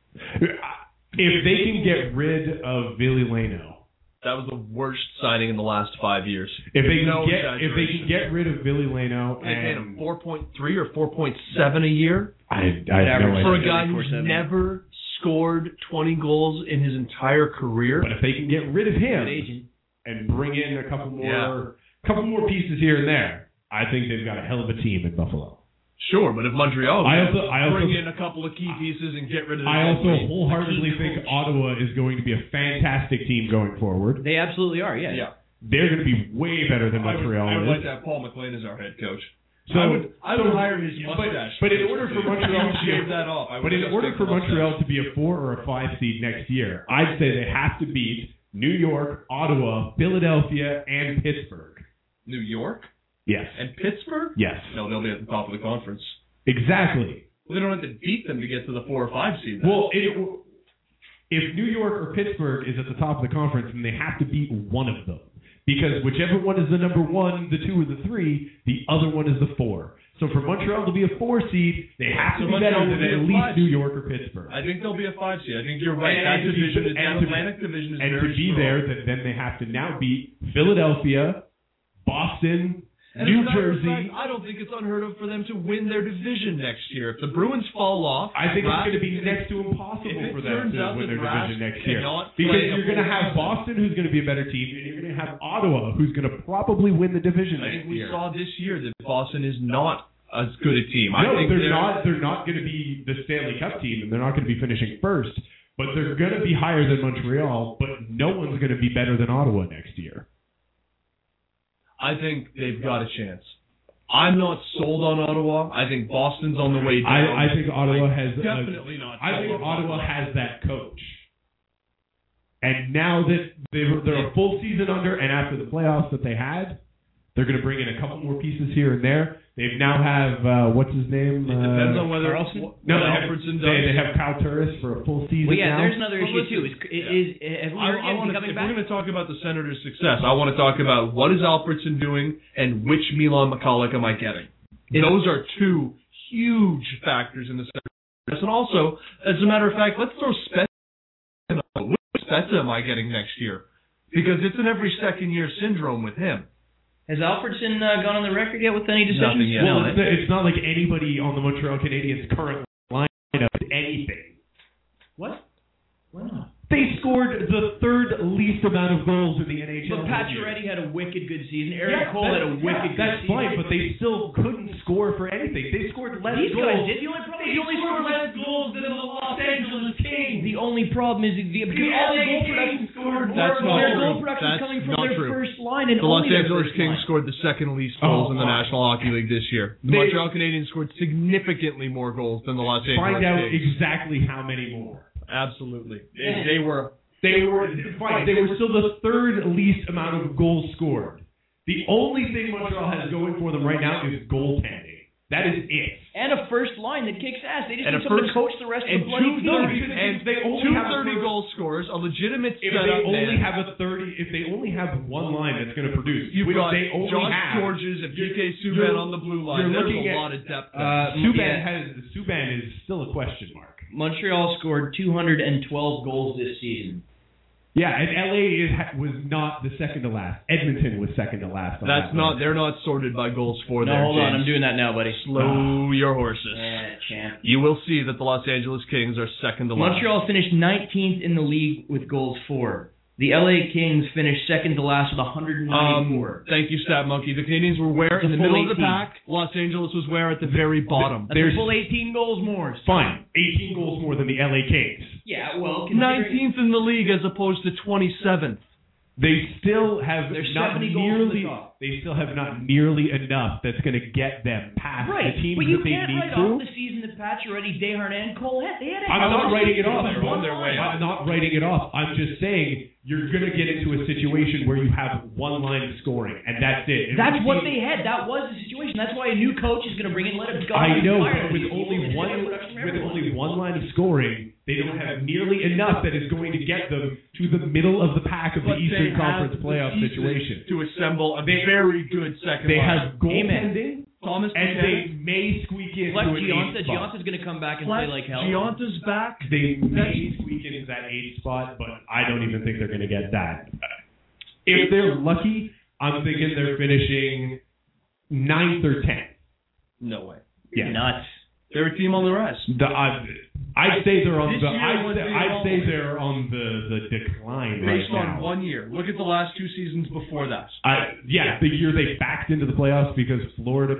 If they can get rid of Ville Leino. That was the worst signing in the last 5 years. If they can get rid of Ville Leino and they paid him 4.3 or 4.7 a year. I have no idea. For a guy who's never scored 20 goals in his entire career. But if they can get rid of him and bring in a couple more pieces here and there, I think they've got a hell of a team in Buffalo. Sure, but if Montreal bring in a couple of key pieces and get rid of I also wholeheartedly think Ottawa is going to be a fantastic team going forward. They absolutely are, yeah. They're going to be way better than Montreal I would is. like to have Paul McLean as our head coach. So I would hire his mustache. But in order for Montreal to shave that off, to be a 4 or a 5 seed next year, I'd say they have to beat New York, Ottawa, Philadelphia, and Pittsburgh. New York? Yes. And Pittsburgh? Yes. No, they'll be at the top of the conference. Exactly. Well, they don't have to beat them to get to the 4 or 5 seed. Then. Well, if New York or Pittsburgh is at the top of the conference, then they have to beat one of them. Because whichever one is the number 1, the 2, or the 3, the other one is the 4. So for Montreal to be a 4 seed, they have to be better than at least New York or Pittsburgh. I think they'll be a 5 seed. I think you're right. That Atlantic division is very strong. And to be there, then they have to now beat Philadelphia, Boston, And New as a matter of Jersey. fact, I don't think it's unheard of for them to win their division next year. If the Bruins fall off, I think it's Rask- going to be next to impossible if it for them turns out to win that their Rask division next year. cannot Because play a you're going to full have season. Boston, who's going to be a better team, and you're going to have Ottawa, who's going to probably win the division I next think we year. saw this year that Boston is not as good a team. No, I think they're not. They're not going to be the Stanley Cup team, and they're not going to be finishing first. But they're going to be higher than Montreal. But no one's going to be better than Ottawa next year. I think they've got a chance. I'm not sold on Ottawa. I think Boston's on the way down. I think Ottawa has. Definitely not. I think sold on Ottawa has that coach. And now that they're a full season under, and after the playoffs that they had, they're going to bring in a couple more pieces here and there. They now have what's his name? It depends on whether Carlson? No, Efferson does. They have Kyle Turris for a full season. Well, yeah, now. there's another issue too. Is If coming we're back? going to talk about the Senators' success, I want to talk about what is Alfredson doing and which Milan Michalek am I getting. Those are two huge factors in the Senators. And also, as a matter of fact, let's throw Spezza. Which Spezza am I getting next year? Because it's an every second year syndrome with him. Has Alfredson gone on the record yet with any decisions? Nothing yet. Well, it's not like anybody on the Montreal Canadiens' current lineup did anything. What? Why not? They scored the third least amount of goals in the NHL. But Pacioretty had a wicked good season. Eric Cole had a wicked good That's season. fine, but they still couldn't score for anything. They scored less These goals. guys did. The only problem is they only scored less goals than the Los Angeles Kings. The only problem is because all their goal production That's not their true. goal production That's coming from not their true. first line and The Los only their Angeles first Kings line. scored the second least goals in the National Hockey League this year. The Montreal Canadiens scored significantly more goals than the Los Angeles Find out Kings. exactly how many more. Absolutely. Yeah. They were fine. They were still the third least amount of goals scored. The only thing Montreal has going for them right now is goaltending. That is it. And a first line that kicks ass. They just And need a someone to first- coach the rest of and the bloody team. they only have 230 goal scorers, a legitimate If setup. they only man. have if they only have one line that's going to produce, You've which got they only Josh have, Georges and PK Subban on the blue line. you're There's looking a at, lot of depth there. Subban is still a question mark. Montreal scored 212 goals this season. Yeah, and LA was not the second to last. Edmonton was second to last. On That's that not. list. They're not sorted by goals for No, there. hold on. James. I'm doing that now, buddy. Slow your horses. Champ. You will see that the Los Angeles Kings are second to last. Montreal finished 19th in the league with goals for. The LA Kings finished second to last with 194. Thank you, Stat Monkey. The Canadiens were where It's in a the full middle of the 18. pack. Los Angeles was where at the very bottom. That's a full 18 goals more. Fine, 18 goals more than the LA Kings. Yeah, well, 19th in the league as opposed to 27th. They still have They're not 70 goals from the nearly. top. They still have not nearly enough that's going to get them past Right, the teams but you that they can't need write to. off the season that Pacioretty, Desharnais, and Cole had. They had a I'm not writing it off. They're on their way I'm not writing it off. I'm just saying you're going to get into a situation where you have one line of scoring, and that's it. That's what they had. That was the situation. That's why a new coach is going to bring in, let him go. I know, Fire but these with people. only one line of scoring, they don't have nearly enough that is going to get them to the middle of the pack of the But Eastern they Conference have the playoff pieces situation. to assemble a very good second They line. have goaltending, Thomas and Buchanan. they may squeak into Plus, an Giannis eighth spot. Giannis going to come back and play like hell. Gianta's back. They may squeak into that eighth spot, but I don't even think they're going to get that. If they're lucky, I'm thinking they're finishing 9th or 10th. No way. Yeah. Nuts. They're a team on the rise. I'd say they're on This the. year would be I'd say they're on the decline Based right on now. 1 year. Look at the last 2 seasons before that. The year they backed into the playoffs because Florida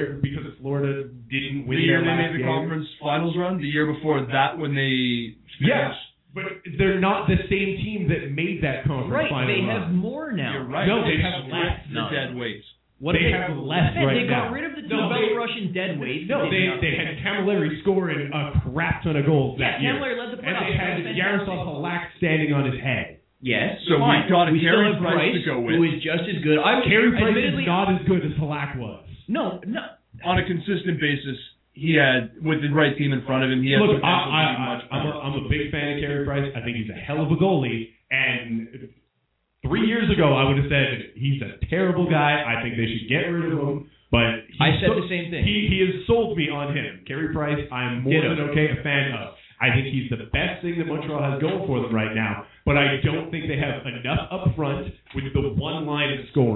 didn't win The year their they last made the game. conference finals run. The year before that when they Yes, but they're not the same team that made that conference Right, final they run. have more now. You're right. No, they have less. The dead weight. They have less Man, right they got now. rid of the No, they- Belarusian dead weight. No, they had Camilleri scoring a crap ton of goals that year. Camilleri led the And playoffs. they had Fantastic. Yaroslav Halak standing on his head. Yes, So fine. we've got a we still Carey have Price to go with. who is just as good. Carey Price admittedly, is not as good as Halak was. No. On a consistent basis, he had, with the right team in front of him, he had Look, potential to be much better. I'm a big fan of Carey Price. I think he's a hell of a goalie. And 3 years ago, I would have said he's a terrible guy. I think they should get rid of him. But I said the same thing. He has sold me on him. Carey Price, I'm more than okay a fan of. I think he's the best thing that Montreal has going for them right now. But I don't think they have enough up front with the one line of scoring.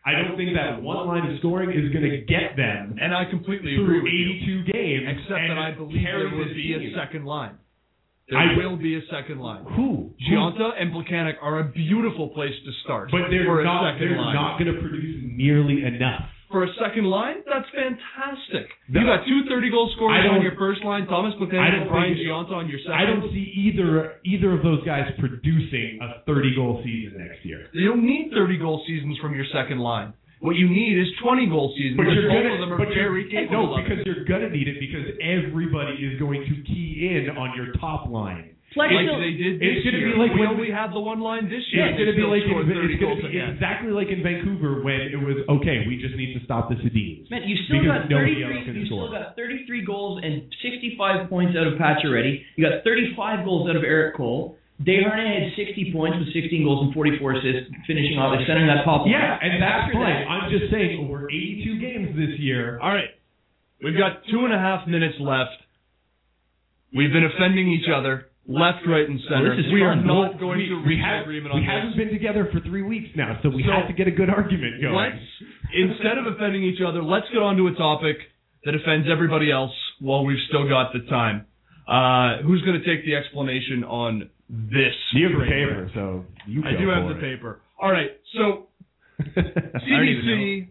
I don't think that one line of scoring is going to get them. And I completely through agree with 82 games. Except that I believe there will be a second line. There will be a second line. Who? Giunta and Plekanec are a beautiful place to start. But they're not going to produce nearly enough. For a second line, that's fantastic. You got 2 30-goal scorers on your first line, Thomas Plekanec and Brian Giunta on your second. I don't see either of those guys producing a 30-goal season next year. You don't need 30-goal seasons from your second line. What you need is 20-goal seasons. But both of them are very capable. No, because you're going to need it because everybody is going to key in on your top line. Like they did this year. We only had the one line this year. It's going to be exactly like in Vancouver when it was, okay, we just need to stop the Sedins. Man, you still got 33 goals and 65 points out of Pacioretty. You got 35 goals out of Eric Cole. Desharnais had 60 points with 16 goals and 44 assists, finishing off centering that top line. Yeah, and that's fine. I'm just saying, over 82 games this year. All right. We've got 2.5 minutes left. We've been offending each other. Left, right, and center. We are not going to reach an agreement on this. We haven't been together for 3 weeks now, so we have to get a good argument going. Instead of offending each other, let's get on to a topic that offends everybody else while we've still got the time. Who's going to take the explanation on this? You have the paper, so you go. I do have the paper. All right, so CBC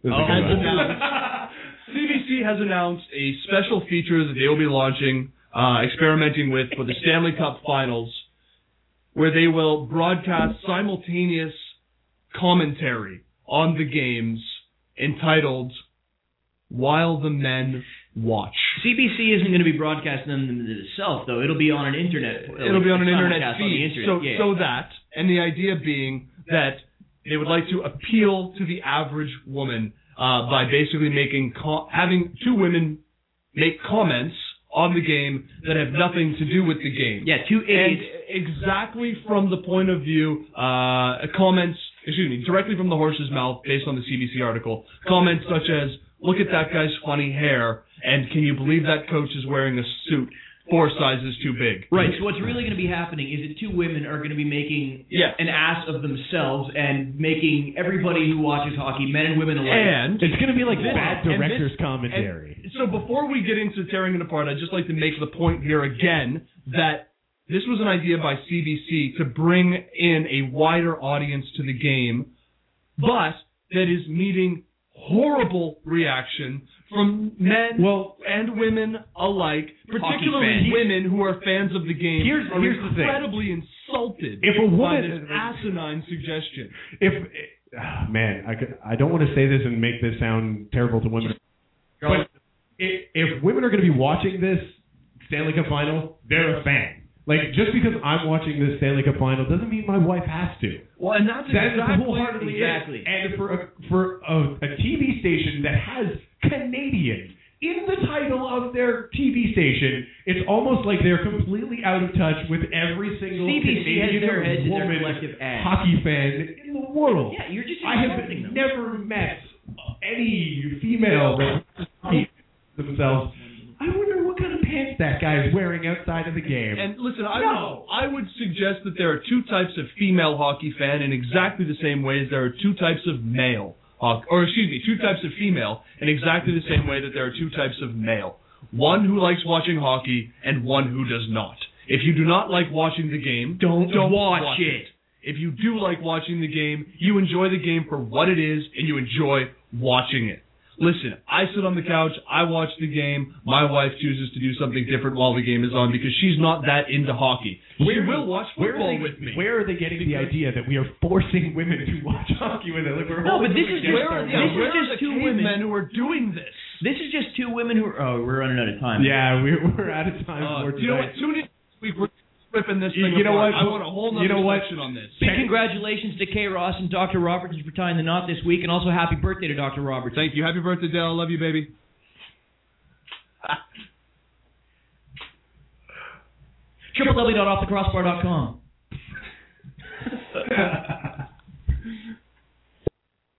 has announced a special feature that they will be launching, experimenting with for the Stanley Cup Finals, where they will broadcast simultaneous commentary on the games entitled "While the Men Watch." CBC isn't going to be broadcasting them itself, though. It'll be on an internet. It'll be on an internet feed. So that, and the idea being that they would like to appeal to the average woman by basically having two women make comments on the game that have nothing to do with the game. Yeah, two idiots. And exactly from the point of view, directly from the horse's mouth, based on the CBC article, comments such as, "Look at that guy's funny hair," and "Can you believe that coach is wearing a suit 4 sizes too big?" Right, so what's really going to be happening is that two women are going to be making an ass of themselves and making everybody who watches hockey, men and women alike. And it's going to be like bad director's commentary. So before we get into tearing it apart, I'd just like to make the point here again that this was an idea by CBC to bring in a wider audience to the game, but that is meeting horrible reaction from men and women alike, particularly women who are fans of the game. Here's incredibly insulted by this asinine suggestion. I don't want to say this and make this sound terrible to women, but if women are going to be watching this Stanley Cup Final, they're a fan. Like, just because I'm watching this Stanley Cup Final doesn't mean my wife has to. Well, and that's exactly. And for a TV station that has Canadian in the title of their TV station, it's almost like they're completely out of touch with every single Canadian woman hockey fan in the world. Yeah, you're just I have never met any female that themselves. I wonder what kind of pants that guy is wearing outside of the game. And listen, I would suggest that there are two types of female hockey fan in exactly the same way as there are two types of two types of female in exactly the same way that there are two types of male. One who likes watching hockey and one who does not. If you do not like watching the game, don't watch it. If you do like watching the game, you enjoy the game for what it is and you enjoy watching it. Listen, I sit on the couch, I watch the game, my wife chooses to do something different while the game is on because she's not that into hockey. She will watch football with me. Where are they getting the idea that we are forcing women to watch hockey with it? Like but this is just two women who are doing this. This is just two women who are... Oh, we're running out of time. Yeah, we're out of time for today. You know what? Tune in this week. We're ripping this thing apart. I want a whole nother section on this. Big congratulations to Kay Ross and Dr. Robertson for tying the knot this week, and also happy birthday to Dr. Robertson. Thank you. Happy birthday, Dale. I love you, baby. www.offthecrossbar.com